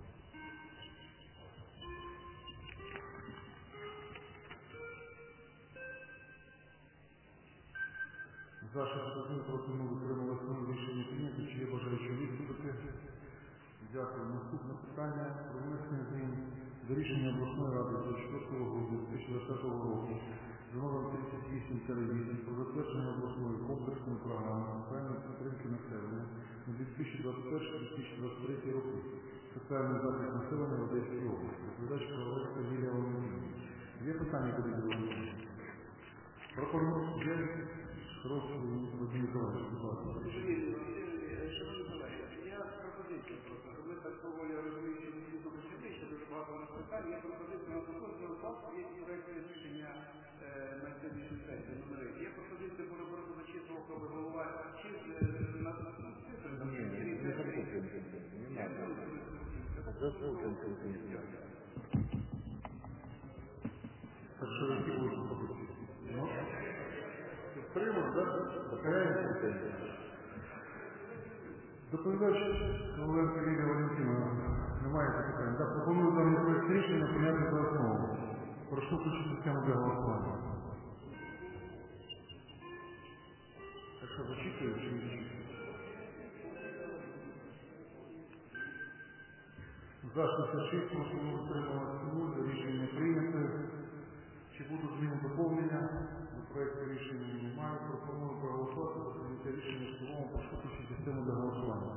За 61, проти 0, утрималось 0, рішення прийнято. Чи є бажаючі виступити? Дякую. Наступне питання про внесення змін до рішення обласної ради 24 грудня 2020 року за номером 38-8 про затвердження обласної комплексної програми соціальної підтримки населення на 2021-2023 роки. Соціальний захист населення в Одеській області. Доповідач Коваленська Лілія Володимирівна. Є питання, куди Володимирівна? Пропоную Шановний Миколаївич, будь ласка. Шановні колеги, я пропозицію просто, щоб ми так поволі розуміємо, що не дуже що дуже багато у нас питань. Є пропозиція на кожного факту, є проєкти рішення на сьогоднішній сесії номери. Є пропозиція, буде просто зачитував, коли голова, чи на цифри, там, 4, 5, 5. Так що які будуть пропозиції? Підтримуємо, так? Покараємо питання. Доповідач Коваленко Лілія Валентинівна, немає запитань. Так, пропоную даний проект рішення прийняти за основу. Прошу включити систему для голосування. Так що, зачитую чи не зачитую? За 66, прошу утримувати 0, рішення прийняте. Чи будуть зміни доповнення? До проекту рішення немає. Пропоную проголосувати за прийняття рішення в цілому. Прошу включити систему для голосування.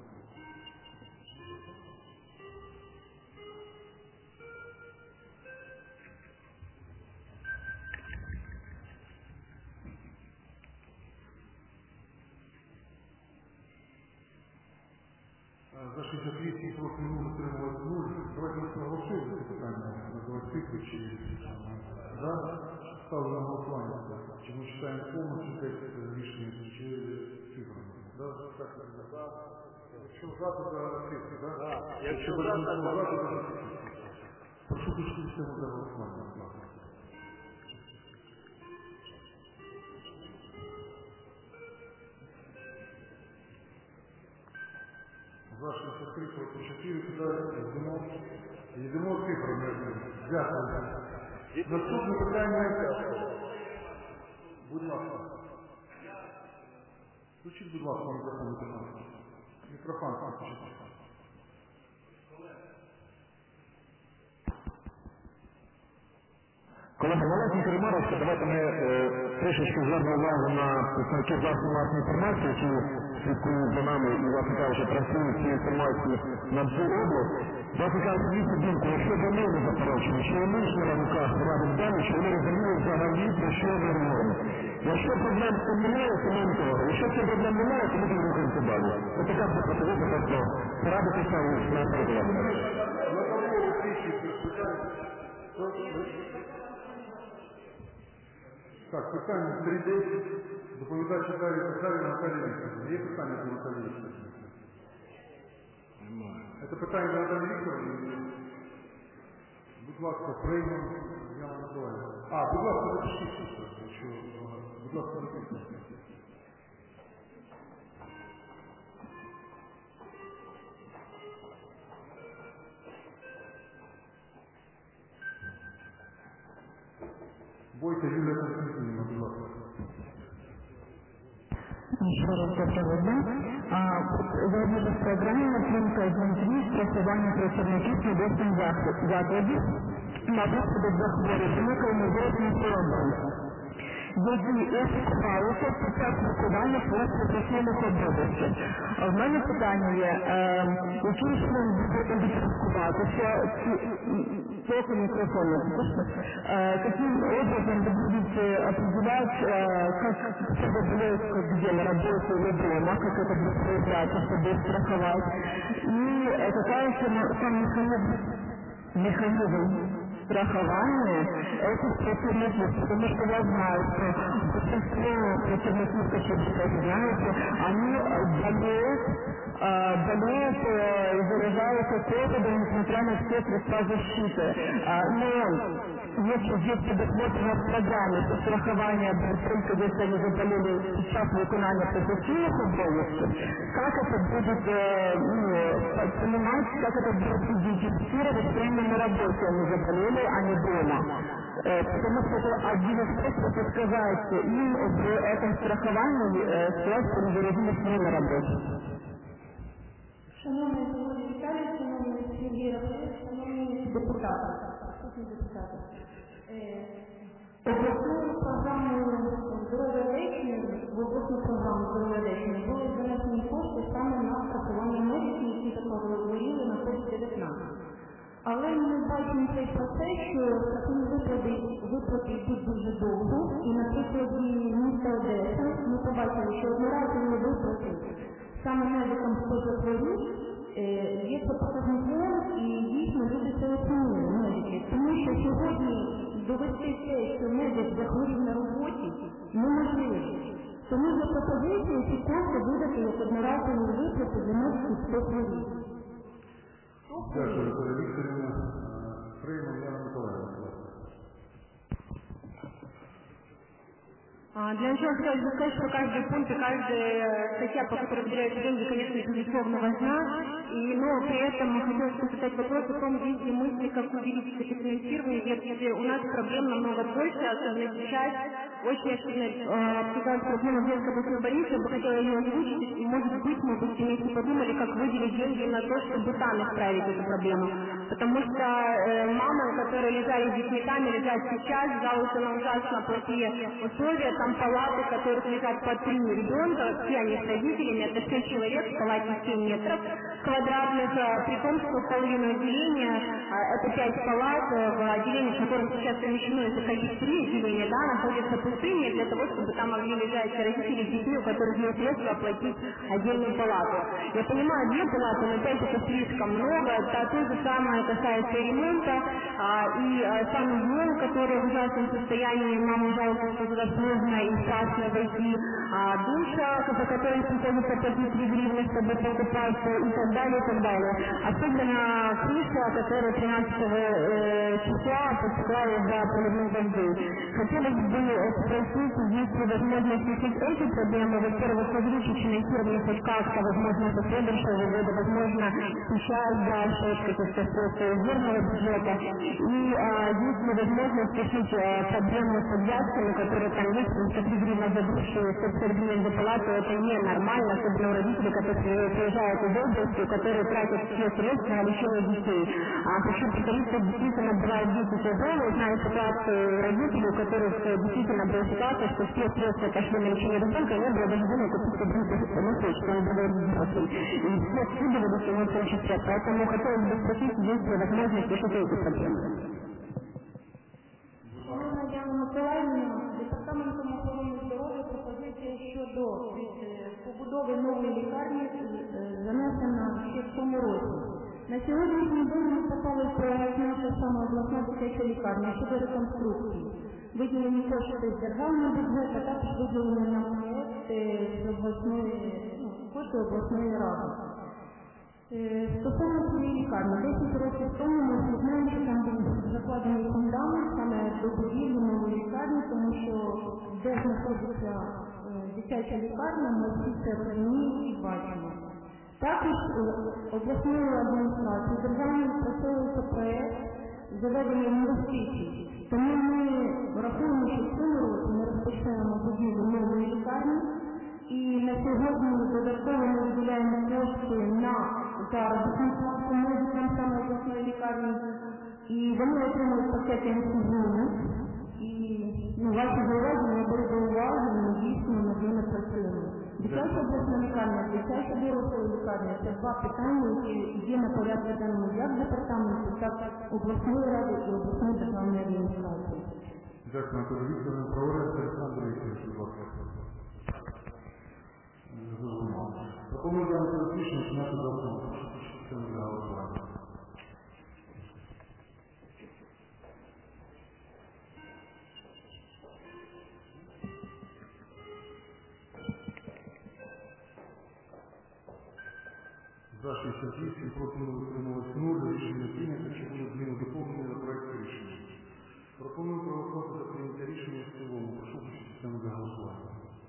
За 68 проти 0, утримувати 0. Давайте проголосуємо за це питання. Називати цифри чи... Да? Ставлю на голосування. Чи ми читаємо повністю текст рішення, чи цифрами? Да? Так, да. Якщо за, то за цифри, да? Якщо за, то за цифри. Прошу включити систему для голосування. За 63 проти 4, йдемо цифрами. Дякую. Наступне питання. Будь ласка. Включіть, будь ласка, мікрофон. Мікрофон включіть. Колеги, маленька ремарочка, давайте ми трішечки звернемо увагу на представників засобів масової інформації, які слідкують за нами і, власне кажучи, транслюють цю інформацію на всю область. Власне кажучи, їхню думку, якщо до ми не заперечуємо, що ми йшли на руках радимо далі, що вони розуміли взагалі, про що ми говоримо. Якщо проблем з цим немає, то ми нікого. Якщо цих проблем немає, то ми будемо рухатися далі. Ось така пропозиція, просто порадитися і на переговорах. Так, питання 3.10. Доповідач Наталія Наталія Вікторівна. Є питання до Наталії Вікторівни? Немає. Це питання до Наталії Вікторівни? Будь ласка, приймемо. Яна Миколаївна. Будь ласка, запишіть. Будь ласка, запишіть. Бойко Юлія Константинівна, будь ласка. Ще раз доброго дня. Заодно з програмою «Підтримка жінки» страхування працівників медичних закладів на виходи захворювань виникли хворобами, які ефектувалися під час виконання своїх професійних обов'язків. В мене питання є, яким чином буде ідентифікуватися только микрофон, каким образом вы будете определять, как определяют, где на работе или дома, как это будет проявляться, чтобы страховать, и какая сам механизм страхования этих працівників, потому что я знаю, что большинство працівників, как вы знаете, они болеют и заражаются ковидом, несмотря на все средства защиты. Но если здесь предусмотрено в программе страхования только если они заболели сейчас выполнения профессиональных обовязков, как это будет понимать, как это будет идентифицировать прямо на работе, они заболели, а не дома. Потому что это один из способов сказать им об этом страховании, сказать, что они заразились не на работе. Шановний Володимир Віталійович, шановний Сергій Рафаель, шановні депутати. Обласною програмою здоров'я лечення, в обласну програму здоров'я лечення були занесені кошти саме на страхування медиків, які захворіли на COVID-19. Але ми бачимо цей процес, що страхові виплати йдуть дуже довго, і на прикладі міста Одеса ми побачили, що одноразові виплати саме медикам, хто захворів, є це показником, і дійсно люди це оцінюють, медики. Тому що сьогодні довести те, що медик захворів на роботі, неможливо. Тому за пропозицію ці кошти видати як одноразові виплати для медиків, хто хворів. Хто Дякую, Вікторія Вікторівна. Приймемо Яна Миколаївна. Для начала хотелось бы сказать, что каждый пункт и каждая статья, по которой выделяются деньги, конечно, безусловно важна. Но при этом хотелось бы задать вопрос о том, есть ли мысли, как увеличить это финансирование, если у нас проблем намного больше, особенно сейчас. Очень активно обсуждалась проблема детской областной больницы, я бы хотела ее озвучить, и может быть мы бы вместе подумали, как выделить деньги на то, чтобы там исправить эту проблему. Потому что мамы, которые лежали с детьми там и лежат сейчас, жалуются на ужасно плохие условия, там палаты, в которых лежат по 3 ребенка, все они с родителями, это 6 человек, в палате 7 метров квадратных, при том, что половину отделения, это 5 палат, в отделении, в котором сейчас помещено, это 3 отделения, да, находятся пустыни для того, чтобы там могли лежать родители с детьми, у которых нет средств оплатить отдельную палату. Я понимаю, 2 палаты, но 5 это слишком много, то же самое касается ремонта, и санузел, который в ужасном состоянии, мама жалуется, что туда сложно и страшно войти, душа, за который приходится платить 3 гривны, чтобы покупать, и так далее, и так далее. Особенно крыша, которая 13 числа потекла из-за проливных дождей. Хотелось бы спросить, есть ли возможность решить эти проблемы, во-первых, увеличить финансирование хоть как-то, возможно, со следующего года, возможно, сейчас дальше от каких-то средств сборного бюджета, и есть ли возможность решить проблему с обвязками, которые там есть, потому что 3 гривны за душу, 150 гривен за палату, это ненормально, особенно у родителей, которые приезжают из области, которые тратят все средства на лечение детей. Хочу повторить, что действительно бывают дети тяжелые, знаю ситуацию родителей, у которых действительно была ситуация, что все средства пошли на лечение ребенка, и не было даже денег купить продукты, что он был взрослым. И все скидывались ему в том числе. Поэтому хотелось бы спросить, есть ли возможность решить эти проблемы. Шановна Яна Миколаївна, департаментом охорони здоров'я пропозиція щодо побудови нової лікарні занесена ще в цьому році. На сьогоднішній день ми попали в проект наша сама обласна дитяча лікарня щодо реконструкції. Виділені кошти з державного бюджету, а також виділені на проект з обласної ради. Стосовно цієї лікарні, 10 років тому ми знаємо, що там був закладений фундамент саме до будівлі нової лікарні, тому що де знаходиться дитяча лікарня, ми всі це розуміємо і бачимо. Також обласною адміністрацією державною відпрацьовується проєкт заведення інвестицій. Тому ми рахуємо, що в цьому році ми розпочнемо будівлю нової лікарні, і на сьогодні додатково ми виділяємо кошти на заробітну плату медикам саме обласної лікарні, і вони отримують пакети інсуліну. І ваші зауваження були до уваги, ми дійсно над ними працюємо. Дитяча обласна лікарня, дитяча доросла лікарня – це 2 питання, які є на порядку денному як департаменту, так обласної ради і обласної державної адміністрації. Дякую, Анатолій Вікторовна. Проводиться Олександр Вікторович, будь ласка. Пропоную дану рішення прийняти за основу. Це не для голосування. За 68, проти 0, утрималось 0, рішення прийнято, чи буде зміни доповнення до проекту рішення. Пропоную проголосувати за прийняття рішення в цілому. Прошу включити систему для голосування.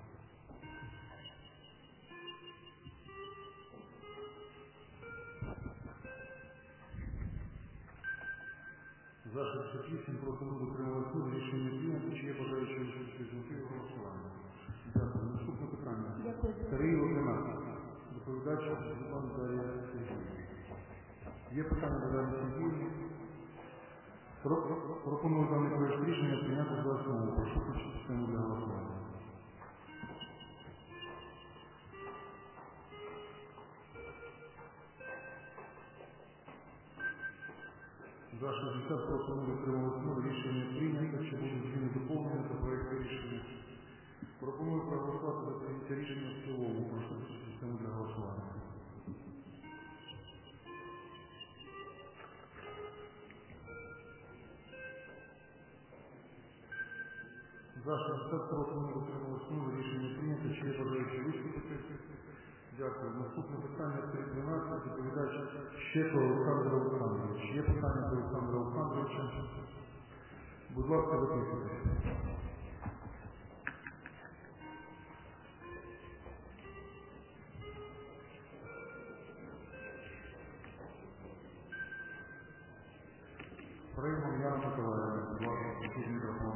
За 68, проти 0, утрималось 0, рішення прийнято, чи є бажаючі визначити голосування. Дякую. Наступне питання. Старий 11. Доповідач Світлана Дар'я Сергіївна. Є питання до Дар'ї Сергіївни. Пропоную даний проект рішення прийняти за основу. Прошу включити систему для голосування. За 60 проти 0, утрималось 0, рішення прийнято, чи будуть зміни доповнення до проекту рішення. Пропоную проголосувати за прийняття рішення в цілому. Прошу включити систему для голосування. За 60 проти 0, утрималось 0, рішення прийнято, чи є бажаючі виступити. Дякую. Наступне питання 312. Доповідач Щеко Олександр Олександрович. Є питання до Олександра Олександровича? Будь ласка, записуйтесь. Приймом Яна Миколаївна. Будь ласка, включіть мікрофон.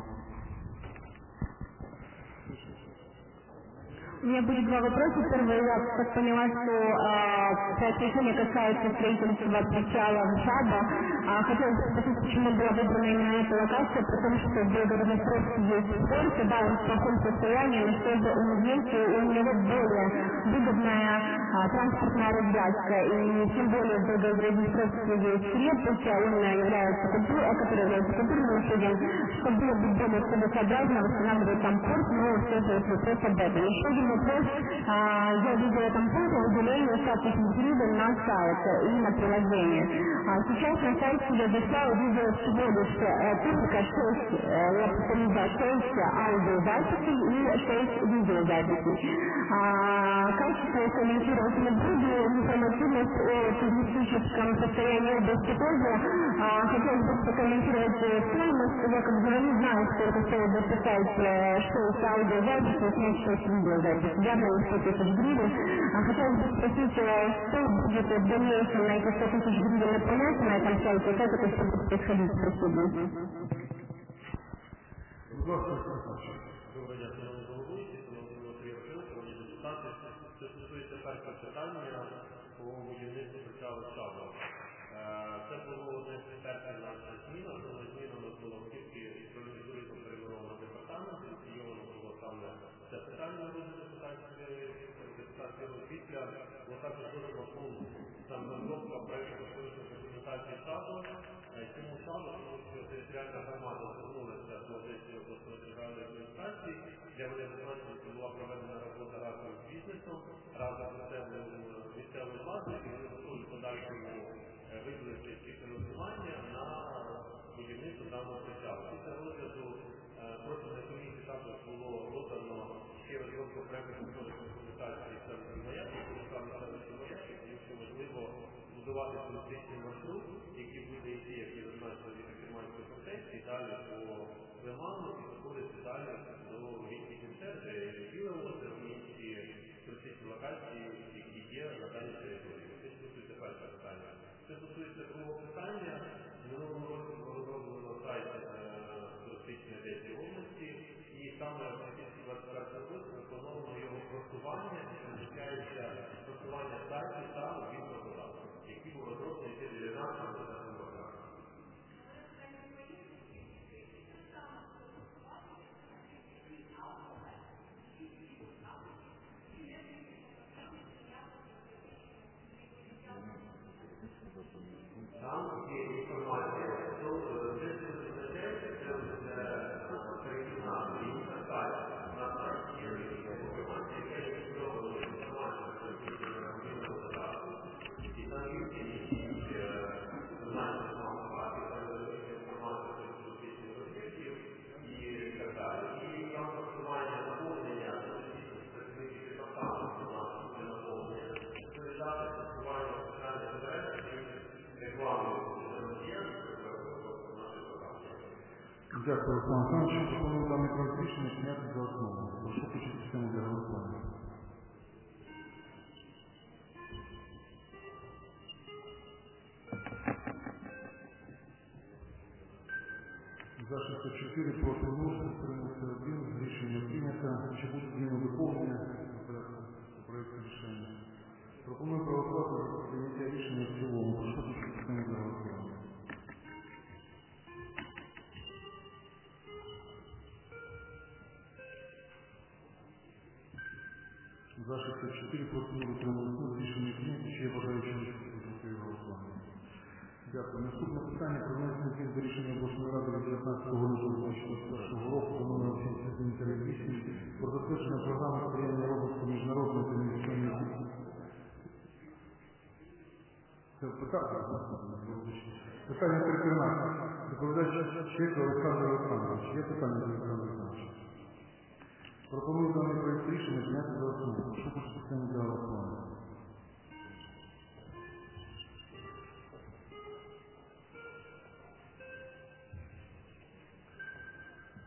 У меня будет два вопроса. Первый, я так поняла, что проект решения касается строительства причала в Шаба. Хотелось бы спросить, почему была выбрана именно эта локация, потому что в Белгороднестровске есть порт, да, он в плохом состоянии, но чтобы он есть, у него более выгодная транспортная развязка. И тем более в Белгороднестровске есть крепость, он является который является культурным наследием, чтобы было бы более целесообразно восстанавливать там порт, но все же это вопрос об этом. Еще один вопрос, я видела там фото выделение 100 тысяч гривен на сайт и на приложение. Сейчас на сайте я зашла, увидела всего лишь только 6 аудиозаписей и 6 видеозаписей. Качество я комментировать не буду, информативность о туристическом состоянии области тоже. Хотелось бы прокомментировать стоимость, я как бы не знаю, сколько стоит записать 6 аудиозаписей, снять 6 видеозаписей. Явно не 100 тысяч гривен. Хотелось бы спросить, что будет в дальнейшем на эти 100 тысяч гривен направляться на этом сайте, как это все будет происходить? Спасибо. Доброго дня, шановні головуючі, шановні шановні депутати. Це стосується першого питання по будівництву причалу Шаба. Це було одне з перших наших змін, основна зміна у нас була тільки туризму перейменовано департамент, ініційовано було саме це питання народних депутатської після було також додано пункт саме розробка проєкту екологічної документації Шабу. Чому Шабу? Тому що територіальна громада звернулася до Одеської обласної державної адміністрації, де вони зазначили, що була проведена робота разом з бізнесом, разом з місцевою владою, і вони готові в подальшому виділити ці фінансування на будівництво даного причалу. Після розгляду профільної комісії також було роздано ще розробку проєкту екологічної документації селищної маяки, тому що можливо будувати туристичний маршрут, який буде йти, як я зазначив, від Керманської фортеці, далі по Лиману і заходити далі до річки Кінцер, де Біле озеро і інші туристичні локації, які є на даній території. Це стосується першого питання. Це стосується другого питання. В минулому році було розроблено сайт туристичної Одеської області, і саме в 2024 році заплановано його просування, і передбачається просування сайту та мобільного додатку, який був розроблений ще 19 років. Там є інформація, що це перехідна сторінка сайту. На сайті є інформація, яка є інформована інформація про мобільного додатку. І там є зазначення самого факту, інформація про туристичних об'єктів і так далі. І там просування наповнення, працівників департаменту на наповнення, передати просування соціальних мереж Дякую, Руслан Олександрович. Пропоную даний проект рішення зняти за основу. Прошу включити систему для голосування. За 64 проти 0, утримався 1, рішення прийнято. Чи будуть зміни доповнення до проекту рішення? Пропоную проголосувати за прийняття рішення в цілому. Прошу включити систему для голосування. За 64 проти 0, утрималися 0, рішення прийнято. Ще є бажаючі виступити за голосування. Дякую. Наступне питання про внесення змін до рішення обласної ради від 19 лютого 2021 року до номер 77-8 про затвердження програми сприяння розвитку міжнародної та інвестиційної політики. Це питання 313. Доповідач Щеко Олександр Олександрович. Є питання до Олександра Олександровича? Пропоную даний проєкт рішення зняти за основу. Прошу систему для голосування.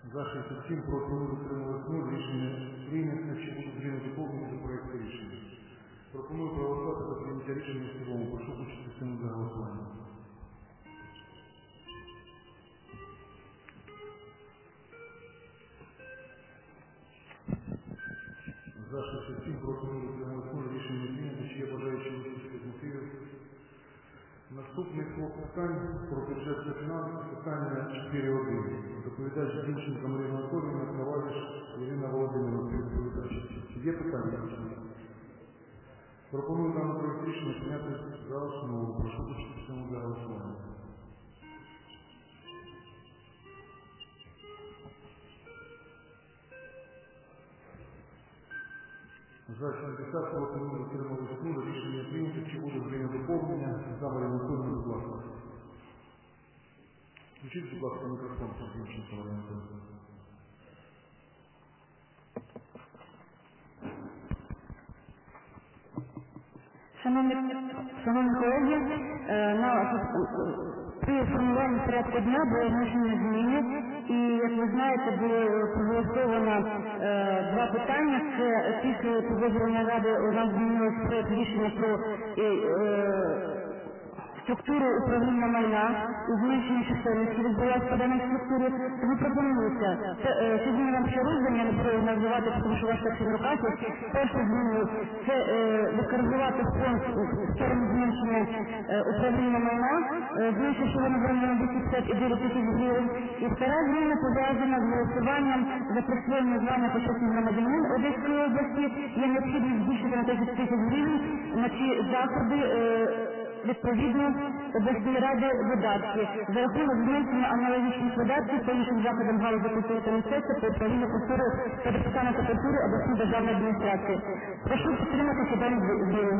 За 67, проти 0, утрималось 0. Рішення прийнято. Чи будуть прийняті доповнення до проекту рішення? Пропоную проголосувати за прийняття рішення в цілому. Прошу включити систему для голосування. За 67, проти 0, утрималось 0. Рішення не прийнято. Чи є бажаючі виступити з мотивів? Наступний блок питань про бюджет та фінанси. Питання 4.1. Доповідач Зінченко Марина Анатоліївна, Краваліш Ірина Володимирівна. Доповідач. Є питання? Пропоную даний проект рішення прийняти за основу. Прошу включити систему для голосування. За 70, проти 0, утрималось 0. Рішення прийнято. Чи буде прийнято доповнення? За Марина Анатоліївна, будь ласка. Включіть, будь ласка, мікрофон. Зінченко Марина Анатоліївна. Шановні колеги, при формуванні порядку дня були внесені зміни, і, як ви знаєте, було проголосовано два питання. Це після Погоджувальної ради у нас змінилось проект рішення про структуру управління майна, у зменшенні чисельності відбулася по даній структурі, тому пропонується, ці зміни вам ще роздані, я не буду їх називати, тому що ваш таксі в руках. Перше зміни – це використовувати фонд в сторону зменшення управління майна, зменшивши його на 259 тисяч гривень. І втора зміна пов'язана з голосуванням за присвоєння звання почесний громадянин Одеської області. Є необхідність збільшити на 10 тисяч гривень на ці заходи відповідно обласної ради видатки. За рахунок зменшення аналогічних видатків по іншим заходам галузі культури та мистецтва по управлінню культури та департаменту культури обласної державної адміністрації. Прошу підтримати дані зміни.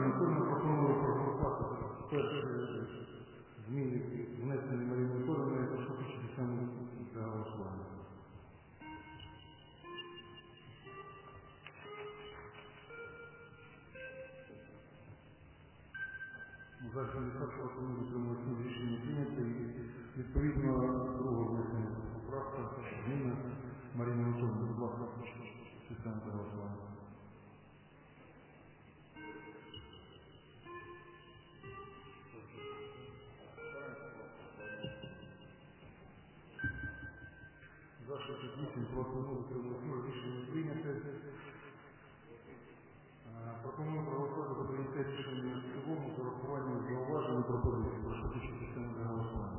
Зміни внесені Марією Анатоліївною. Прошу включити саме для голосування. За 70 проти 0, утрималось 0. Рішення прийнято. І відповідно друга внесення поправка зміни Марією Анатоліївною. Будь ласка, включити систему для голосування. За 68 проти 0, утрималось 0. Рішення прийнято. Пропоную проголосувати за прийняття рішення в цілому з урахуванням зауважень і пропозицій. Прошу включити систему для голосування.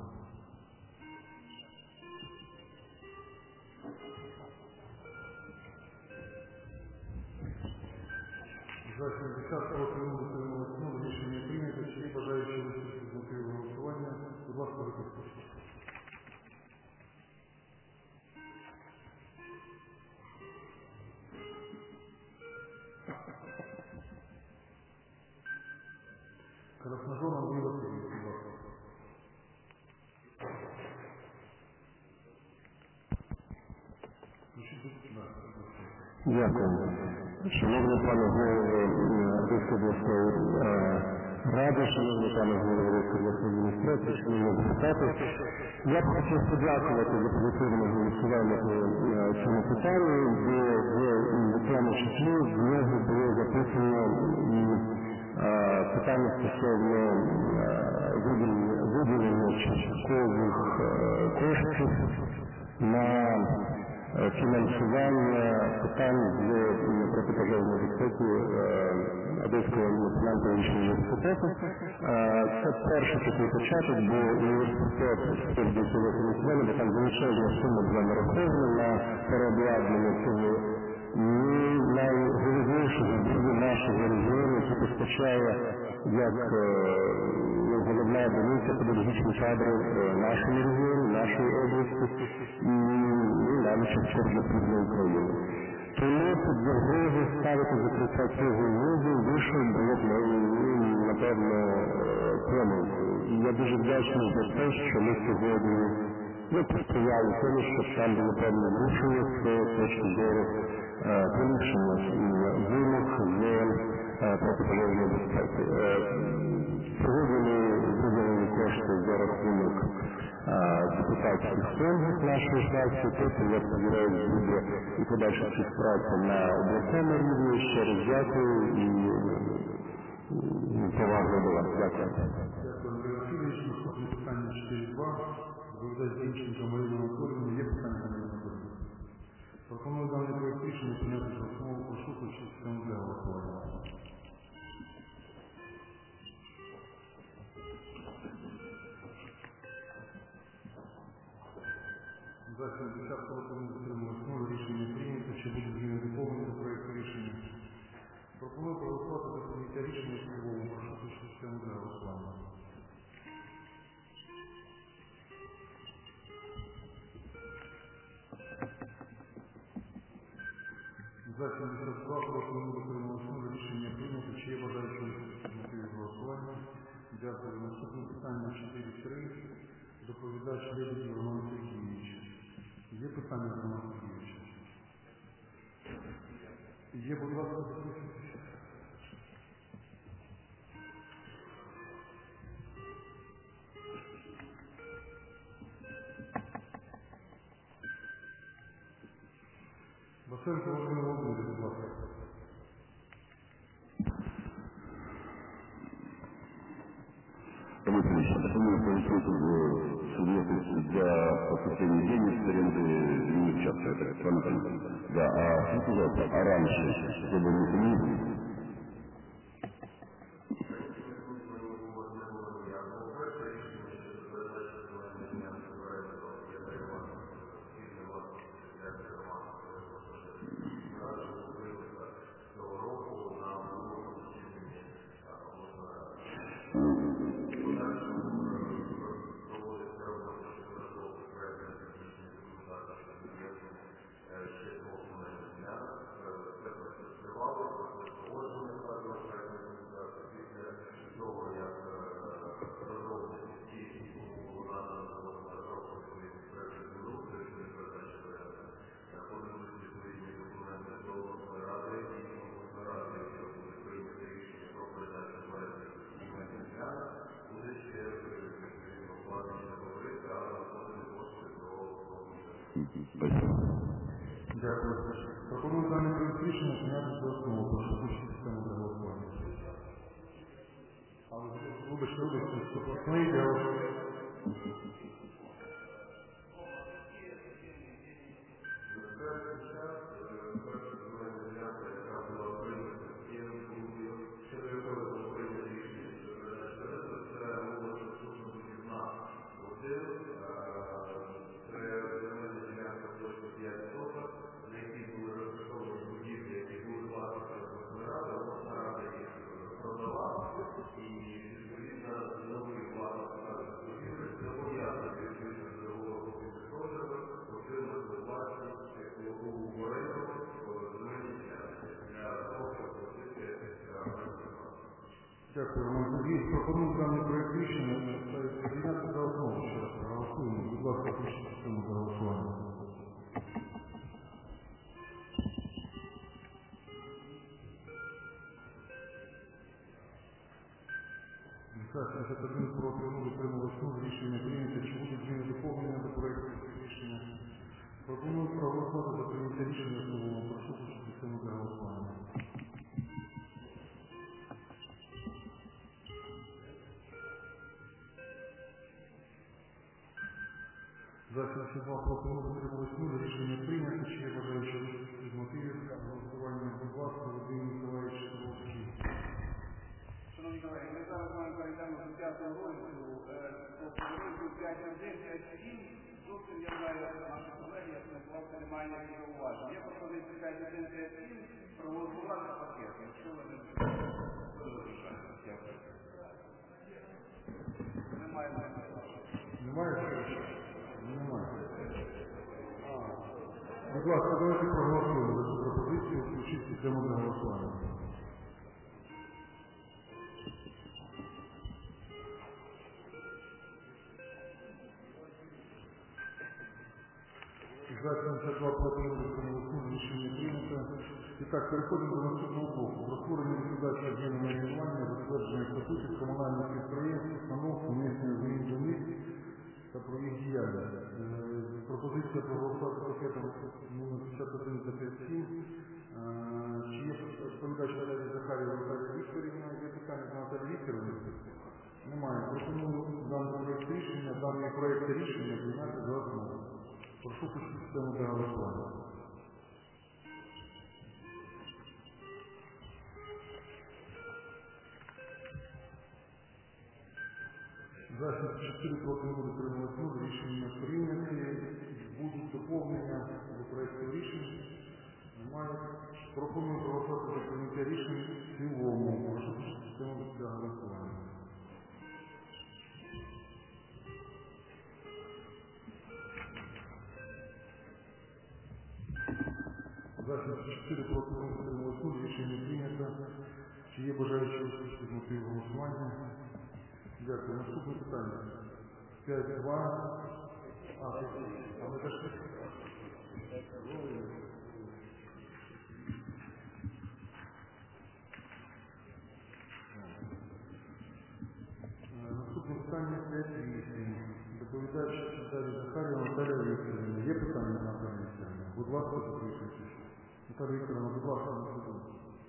За 70 проти 0, утрималось 0. Рішення прийнято. Чи є бажаючі виступити з мотивів голосування? Будь ласка, використовуйте. Красножор Андрій Васильович, будь ласка. Дякую. Шановний пане голово Одеської обласної ради, шановний пане голово Одеської обласної адміністрації, шановні депутати, я б хотів подякувати за позитивне голосування по цьому питанню, бо в цьому числі в нього було записано і питання стосовно виділення часткових коштів на фінансування питань з протипожежної безпеки Одеського національного університету. Це перший такий початок, бо університет співдіє фінансування, бо там величезна сума була нарахована на переобладнання цього найголовнішого зброю нашого регіону, який постачає як головна одиниця педагогічні кадри нашому регіону, нашої області і навіть частково для Південної України. Тому під загрозу ставити закриття цього вузу вийшов було б, напевно, помилкою. І я дуже вдячний за те, що ми сьогодні посприяли тому, щоб там було певне врушення з точки зору поліпшення вимог з протипожежної безпеки. Сьогодні ми виділили кошти за рахунок депутатських фондів нашої фракції. Тобто, я сподіваюся, буде і подальша співпраця на обласному рівні. Ще раз дякую і повагу до вас. Дякую. Дякую, Андрій Васильович. Наступне питання 4.2. Доповідач Зінченко Марина Анатоліївна. Є питання, Марина Анатоліївна? Пропоную даний проект рішення прийняти за основу. Прошу включити систему для голосування. За 70 проти не затрималось 0. Рішення прийнято. Чи буде зміни доповнення до проекту рішення? Пропоную проголосувати за прийняття рішення в цілому. Прошу включити систему для голосування. За 72 проти не затрималось 0. Рішення прийнято. Чи є бажаючі мотиви голосування? Дякую. Наступне питання 4.3. Доповідач Лебедів Роман Сергійович. Є питання до Романа Сергійовича? Є, будь ласка, записуйтесь. Басенко Володимир Володимирович, будь ласка. Пропоную повысить субъекты для поступления денег с аренды земельных участков. Это правильно понимаю? Да, а скажите, пожалуйста, а раньше, чтобы механизм? Дякую. Пропоную даний проект рішення прийняти за основу. Прошу включити систему для голосування. Але вибачте, супортний для Дякую, Роман Сергійович. Пропоную даний проект рішення прийняти за основу. Ще раз проголосуємо. Будь ласка, включіть систему для голосування. За 71 проти 0 утрималось 0. Рішення прийнято. Чи будуть зміни доповнення до проекту рішення? Пропоную проголосувати за прийняття рішення в цілому. Прошу включити систему для голосування. За 72 проти 0 утрималось 0. Рішення прийнято. Чи є бажаючі виступити з мотивів голосування? Будь ласка, Володимир Миколаївич Шаровський. Шановні колеги, ми зараз з вами перейдемо до 5-го розділу. Розділ 5.1.5.7. Зовсім я знаю наші колеги, я власне немає ніяких зауважень. Є пропозиція 5.1.5.7 проголосувати пакет. Якщо ви не залишаєте. Немає. Немає? Немає. Будь ласка, давайте проголосуємо за цю пропозицію. Включіть систему для голосування. За 72 проти 0 рішення прийнято. І так, переходимо до наступного блоку. Про створення ліквідації об'єму найменування, затвердження статутів комунальних підприємств, установ, внесення змін до них та про їх пропозиція проголосувати пакетом номер 51 та 57. Чи є відповідач Наталії Захарєва Наталія Вікторівна? Є питання до Наталії Вікторівни? Немає. Пропоную даний проєкт рішення прийняти за основу. Прошу включити систему для голосування. За 64 проти 0 утрималось 0. Рішення прийняті. Будуть доповнення до проєкту рішень. Немає. Пропоную проголосувати за прийняття рішень в цілому. Прошу включити систему для голосування. За 64 проти 0 утрималось 0. Рішення прийнято. Чи є бажаючі виступити з мотивів голосування? Дякую. Наступне питання. 5.2. Ми дошли. Наступне питання 5.8. Доповідач Наталія Захарєва Наталія Вікторівна. Є питання на Наталію Вікторівну? Будь ласка, записуйтесь. Наталія Вікторівна, будь ласка, на суду.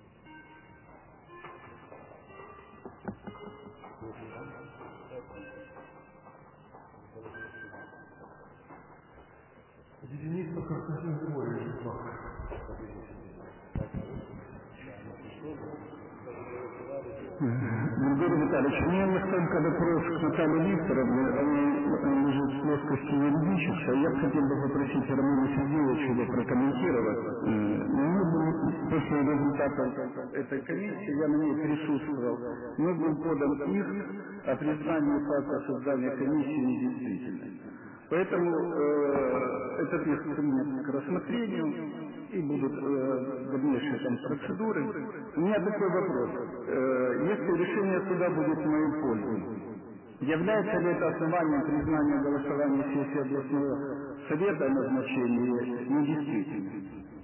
Денисов Константин Григорьевич, будь ласка. Григорий Витальевич, у меня несколько вопрос к Наталье Викторовне. Он лежит в плоскости юридической. Я хотел бы попросить Романа Сергеевича его прокомментировать. После результата этой комиссии, я на ней присутствовал, мы был подан иск о признании факта создания комиссии недействительной. Поэтому этот иск принят к рассмотрению и будут дальнейшие там процедуры. У меня такой вопрос. Если решение суда будет в мою пользу, является ли это основанием признания голосования сессии областного совета о назначении недействительным?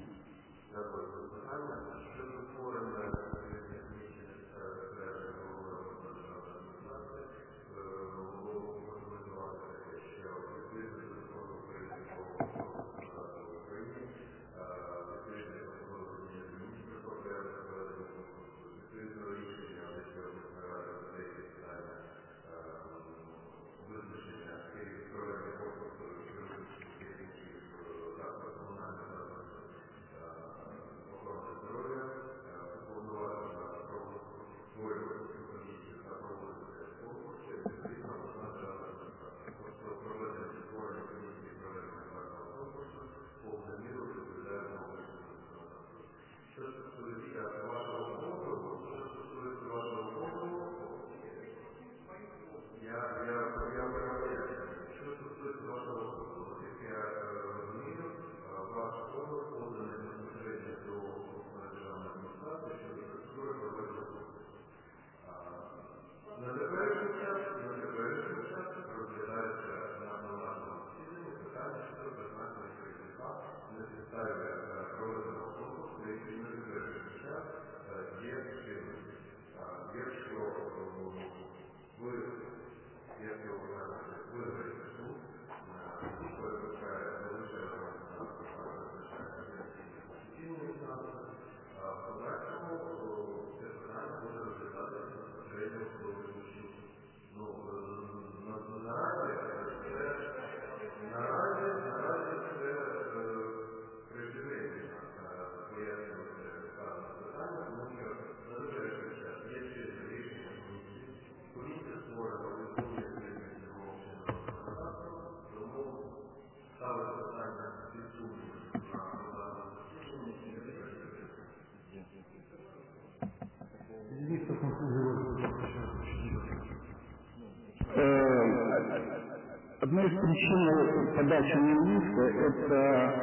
Одной из причин подачи мне иска это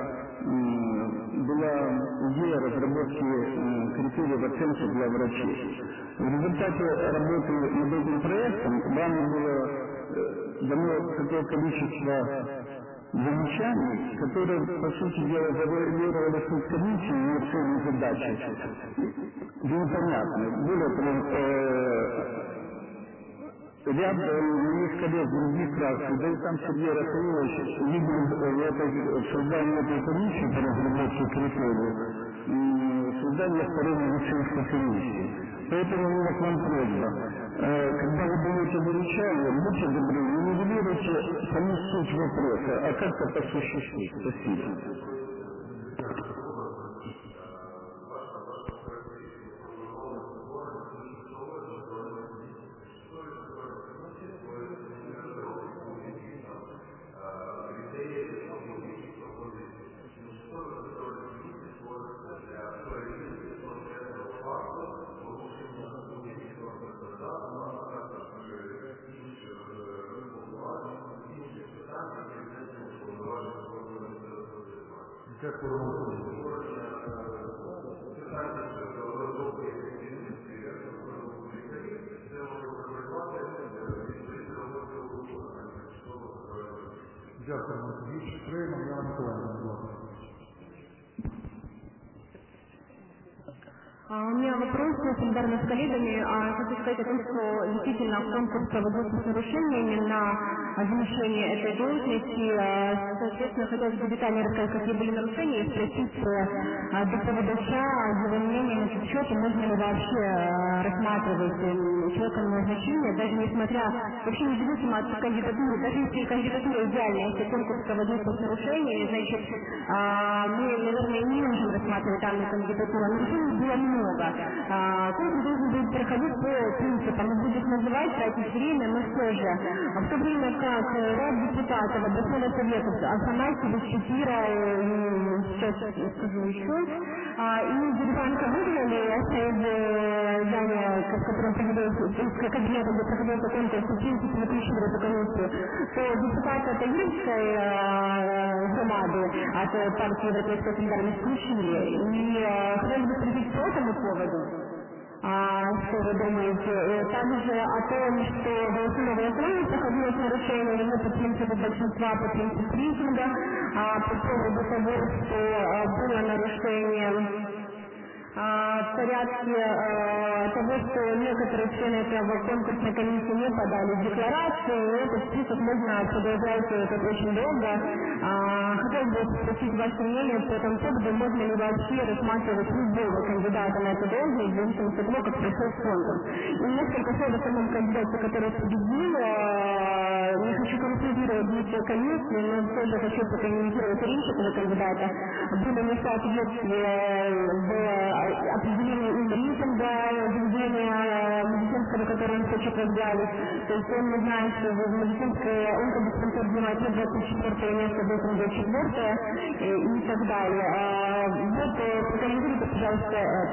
была идея разработки критериев оценки для врачей. В результате работы над этим проектом вами было дано такое количество замечаний, которые, по сути дела, завуалировали суть комиссии, но цели задачи непонятны. Более того, ряд моих коллег других фракций, да и сам Сергей Рафаилович видел создание этой комиссии по разработке критериев и создание второй медицинской комиссии. Поэтому у меня к вам просьба. Когда вы даете замечания, будьте добры, не нивелируйте саму суть вопроса, а как-то по существу. Спасибо. У меня вопрос солидарно с коллегами. Хочу сказать о том, что действительно конкурс проводился с нарушениями на замещение этой должности. Соответственно, хотелось бы детально рассказать, какие были нарушения, и спросить доповедача его мнение на этот счет, и можно ли вообще рассматривать человека на назначение, даже несмотря, вообще независимо от кандидатуры, даже если кандидатура идеальная, если конкурс проводился с нарушениями, значит, мы, наверное, не можем рассматривать данную кандидатуру. Нарушений было много. Конкурс должен будет проходить по принципам, мы будем называть, тратить время, но все же. В то время как ряд депутатов областного совета Афанасьевич, Чапира, сейчас скажу еще, и Деревянка выиграли здание, в котором кабинета, где проходился конкурс, в принципе, выключили эту комиссию, то депутаты от Юрьевской громады, от партии Европейской солидарности включили. И хотелось бы спросить по этому поводу, что вы думаете, также о том, что голосовое голосование проходило с нарушением не по принципу большинства, по принципу рейтинга, по поводу того, что было нарушение в порядке того, что некоторые члены этого конкурсной комиссии не подали декларацию, этот список можно продолжать это очень долго. Хотелось бы спросить ваше мнение по этому поводу, можно ли вообще рассматривать любого кандидата на эту должность, в зависимости от того, как прошел конкурс. И несколько слов о самом кандидате, который победил. Не хочу комментировать действия комиссии, но все же хочу прокомментировать речь этого кандидата. Было несоответствие в определение им рейтинга, заведения медицинского, которое он хочет возглавить. То есть он не знает, что в медицинской онкодиспансер занимает 24 место, в этом 24 и так далее. Вот прокомментируйте, пожалуйста, это.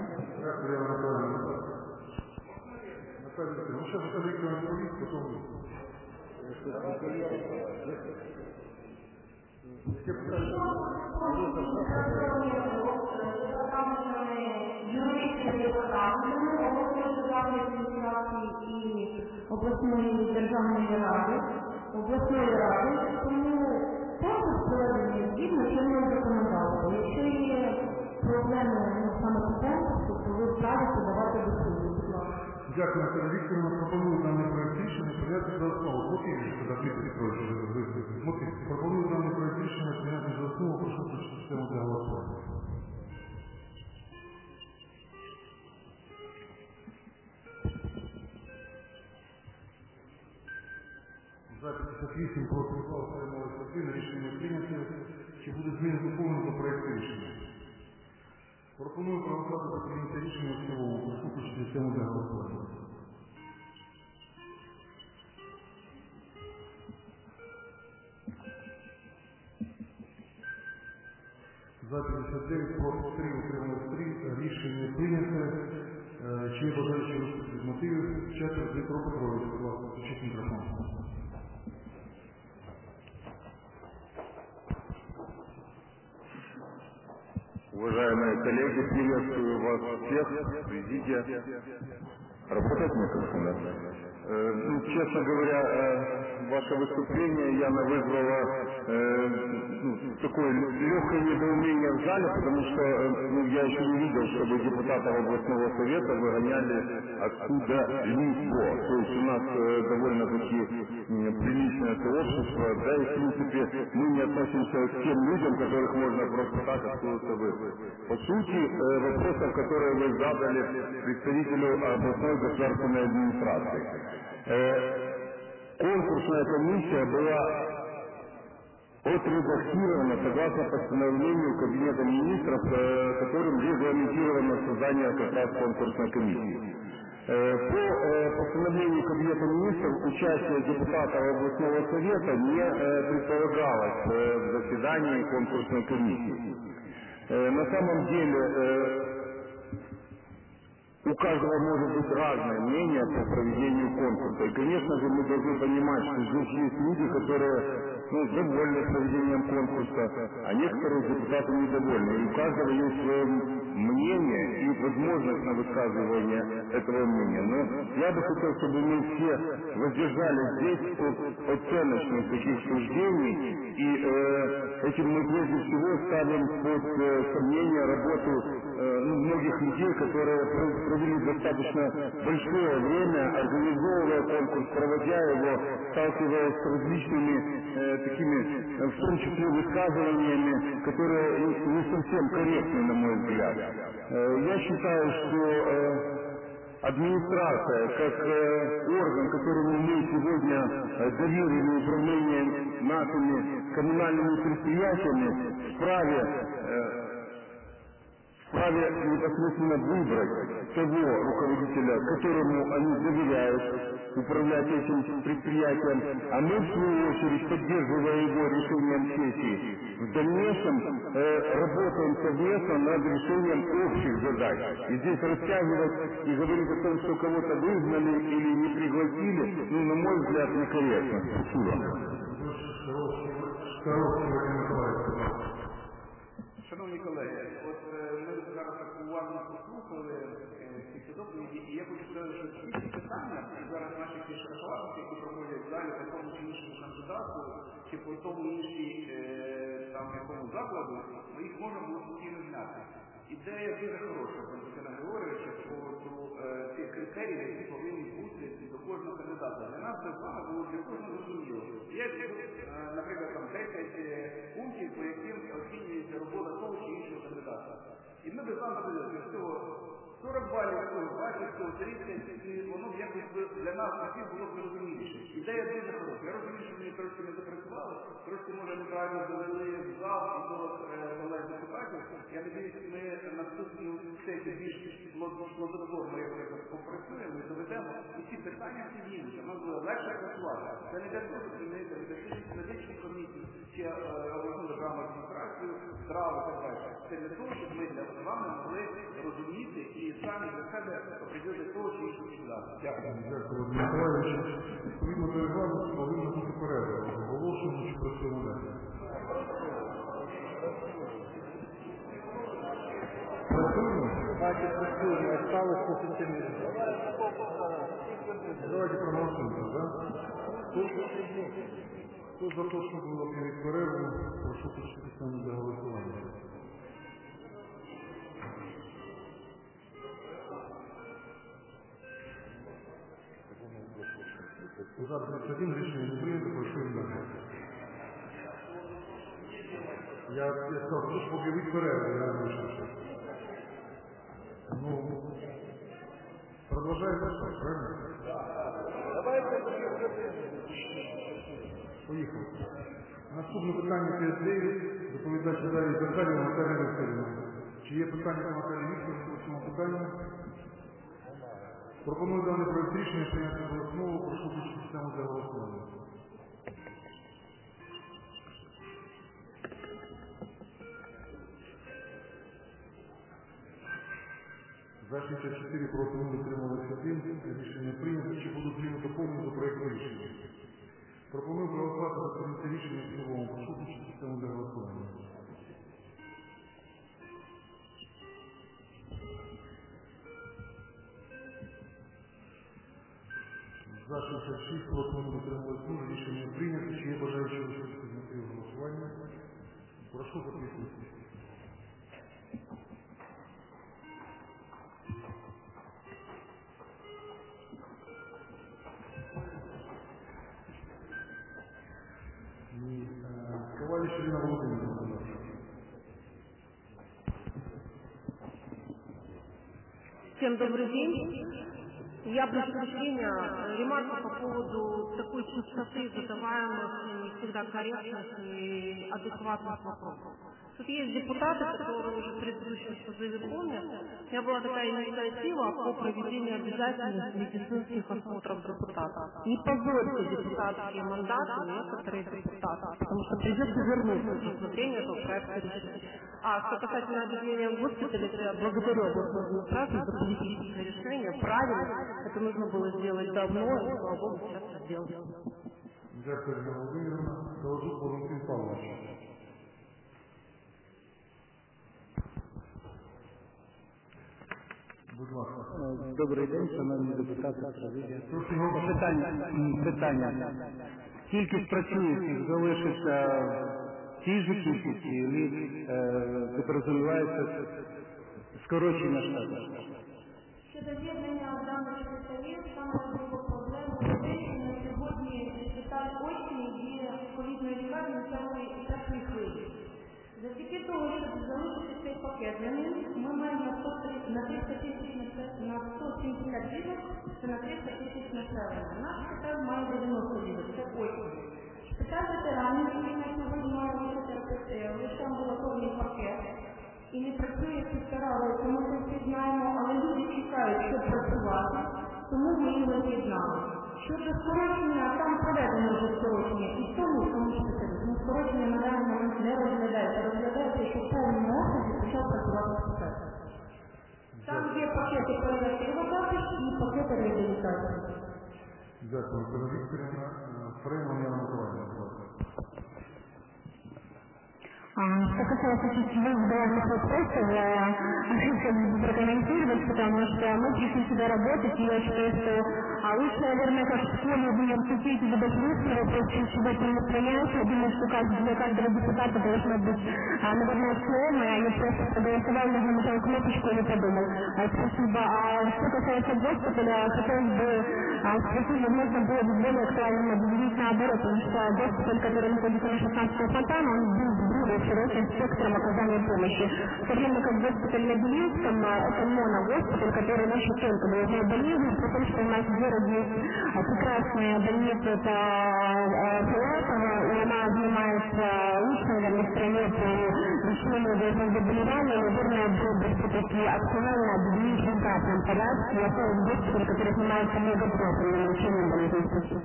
обласної державної ради, обласної ради, тому конкурс проведений згідно чинного законодавства. Якщо є проблеми саме по конкурсу, то ви вправі подавати до суду. Дякую, Наталя Вікторівна. Пропоную даний проект рішення прийняти за основу. Поки Дмитро Петрович виступить. Пропоную даний проект рішення прийняти за основу, прошу включити систему для голосування. За 58 проти ухвали приймали частини, рішення прийняти. Чи буде зміни доповнено до проекту рішення? Пропоную проголосувати за прийняття рішення в цілому, прошу включити систему для голосування. За 59, проти 3, утрималось 3. Рішення прийняте. Чи є бажаючі виступити з мотивів? Четверо, Дмитро Петрович, будь ласка, включіть мікрофон. Уважаемые коллеги, приветствую вас всех, президия. Работает микрофон? Честно говоря, ваше выступление явно вызвало такое легкое недоумение в зале, потому что я еще не видел, чтобы депутатов областного совета выгоняли откуда-либо. То есть у нас довольно-таки приличное сообщество, да, и в принципе мы не относимся к тем людям, которых можно просто так откуда-то вызвать. По сути, вопросов, которые вы задали представителю областной государственной администрации. Конкурсная комиссия была отредактирована согласно постановлению Кабинета министров, которым регламентировано создание как раз конкурсной комиссии. По постановлению Кабинета министров участие депутатов областного совета не предполагалось в заседании конкурсной комиссии. На самом деле у каждого может быть разное мнение по проведению конкурса. И, конечно же, мы должны понимать, что здесь есть люди, которые довольны проведением конкурса, а некоторые депутаты недовольны. И у каждого есть свое мнение и возможность на высказывание этого мнения. Но я бы хотел, чтобы мы все воздержались здесь от оценочных таких суждений, и этим мы прежде всего ставим под сомнение работу многих людей, которые провели достаточно большое время, организовывая конкурс, проводя его, сталкиваясь с различными такими, в том числе, высказываниями, которые не совсем корректны, на мой взгляд. Я считаю, что администрация, как орган, которому мы сегодня доверили управление нашими коммунальными предприятиями, вправе непосредственно выбрать того руководителя, которому они доверяют управлять этим предприятием, а мы, в свою очередь, поддерживая его решением сессии, в дальнейшем работаем совместно над решением общих задач. И здесь растягивать и говорить о том, что кого-то выгнали или не пригласили, на мой взгляд, некорректно. Шановні колеги, от ми зараз так уважно послухали ці доповіді, і я хочу сказати, що всі ці питання, зараз наші шаховарники, які проходять в залі по тому чи іншому кандидату, чи по тому іншій якому закладу, їх можна було спокійно зняти. Ідея дуже хороша, пан Тетяна Григорівича, про ті критерії, які повинні бути до кожного кандидата. Для нас це з вами було для кожного зрозуміло. Є, наприклад, 10 пунктів, по яким оцінюється робота того чи іншого кандидата. І ми без вами подивилися, що 40 балів, 20, 30, і воно б якось для нас всіх було б зрозуміліше. Ідея дуже хороша. Я розумію, що мені трошки не запрацювали, трошки, може, неправильно завели в зал і до колег депутатів. Я надіюсь, ми наступну сесію більш плодотворно попрацюємо і доведемо. І ці питання всі діються. Нам буде легше працювати. Це не для того, що ми медичну комісію чи обласну державну адміністрацію, справу і так далі. Це для того, щоб ми з вами могли розуміти і самі для себе определити того чи іншого кандидата. Дякую. Дякую, Миколаївич. Відповідно до регламенту повинна бути перерва. Оголошуємо, чи працюємо далі. Працюємо? Давайте працюємо. Осталось 100 минут. Давайте проголосуємо, так? Хто за те, щоб було перерву, прошу включити саме для голосування. За 31 рішення не прийнято, прошу далі. Я сказав, хто ж об'явить перерву, я не вийшов. Продовжаємо, правильно? Поїхали. Наступне питання 5.9. Доповідач далі Захарєва Наталія Васильівна. Чи є питання до Наталії Вікторівни по цьому питанню? Пропоную даний проект рішення прийняти за основу. Прошу включити систему для голосування. За 64 проти 0 утрималися 1. Рішення прийнято. Чи будуть зміни доповнені до проекту рішення? Пропоную проголосувати за прийняття рішення в цілому. Прошу включити систему для голосування. За 66, проти не дотримувалися 0, рішення прийнято. Чи є бажаючі виступити з мотивів голосування? Прошу записуватися. Коваліч Ірина Володимирівна. Всем добрый день. Я прошу прощения, ремарку по поводу такой частоты задаваемых не всегда корректных и адекватных вопросов. Тут есть депутаты, которые уже в предыдущем созыве помнят. У меня была такая инициатива по проведению обязательных медицинских осмотров депутатов. Не позорьте депутатские мандаты некоторые депутаты, потому что придется вернуться к рассмотрению этого проекта решения. А что касательно объединения в госпитале, то я благодарю областную администрацию за политическое решение. Правильно, это нужно было сделать давно, и, слава Богу, сейчас это сделали. Дякую, Ірина Володимирівна. Доложу Валентин Павлович. Будь ласка. Добрий день, шановні депутати. Питання. Кількість працюючих залишиться ті ж кількості, і підрозумівається скорочення штату. Щодо з'єднання даних шпиталів, саме важлива проблема в те, що на сьогодні шпиталь очні є ковідною лікарнею першої хвилі. Завдяки того, щоб залишити цей пакет на ним, ми маємо на 300 тисяч на 170 ліжок, це на 300 тисяч населення. Наш шпиталь має 90 ліжок, це очні. Шпиталь ветеранів, який на сьогодні має лише амбулаторний пакет, і не працює 1,5 року, ми це всі знаємо, але люди чекають, щоб працювати, тому ми його з'єднали. Щодо скорочення, там проведено вже скорочення, і в тому шпиталі. Тому скорочення на даний момент не розглядається. Розглядається, що в повному обсязі почав працювати шпиталь. Там є пакети перевертиводати і пакети реабілітації. Дякую, Ірина Вікторівна. Фрейман Яна Миколаївна. Что касается двух главных вопросов, хочу прокомментировать, потому что мы пришли сюда работать, и я считаю, что лучше, наверное, как в школе будем сидеть и задать лучший вопрос, чем сюда мероприятие. Я думаю, что для каждого депутата должно быть, наверное, слово, а не просто проголосовал, нажал кнопочку и не подумал. Спасибо. Что касается госпиталя, хотелось бы спросить, возможно, было бы более актуально объявить наоборот, потому что госпиталь, который находится на 16-м фонтане, он был более широким спектром оказания помощи. В то время как госпиталь на Белинском, это моногоспиталь, который лечит только головные болезни, потому что у нас в городе есть прекрасная больница, это Филатова, и она занимается лучшей, наверное, в стране по лечению головных заболеваний. Наверное, было бы все-таки актуально объединить в обратном порядке, и оставить госпиталь, который занимается многопрофильным лечением болезней.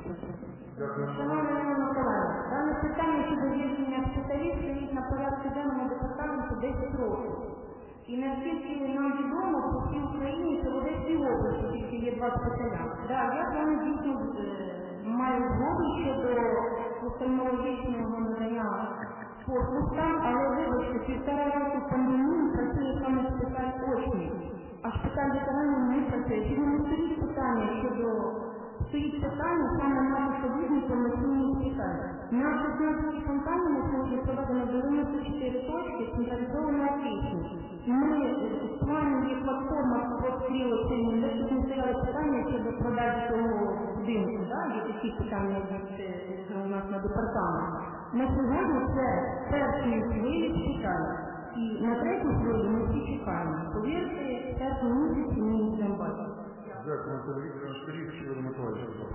Шановна Ірина Миколаївна, дане питання щодо з'єднання шпиталів стоїть на порядку денному департаменту 10 років. І наскільки нам відомо, по всій Україні це в Одеській області тільки є 2 шпиталя. Я з вами дійсно маю згоду щодо офтальмологічного надання послуг там, але вибачте, 1,5 року пандемії працює саме шпиталь очний, а шпиталь ветеранів не працює. Сьогодні не стоїть питання щодо стоїть питання саме на ковідній повноцінній шпиталі. На 16 фонтані на сьогодні проведено 94 точки централізованого кисню. І ми в плані є платформа «Спортстріло» сьогодні, де тут не стояли питання щодо продажі цього будинку. Є такі питання у нас на департаменті. На сьогодні це першої хвилі шпиталі. І на третій хвилі ми всі чекаємо. Повірте, перший місяць ми не бачимо. Дякую, Антон Вікторович. Скажіть, що ви Миколаївна.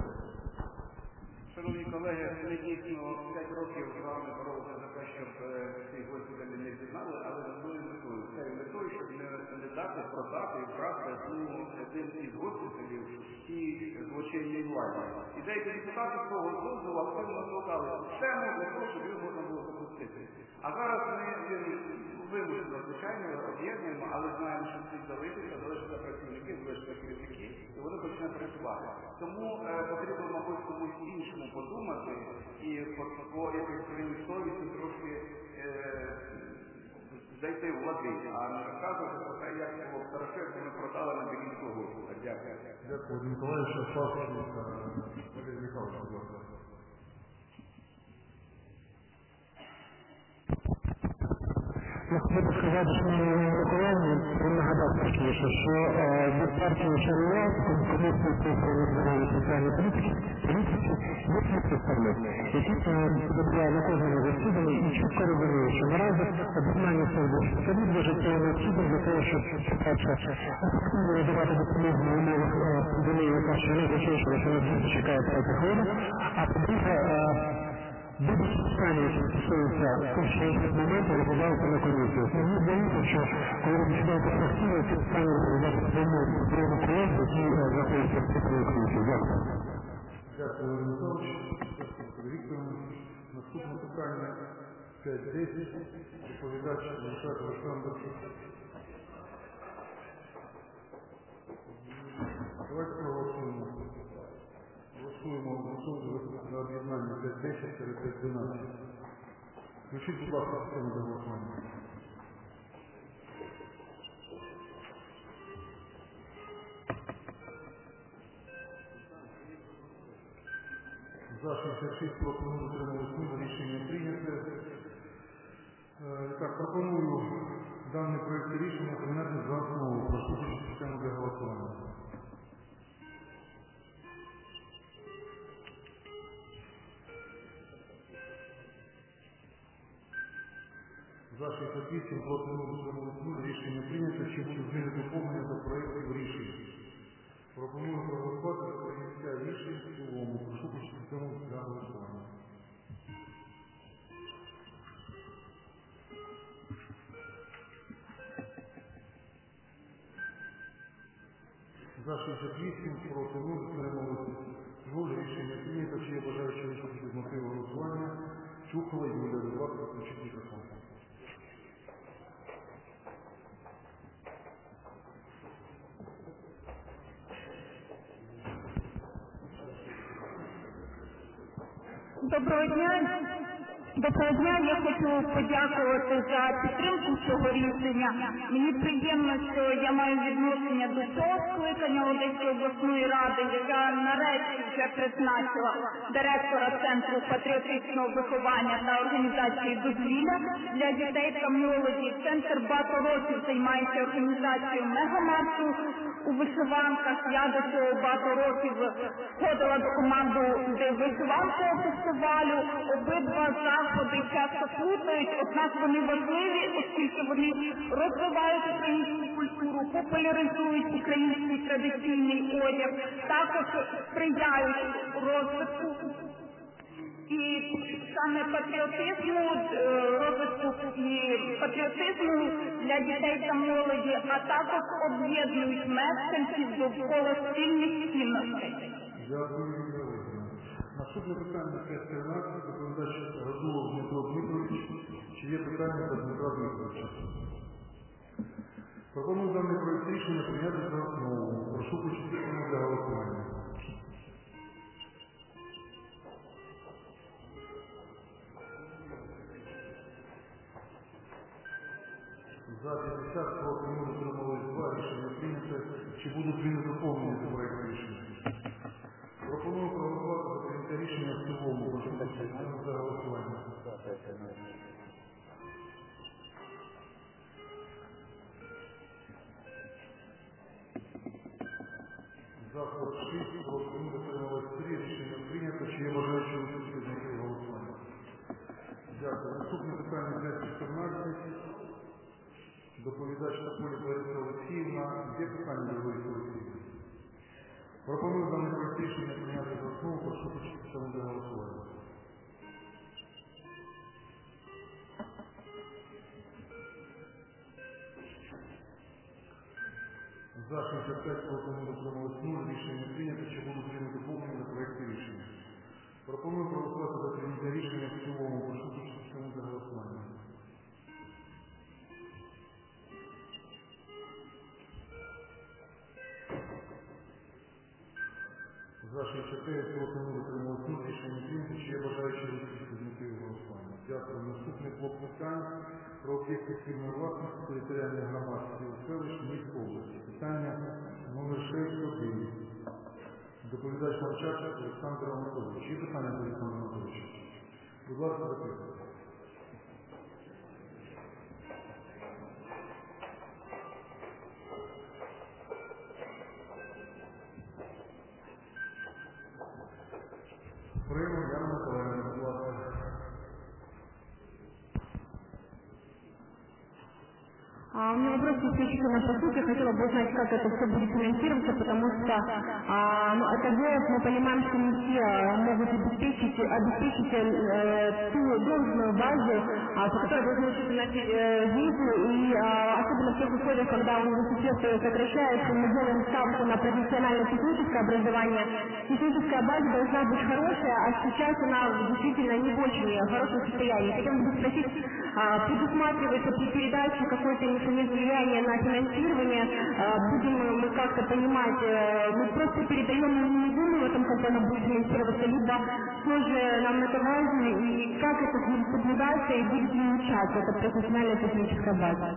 Шановні колеги, ми дійсно 5 років з вами боролися за те, щоб ці госпіталі не з'єднали, але з одною метою. Цією метою, щоб не дати продати і вкрасти один із госпіталів і злочинній владі. І деякі депутати свого дозволу активно додали систему для того, щоб його можна було запустити. А зараз ми вимушено, звичайно, об'єднуємо, але знаємо, що всі залишаться працівники, залишаться керівники, і вони почнуть працювати. Тому потрібно, мабуть, комусь іншому подумати і по якійсь своїй совісті трошки зайти в води, а не розказувати про те, як було хорошо, як ми продали на Бігінську горку. Дякую. Дякую, Володимир Миколаївич. Валерій Михайлович, будь ласка. Я хотів би сказати, що Миколаївні, нагадати точніше, що від партії ЧРУ, Комісії цифрової здоров'я і соціальної політики, є свій представник, який перебуває на кожному засіданні і чітко розуміє, що наразі об'єднання цих двох секторів дуже життєво необхідно для того, щоб, по-перше, ефективно надавати допомогу в умовах пандемії, яка ще не зачищена, що нас дуже чекає третя хвиля, а по-друге, будь-які питання, які стосуються тих чи інших моментів, розглядаються на комісії. Мені здається, що коли ви починаєте фракційно, ці питання розглядати своєму колегу, які знаходяться в цій комісії. Дякую. Дякую, Володимир Михайлович. Дякую, Віктор. Наступне питання 5-10. Доповідач Олександр Олександр. Давайте проголосуємо. Голосуємо за об'єднання 5-10-5-12. Включіть, будь ласка, систему за голосування. За 66 проти 0 утрималось 0, рішення прийняте. Так, пропоную даний проєкт рішення прийняти за основу. Прошу включити систему для голосування. За 68 проти 0 утрималось 0, рішення прийнято. Чи будуть зміни доповнення до проєктів рішень? Пропоную проголосувати за прийняття рішень в цілому. Прошу включити систему для голосування. За 68 проти 0 утрималось 0, рішення прийнято. Чи є бажаючі виступити з мотиву голосування? Чухова Юлія, будь ласка, включіть мікрофон. Доброго дня. Я хочу подякувати за підтримку цього рішення. Мені приємно, що я маю відношення до цього скликання Одеської обласної ради, яка нарешті вже призначила директора Центру патріотичного виховання та організації дозвілля для дітей та молоді. Центр багато років займається організацією мегамаршу у вишиванках. Я до цього багато років входила до команди вишиванкового фестивалю. Обидва заходи часто плутають, однак вони важливі, оскільки вони розвивають українську культуру, популяризують український традиційний одяг, також сприяють розвитку і саме патріотизму для дітей та молоді, а також об'єднують мешканців довкола спільних цінностей. Дякую, Юлія. Наступне питання 5-13. Доповідач Радулов Дмитро Дмитрович. Чи є питання до Дмитра Дмитровича? Пропоную даний проєкт рішення прийняти за основу. Прошу включити систему для голосування. За 50 проти 0 утрималось 2, рішення прийняте. Чи будуть зміни доповнення до проєкту рішення? Пропоную проголосувати за прийняття рішення в цілому. Прошу систему за голосування. За 46 проти 0 утрималось 3, рішення прийнято. Чи є бажаючі виступити з мотиву голосування? Дякую. Наступне питання 5-14. Доповідач Тополєв Лариса Олексіївна. Є питання до Лариси Олексіївни? Пропоную даний проєкт рішення прийняти за основу. Прошу включити систему для голосування. За 65 проти 0 утрималось 0, рішення прийнято. Чи будуть зміни доповнення до проєкту рішення? Пропоную проголосувати за прийняття рішення в цілому. Прошу включити систему для голосування. За 69 проти 0 утрималось 0, рішення прийнято. Чи є бажаючі виступити з мотиву голосування? Дякую. Наступний блок питань про об'єкти спільної власності територіальних громад сіл, селищ, міст області. Питання номер 6.1. Доповідач Марчак Олександр Анатолійович. Є питання до Олександра Анатолійовича? Будь ласка, запитайте. Приймемо, Яна Миколаївна, будь ласка. У меня вопрос исключительно по сути. Хотела бы узнать, как это все будет финансироваться, потому что это город, мы понимаем, что не все могут обеспечить ту должную базу, по которой должны начинать визу, и особенно в тех условиях, когда университет сокращается, мы делаем ставку на профессионально-техническое образование. Техническая база должна быть хорошая, а сейчас она действительно не в очень хорошем состоянии. Хотелось бы спросить, предусматривается при передаче какой-то механизм влияния на финансирование, будем мы как-то понимать, мы просто передаем, не думаем о том, как оно будет финансироваться, либо тоже нам это важно, и как это будет соблюдаться и будет улучшаться, это профессиональная техническая база.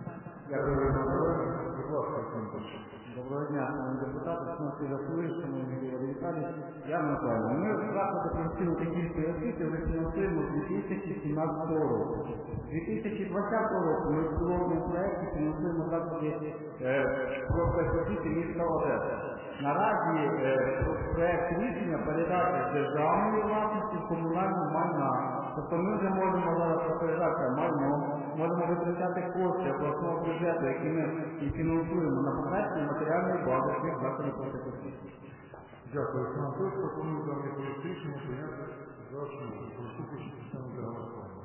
Доброго дня, шановні депутати, шановні Васильович, шановні Юрій Віталійович, Яна Миколаївна. Ми заклади професійно-технічної освіти вже фінансуємо з 2017 року. З 2020 року ми в пілотному проєкті фінансуємо заклади професійної міста Одеса. Наразі проєкт рішення передати з державної власності в комунальну майна. Тобто ми вже можемо зараз розпоряджатися майном, можемо витрачати кошти обласного бюджету, які ми і фінансуємо на покращення матеріальної бази всіх закладів професійної. Дякую. Олександр, пропоную даний проєкт рішення прийняти за основу. Прошу включити систему для голосування.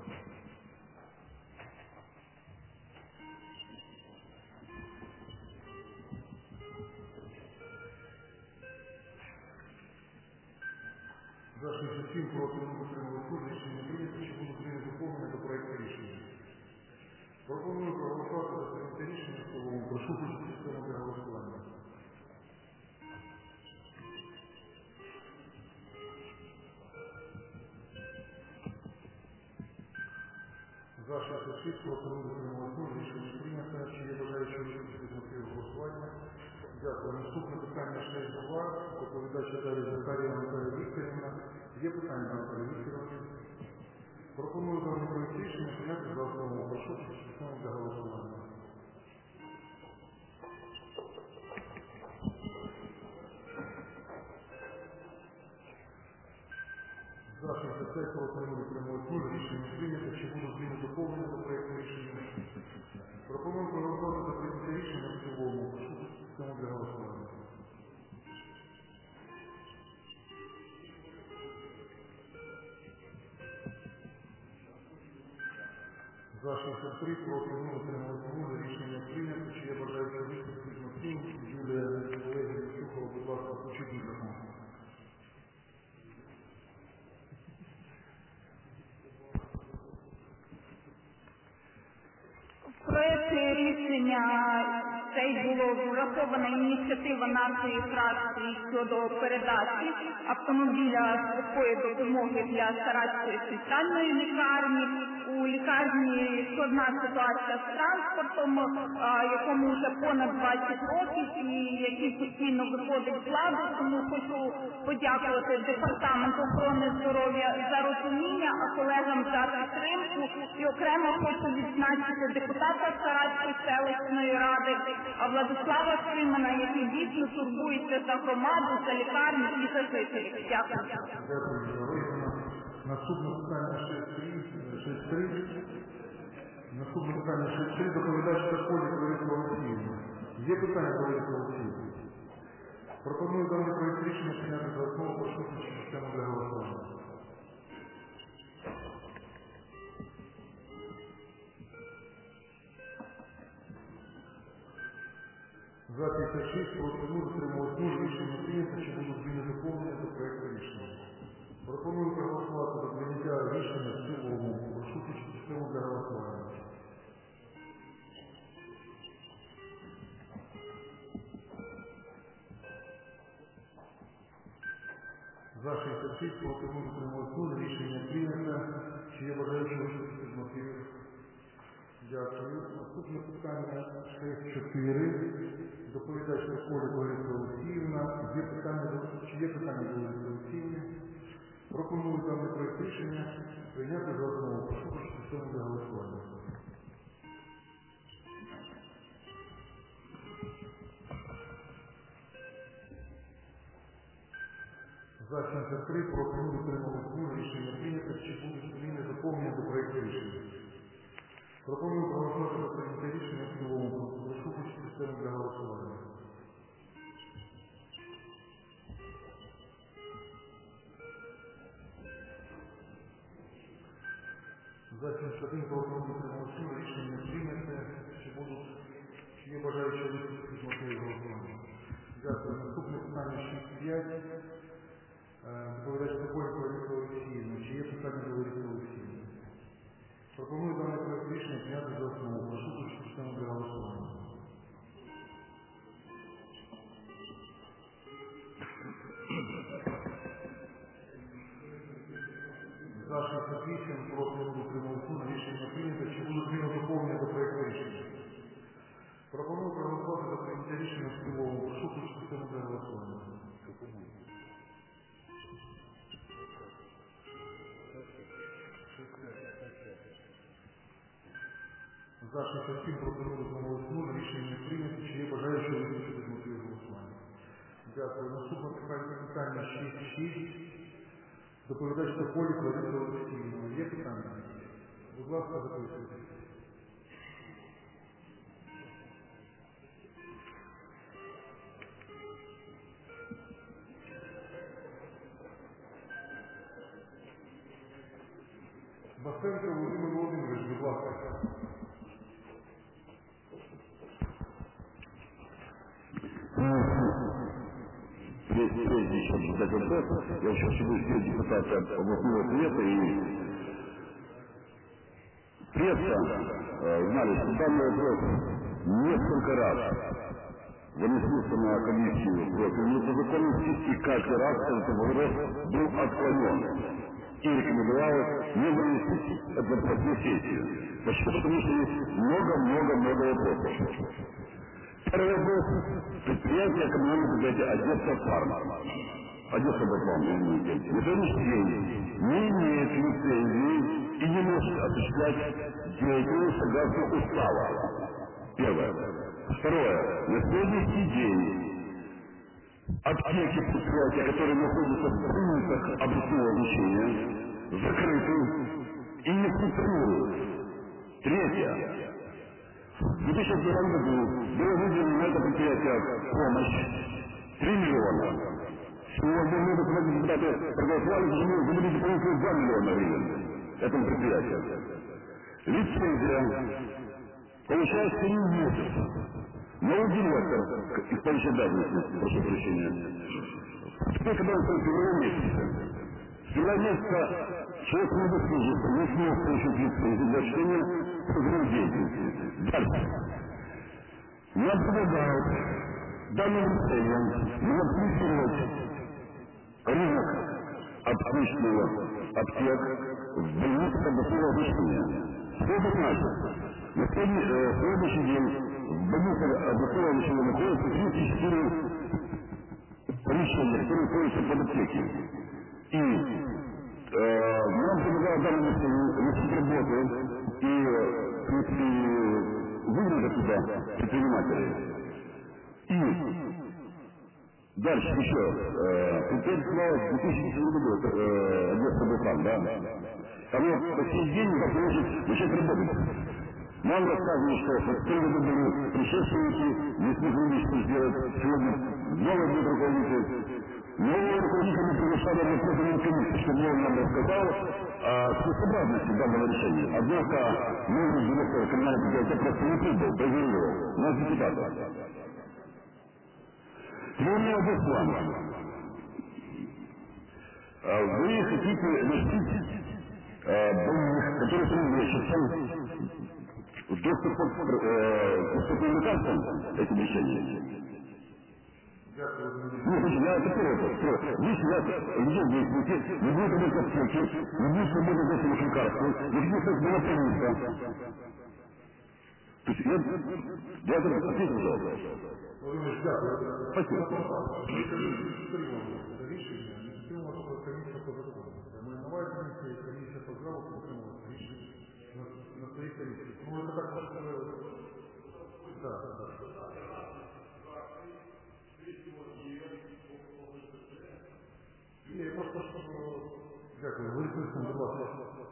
За 67 проти не отримали рішення прийнято, чи будуть прийняти доповнення до проєкту рішення. Пропоную проголосувати за прийняте рішення в цілому. Прошу включити систему для голосування. За 66 проти не отримали рішення прийнято, чи є бажаючі виступити з мотивів голосування. Дякую. Наступне питання 6.2. Доповідач Наталія Захаріївна Наталія Вікторівна. Є питання до Наталії Вікторівни? Пропоную даний проєкт рішення прийняти за основу. Прошу систему для голосування. За 65 проти не отримали рішення прийнято, чи будуть зміни доповнення до проєкту рішення? Пропоную проголосувати за прийняте рішення в цілому. Прошу систему для голосування. За 63 проти не отримали рішення прийнято, чи є бажаючі виступити з мотивів? Юлія Олегівна Сухова, будь ласка, включіть мікрофон. Проєкт рішення цей було врахована ініціатива нашої фракції щодо передачі автомобіля швидкої допомоги для Саратської центральної лікарні. У лікарні складна ситуація з транспортом, якому вже понад 20 років і який постійно виходить з ладу, тому хочу подякувати Департаменту охорони здоров'я за розуміння, а колегам за підтримку. І окремо хочу відзначити депутата Саратської селищної ради Владислава Шимана, який дійсно турбується за громаду, за лікарню і за жителів. Дякую. Наступне питання 6.3. Наступне питання 6.3. Доповідач Таколі Лариса Олексіївна. Є питання до Лариси Олексіївни? Пропоную даний проєкт рішення прийняти за основу. Прошу включити систему для голосування. За 56 проти 0 отрималось 0. Рішення прийнято, чи будуть зміни доповнення до проєкту рішення. Пропоную проголосувати за прийняття рішення в цілому. Прошу включити систему для голосування. За 66 проти 0 отрималось 0. Рішення прийнято. Чи є бажаючі 4. Доповідач Микола Лариса Олексіївна. Чи є питання до Лариси Олексіївни? Пропоную даний проект рішення прийняти за основу. Прошу прочитати для голосування. За 73, проти 0, утрималось 0, рішення прийнято. Чи будуть зміни доповнення до проекту рішення? Пропоную проголосувати за прийняте рішення в цілому. Прошу включити систему для голосування. За 71, проти 0, утрималось 0, рішення прийняте. Чи є бажаючі виступити з мотивів голосування? Дякую. Наступне питання 6.5. Доповідач Микола Лариса Олексіївна. Чи є питання до Лариси Олексіївни? Пропоную даний проект рішення прийняти за основу. Прошу включити систему для голосування. За 68, проти 0, утрималось 0, рішення прийнято. Чи будуть зміни доповнення до проекту рішення? Пропоную проголосувати за прийняття рішення в цілому. Прошу включити систему для голосування. За 67, проти 0, утрималось 0, рішення прийнято. Чи є бажаючі виступити з мотивів голосування? Дякую. Наступне питання 6.6. Доповідач Тополік Лариса Олексіївна. Є питання? Будь ласка, записуйте. Басенко Володимир Володимирович, будь ласка. Прежде чем задать вопрос, я еще хочу все депутаты областного совета и пресса знали, что данный вопрос несколько раз выносился на комиссию профильную по законности, и каждый раз этот вопрос был отклонен. И рекомендовалось не выносить этот вопрос на сессию. Почему? Потому что есть много вопросов. Первый вопрос – предприятие коммунального предприятия Одесса Фарм. Одесса Батлан, извините. На сегодняшний день не имеет лицензии и не может осуществлять деятельность согласно устава. Первое. Второе. На сегодняшний день аптеки предприятия, которые находятся в пунктах областного значения, закрыты и не функционируют. Третье. В 2002 году было выделено на это предприятие помощь 3 миллиона. Сегодня мы, депутаты, проголосовали, что мы выделили дополнительные 2 миллиона гривен этому предприятию. Лицензия получается не месяц. Новый директор, исполняющий обязанности, прошу прощения, теперь, когда он в феврале месяце, с февраля месяца человек не дослужился, не смог получить лицензию для чтения программ деятельности. Дальше. Нам предлагают данным лицензиям монополизировать рынок аптечного аптек в больницах областного обучения. Что это значит? На сегодняшний день в больницах областного обучения находится 34 помещения, которые находятся под аптеки. И нам предлагают данным лицензиям начать работу и выгнать туда предпринимателей. И дальше еще. Предприятие в 2010 году, Одесса Батлан, да? Оно по сей день может начать работать. Нам рассказывали, что в том году были предшественники, не смогли ничего сделать. Сегодня новый будет руководитель. Нового руководителя мы приглашали на профильную комиссию, чтобы он нам рассказал о целесообразности данного решения. Однако новый директор коммунального предприятия просто не прибыл, проверил нас депутата. Сегодня вопрос к вам. Вы хотите лишить больных, которые принадлежат доступ к доступным лекарствам этим решением? Нет, я это первый вопрос. Если я людей действуете, не будет работать аптеки, не будет работать доступных лекарств, не будет монополиста. То есть я ответил за вопрос. Спасибо. Рішення не підтримувала комісія по закону. Майнова комісія і комісія по здраву підтримувала рішення на своїй комісії. Ну, це так Ні, я просто дякую. Ви відповісти, будь ласка.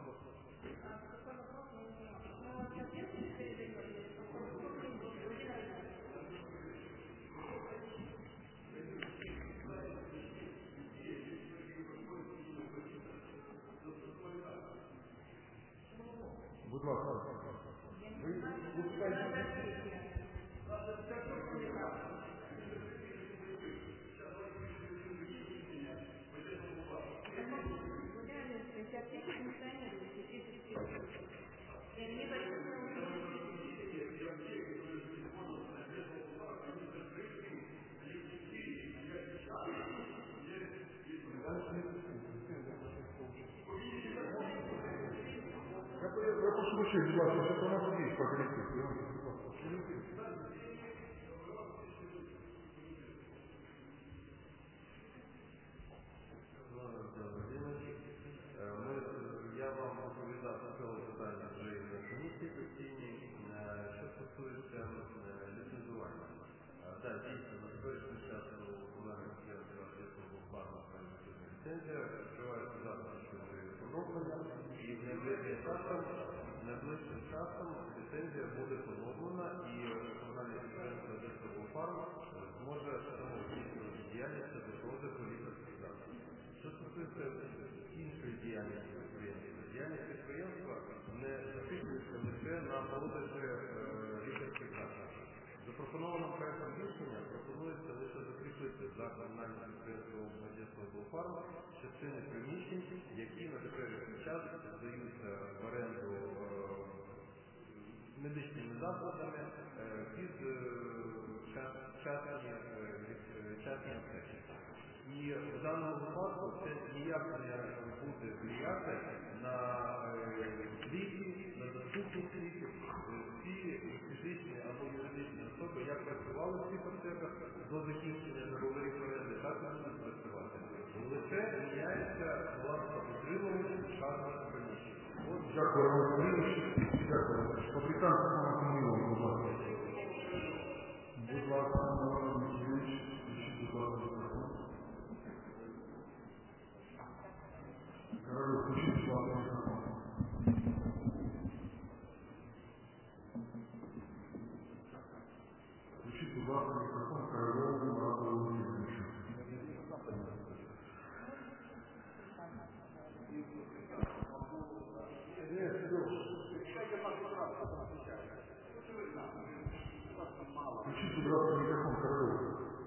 Будь ласка. Я прошу вручити, будь ласка, що у нас є по колективу. Я вам доповідав на цього питання вже і на комісії постійній, що стосується ліцензування. Так, дійсно, на теперішній час у комунальних підприємств був парна ліцензія, відкривається завтра, що ми поновлення, і найближчим часом ліцензія буде поновлена, і комунальне підприємство Одесаблфарм зможе здійснювати діяльність до розвитку лікарських засобів. Що стосується іншої діяльності підприємства, діяльність підприємства не закріплюється лише на продажі лікарських засобів. Запропонованим проектом рішення пропонується лише закріпити за комунальним підприємством Одесаблфарм частини приміщень, які на теперішній час здаються в оренду медичними закладами під частні аптеки. І в даному випадку це ніяк не буде впливати на ліки, на доступність ліків. Всі фізичні або юридичні особи, як працювали в цих аптеках до закінчення договорів оренди, так і будуть працювати. Лише міняється власне утримувач вказаних приміщень. Дякую, Роман Сергійович. Дякую. Фабрикант Самохмилов, будь ласка. Будь ласка, Роман Сергійович, включіть, будь ласка, мікрофон. Королев, включіть, будь ласка, мікрофон. Включіть, будь ласка, мікрофон Корольову Марату Володимировичу. Включите, будь ласка, микрофон Королеву.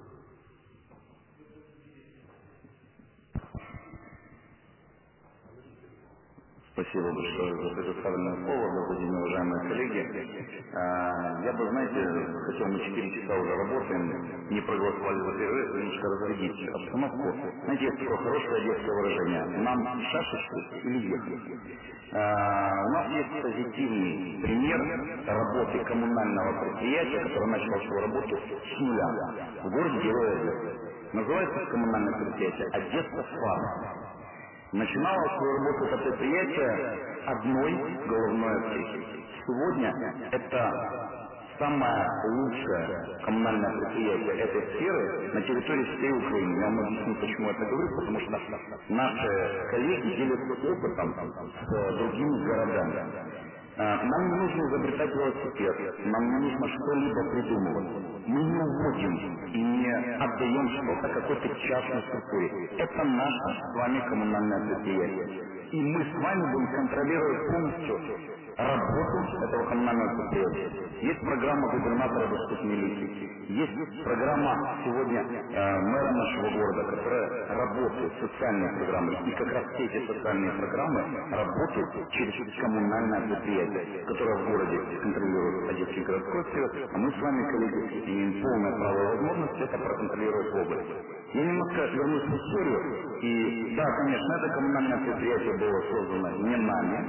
Спасибо большое за предоставленное слово, добрый день, уважаемые коллеги. Я бы, знаете, хотел, мы 4 часа уже работаем, не проголосовали за перерыв, немножко разрядить обстановку. Знаете, есть такое хорошее детское выражение: нам шашечку или ехать? У нас есть позитивный пример работы коммунального предприятия, которое начало свою работу с нуля в городе Героя Одессы. Называется коммунальное предприятие Одесса-Фарм. Начинало свою работу это предприятие одной головной аптеки. Сегодня это самое лучшее коммунальное предприятие этой сферы на территории всей Украины. Я вам объясню, почему я это говорю, потому что наши коллеги делятся опытом с другими городами. Нам не нужно изобретать велосипед, нам не нужно что-либо придумывать. Мы не уводим и не отдаем что-то какой-то частной структуре. Это наше с вами коммунальное предприятие. И мы с вами будем контролировать полностью работу этого коммунального предприятия. Есть программа губернатора «Доступные лица». Есть программа сегодня мэра нашего города, которая работает, социальные программы. И как раз все эти социальные программы работают через коммунальное предприятие, которое в городе контролирует Одесский городской совет, а мы с вами, коллеги, имеем полное право и возможность это проконтролировать в области. Я немножко вернусь в историю. И да, конечно, это коммунальное предприятие было создано не нами.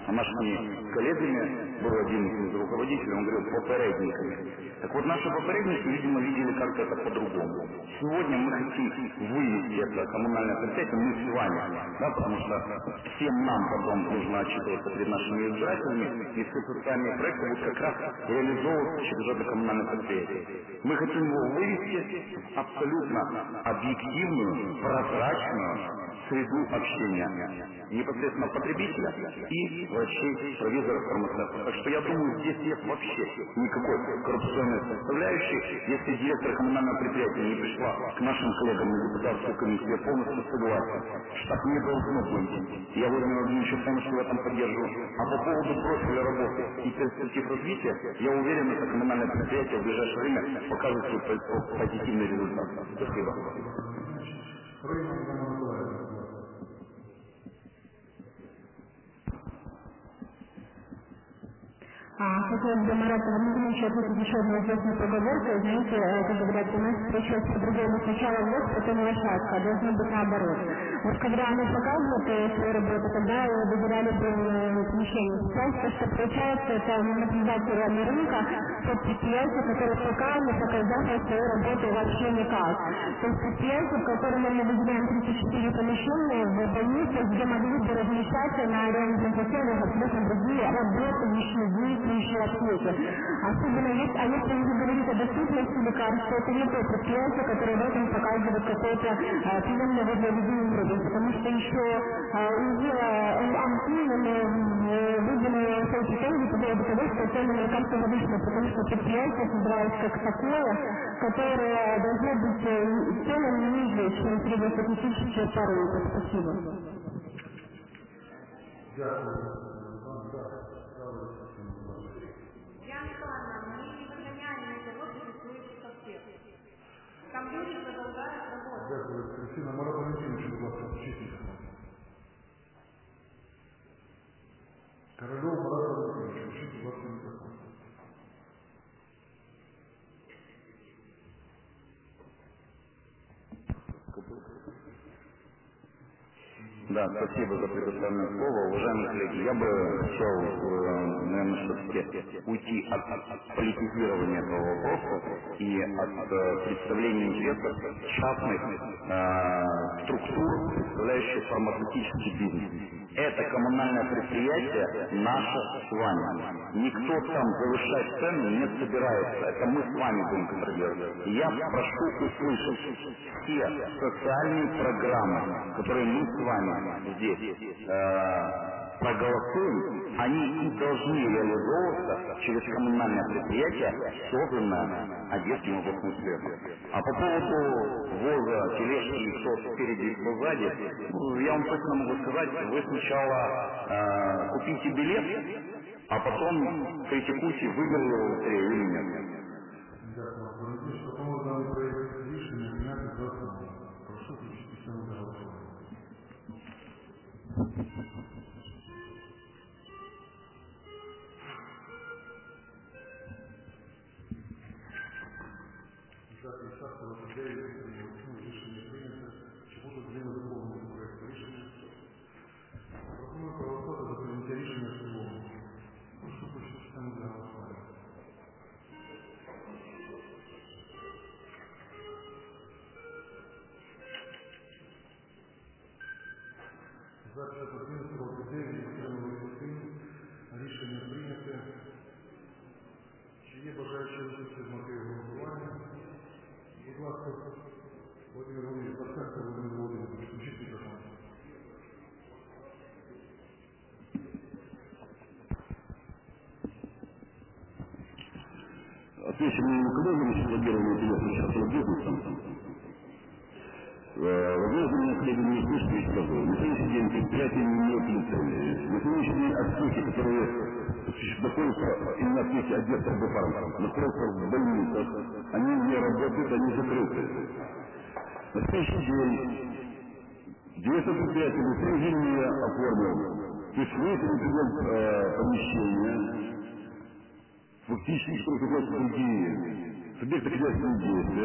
нашими коллегами, был один из руководителей, он говорил попередниками. Так вот, наши попередники, видимо, видели как-то это по-другому. Сегодня мы хотим вывести это коммунальное предприятие, мы с вами, да, потому что всем нам потом нужно отчитываться перед нашими избирателями, и все социальные проекты будут как раз реализовываться через это коммунальное предприятие. Мы хотим его вывести в абсолютно объективную, прозрачную среду общения непосредственно потребителя и врачей, провизоров, фармацевтов. Так что я думаю, здесь нет вообще никакой коррупционной составляющей. Если директор коммунального предприятия не пришла к нашим коллегам на депутатскую комиссию, я полностью согласен, что так не должно быть. Я Владимир Владимирович полностью в этом поддерживаю. А по поводу профиля работы и перспектив развития, я уверен, что коммунальное предприятие в ближайшее время покажет свой позитивный результат. Спасибо. Хотелось бы, Марат Владимирович, ответить еще одну известную поговорку. Знаете, как говорят, у нас получилось по-другому. Сначала власть, потом лошадка. Должно быть наоборот. Вот когда они показывают свою работу, тогда выбирали бы помещение. Сейчас то, что получается, это наблюдатель рынка под предприятия, которые пока не показали свою работу вообще никак. То есть предприятия, в котором мы выделяем 34 помещения в больнице, где могли бы размещаться на арендных условиях абсолютно другие работающие действующие аптеки. Особенно если вы говорите о доступности лекарств, это не то предприятие, которое в этом показывает какой-то приемный для людей вроде. Потому что еще выделены свои претензии по поводу того, что цены на лекарства завышены, потому что предприятие создавалось как такое, которое должно быть ценами ниже, чем среднестатистические по рынку. Спасибо. Там люди продолжают работать. Дякую, Кристина. Марат Валентинович, будь ласка, включіть. Корольов Марат Валентинович, включіть, будь ласка, мікрофон. Да, спасибо за предоставленное слово. Уважаемые коллеги, я бы хотел, наверное, все-таки уйти от политизирования этого вопроса и от представления интересов частных структур, представляющих фармацевтический бизнес. Это коммунальное предприятие наше с вами. Никто там завышать цену не собирается. Это мы с вами будем контролировать. И я прошу услышать все социальные программы, которые мы с вами здесь проголосуем, они и должны реализовываться через коммунальное предприятие, созданное Одесским областным светом. А по поводу ВОЗа, тележки и кто спереди и кто сзади, я вам точно могу сказать, вы сначала купите билет, а потом критикуйте, выиграли его лотерею или нет. Рішення прийняте. Чи є бажаючі виступити з мотивів голосування? Будь ласка, Володимир Володимирович, Паценко Володимир Володимирович, включіть мікрофон. Отвечу моему коллегу, если лоббирование интересно частного бизнеса. Возможно, меня коллеги не услышали и скажу. На сегодняшний день предприятие не имеет лицензии. На сегодняшний день аптеки, которые находятся именно аптеки Одесса Бфарм, находятся в больницах, они не работают, они закрыты. На следующий день директор предприятия лицензию оформил. То есть вы это помещение, фактически производятся другие субъекты хозяйственного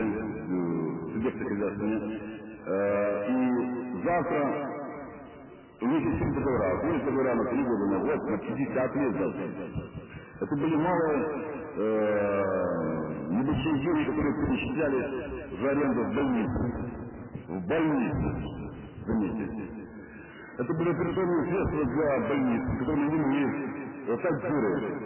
действия, субъекты хозяйственного. И завтра У них есть 7 договоров. Были договора на 3 года, на год, на 50 лет даже. Это были малые, небольшие деньги, которые перечисляли за аренду в больницу. В больницу, заметьте. Это были операционные средства для больниц, которые не могли финансировать.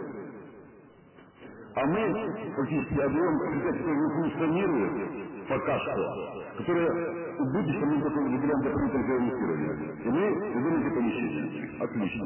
А мы фактически отдаем предприятия, которые не функционируют пока что, которые в будущем мы только выделяем дополнительное финансирование. И мы ведем эти помещения. Отлично.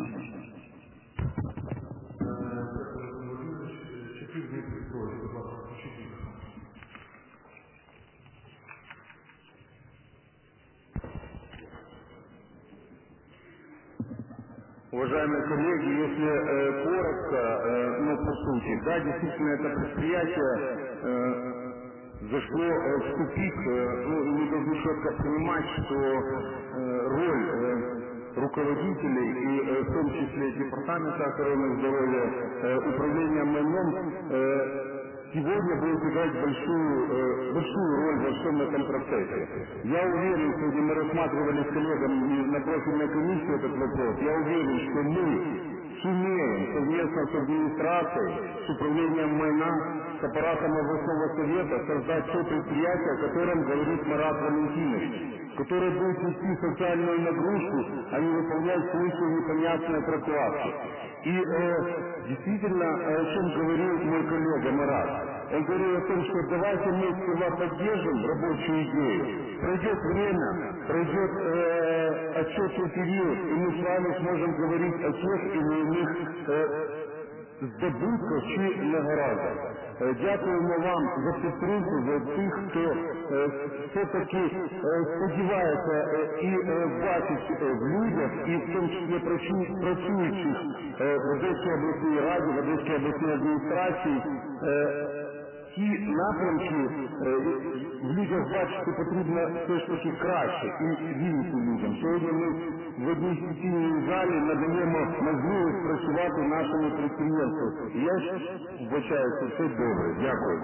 Уважаемые коллеги, если коротко, но по сути, да, действительно это предприятие зашло в тупик, мы должны четко понимать, что роль руководителей и в том числе департамента охраны здоровья, управления МНО сегодня будет играть большую роль во всем этом процессе. Я уверен, сегодня мы рассматривали с коллегами на профильной комиссии этот вопрос, я уверен, что мы сумеем совместно с администрацией, с управлением МНА, с аппаратом областного совета создать то предприятие, о котором говорит Марат Валентинович, которое будет нести социальную нагрузку, а не выполнять функцию непонятной прокладки. И действительно, о чем говорил мой коллега Марат, он говорил о том, что давайте мы сперва поддержим рабочую идею, пройдет время, пройдет отчетный период, и мы с вами сможем говорить о тех или иных здобутках чи негараздах. Дякуємо вам за підтримку, за тих, хто все-таки сподівається і бачить в людях, і в тому числі працюючих в Одеській обласній раді, в Одеській обласній адміністрації, ті напрямки в людях бачити потрібно все ж таки краще і вірити людям. Сьогодні ми в одній сесійній залі надаємо можливість працювати нашому підприємству. І я вбачаю, що все добре. Дякую.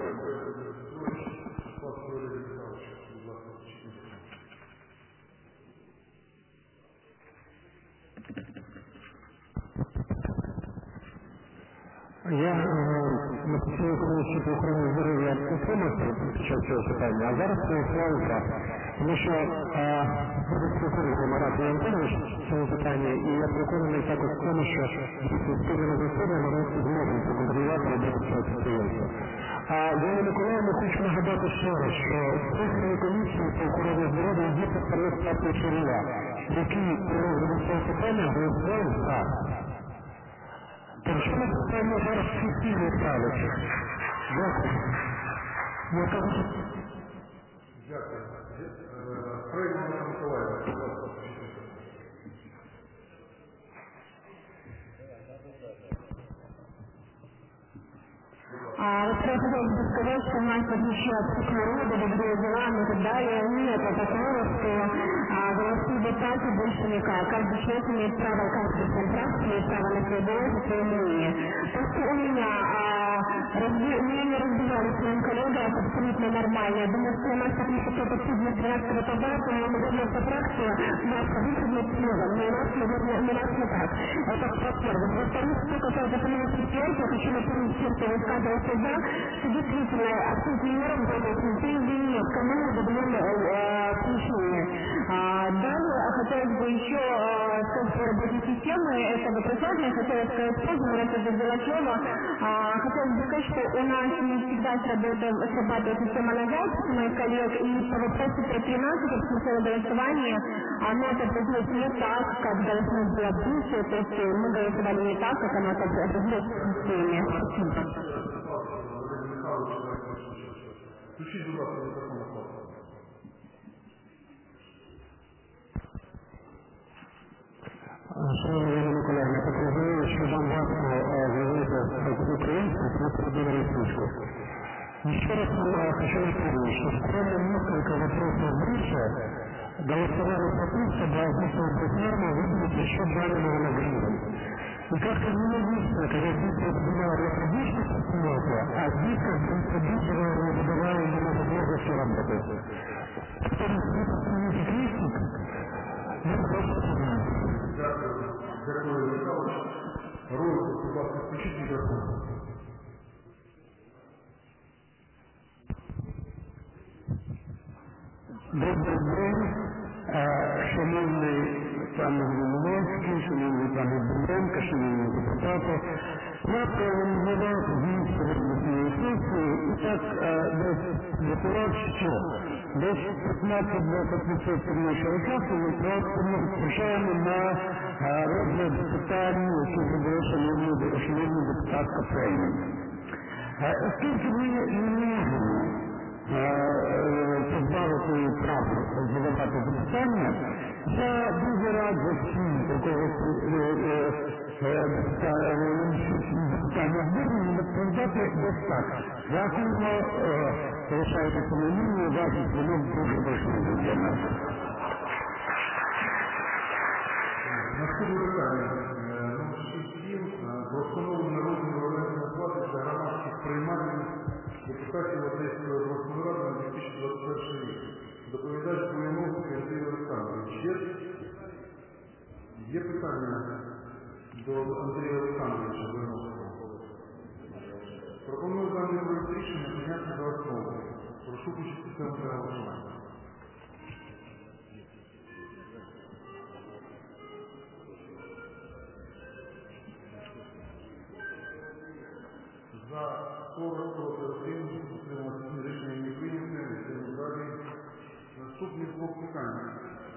Я на постійній комісії по охороні здоров'я підтримався під час цього питання, а зараз проголосував за. Тому що буде Марат Валентинович в цьому питанні, і я переконаний також в тому, що спільними засіданнями ми зможемо проконтролювати роботу цього підприємства. А Галина Миколаївна, хочу нагадати ще раз, що в постійній комісії по охороні здоров'я є представник партії Чорнова, який при розгляді цього питання голосував за. Так що ми поставимо зараз всі спільні ставити. Дякую. Я кажу, дякую. Проект Галина Миколаївна, будь ласка. Вот я хотела бы сказать, что у нас отличает от народа, добрые дела и так далее. Нет, это такого, что голосуют депутаты больше никак. Каждый человек имеет право, каждый контракт имеет право на свой голос и свое мнение. То, что у меня не разбивали своим коллегам, это абсолютно нормально. Я думаю, что у нас потому что кто-то судит 12 табака, но, наверное, эта фракция нас выходит снова. Но у нас, наверное, не так. Это во-первых. Во-вторых, что касается самого предприятия, я хочу напомнить всем, кто высказывался за, что действительно абсолютно не работает претензий к кому выдаем помещение. Далее хотелось бы еще сказать про работу системы. Это вопрос важный, хотелось сказать поздно, но это взяла слово. Хотелось бы сказать, что у нас не всегда срабатывает система на запись моих коллег, и по вопросу про 13, как смысла голосования, оно это производится не так, как должно было быть, то есть мы голосовали не так, как оно отобразилось в системе. Включіть, будь ласка, мікрофон на хлопця. Шановні Галина Миколаївна, я так розумію, що вам важко говорити про українську, про білорусскую. Еще раз хочу напомнить, что буквально несколько вопросов выше голосовали за то, чтобы озвучивать норму выделить еще 2 миллиона гривен. И как-то нелогично, когда здесь разбивают на предыдущее предприятие, а здесь как бы предыдущего не выдавая ему возможности работать. Повторюсь, это не крестик. Дякую, Михайлович. Розвиток, будь ласка, включіть мікрофон. Добрий день, шановний пане Гриневський, шановний пане Бондаренко, шановні депутати. Я проаналізував зміст сьогоднішньої сесії і так десь з'ясував, що десь 15-20% нашого часу ми просто втрачаємо на розгляд питань, які задає шановний депутат Кафейний. Оскільки ми не можемо позбавити право задавати запитання, я дуже раджу всім, у когось запитання вирішення, відповідати десь так. Дякуємо, залишайтеся на лінії, ваш дзвінок дуже важливий для нас. Наступне питання. Номер 6.7. Про встановлення розміру орендної плати для громадських приймальних депутатів Одеської обласної ради на 2021 рік. Доповідач Поліновський Андрій Олександрович. Є питання до Андрія Олександровича Поліновського? Пропоную даний проект рішення прийняти за основу. Прошу включити систему для голосування. За 40 проти 1, утрималися рішення не прийняте, йдемо далі. Наступний блок питання.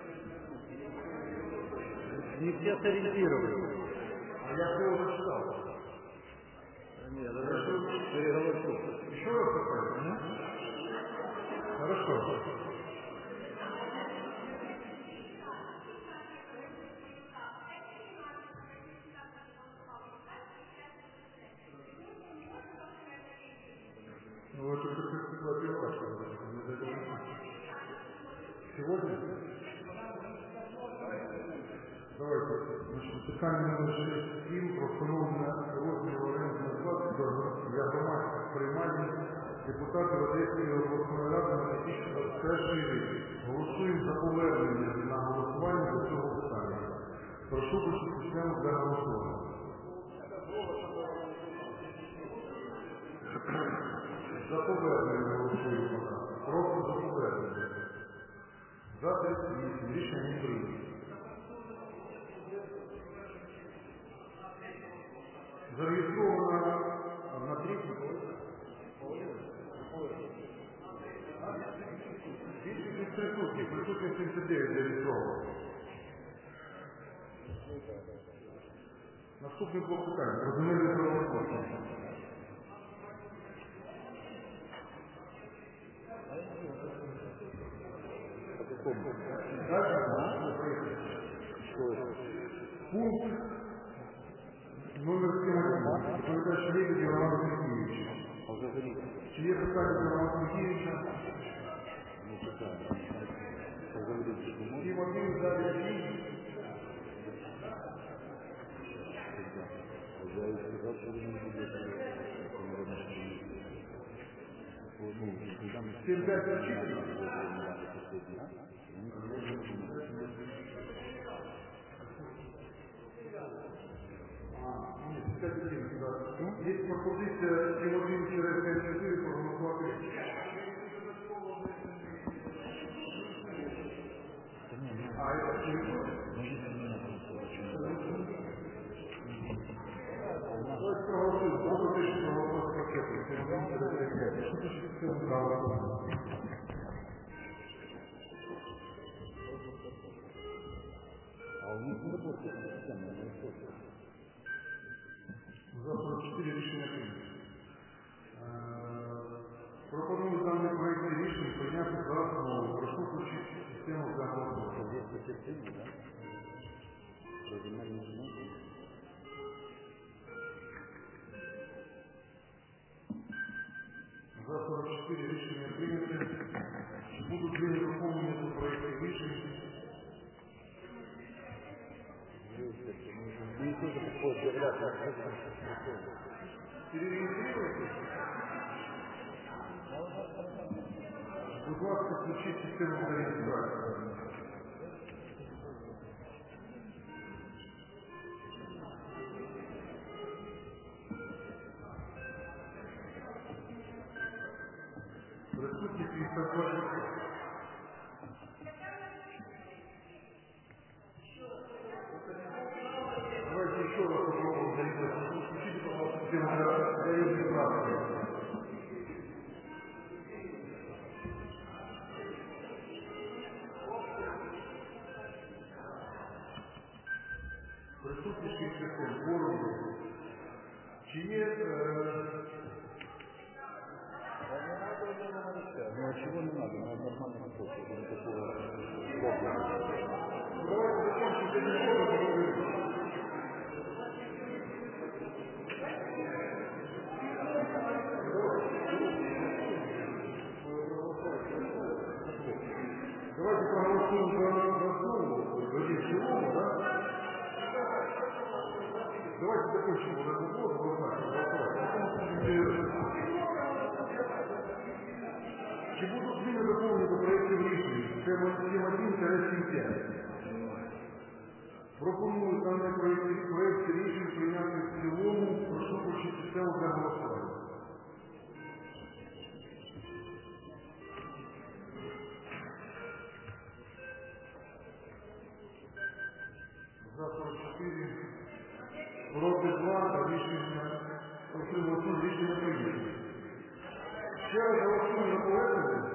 Не все сориентировались. А я все уже читал. Нет, хорошо, переголосуй. Еще раз такое? Хорошо. Ну, это как первый раз. Сегодня? Давайте. Значить, питання номер 6.7 про встановлення розміру орендної плати для громадських приймальних депутатів Одеської обласної ради на 2021 рік. Голосуємо за повернення на голосування до цього питання. Прошу включити систему для голосування. За повернення голосуємо. Просто за повернення. За 38. Рішення не прийнято. Зареєстровано на 30. Присутні 79 зареєстровано. Наступний блок питань. Про земельне правовідношення. Пункт номер 7. Доповідач Лебедєв Роман Сергійович. Чи є питання до Романа Сергійовича? Тимофій далі. Всем 5 включительно. Есть пропозиция Тимофій через 5-4 проголосувати. А это телефон? Давайте проголосуем. Просто пишем проголосовать пакетом. Тимофій через 5-5. Что пишет систему для голосования? А у них не работает система, не работает. За 44 рішення прийнято. Пропоную даний проєкт рішення прийняти за основу. Прошу включити систему для голосування. За 44 рішення прийняті. Чи будуть ли доповнені до проєкту рішень? Перереєструйтесь. Будь ласка, включіть систему для реєстрації. Давайте еще раз попробуем зарегистрировать. Включите, пожалуйста, систему для регистрации. Присутствующие систем уровня. Чи є... Ну, а чего не надо? Надо нормально работать. Не такого Давайте закончим с этим ходом. Давайте проголосуем за основу, в целом, да? Давайте закончим вот этот вопрос, Чи будуть зміни доповнені до проєктів рішень? Це 7.1-7.5. Пропоную даний проєкт рішень прийняти в цілому. Прошу включити систему для голосування. За 44. Проти 2. Рішення прийнято. Ще раз голосуємо за повернення.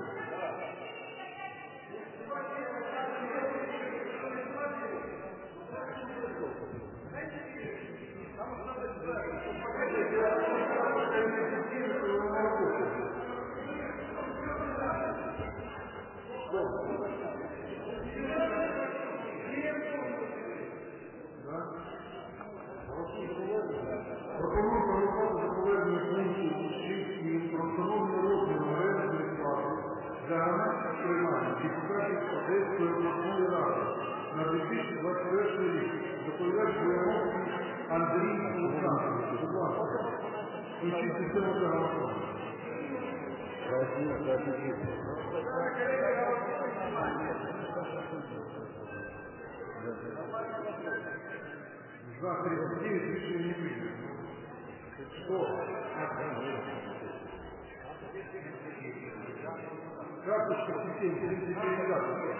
Пропоную проголосувати за повернення пункту 6 про встановлення розміру орендної плати за громадське приймання депутатів Одеської обласної ради на 2021 рік. Доповідач Буяновський Андрій Олександрович. Будь ласка, включіть систему для голосування. За 39 рішення не прийнято. Что? Карточка в системе 33 карточки.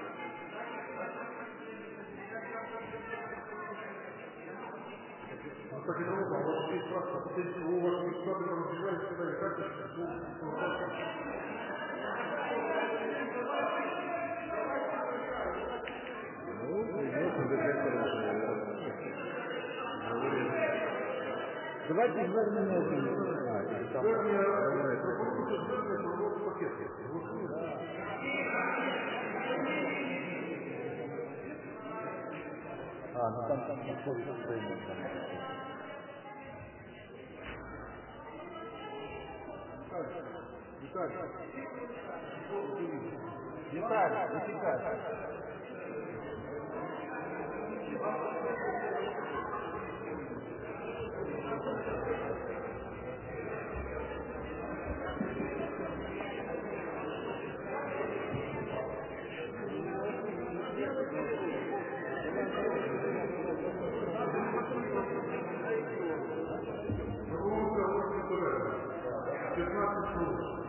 Ну так и дорога, у вас есть справка, у вас есть справка, разбиваете сюда и карточка, Давайте звернення. Звернення пакету. Ну там подходит стоимость. Виталий. Пропонується 15 хвилин.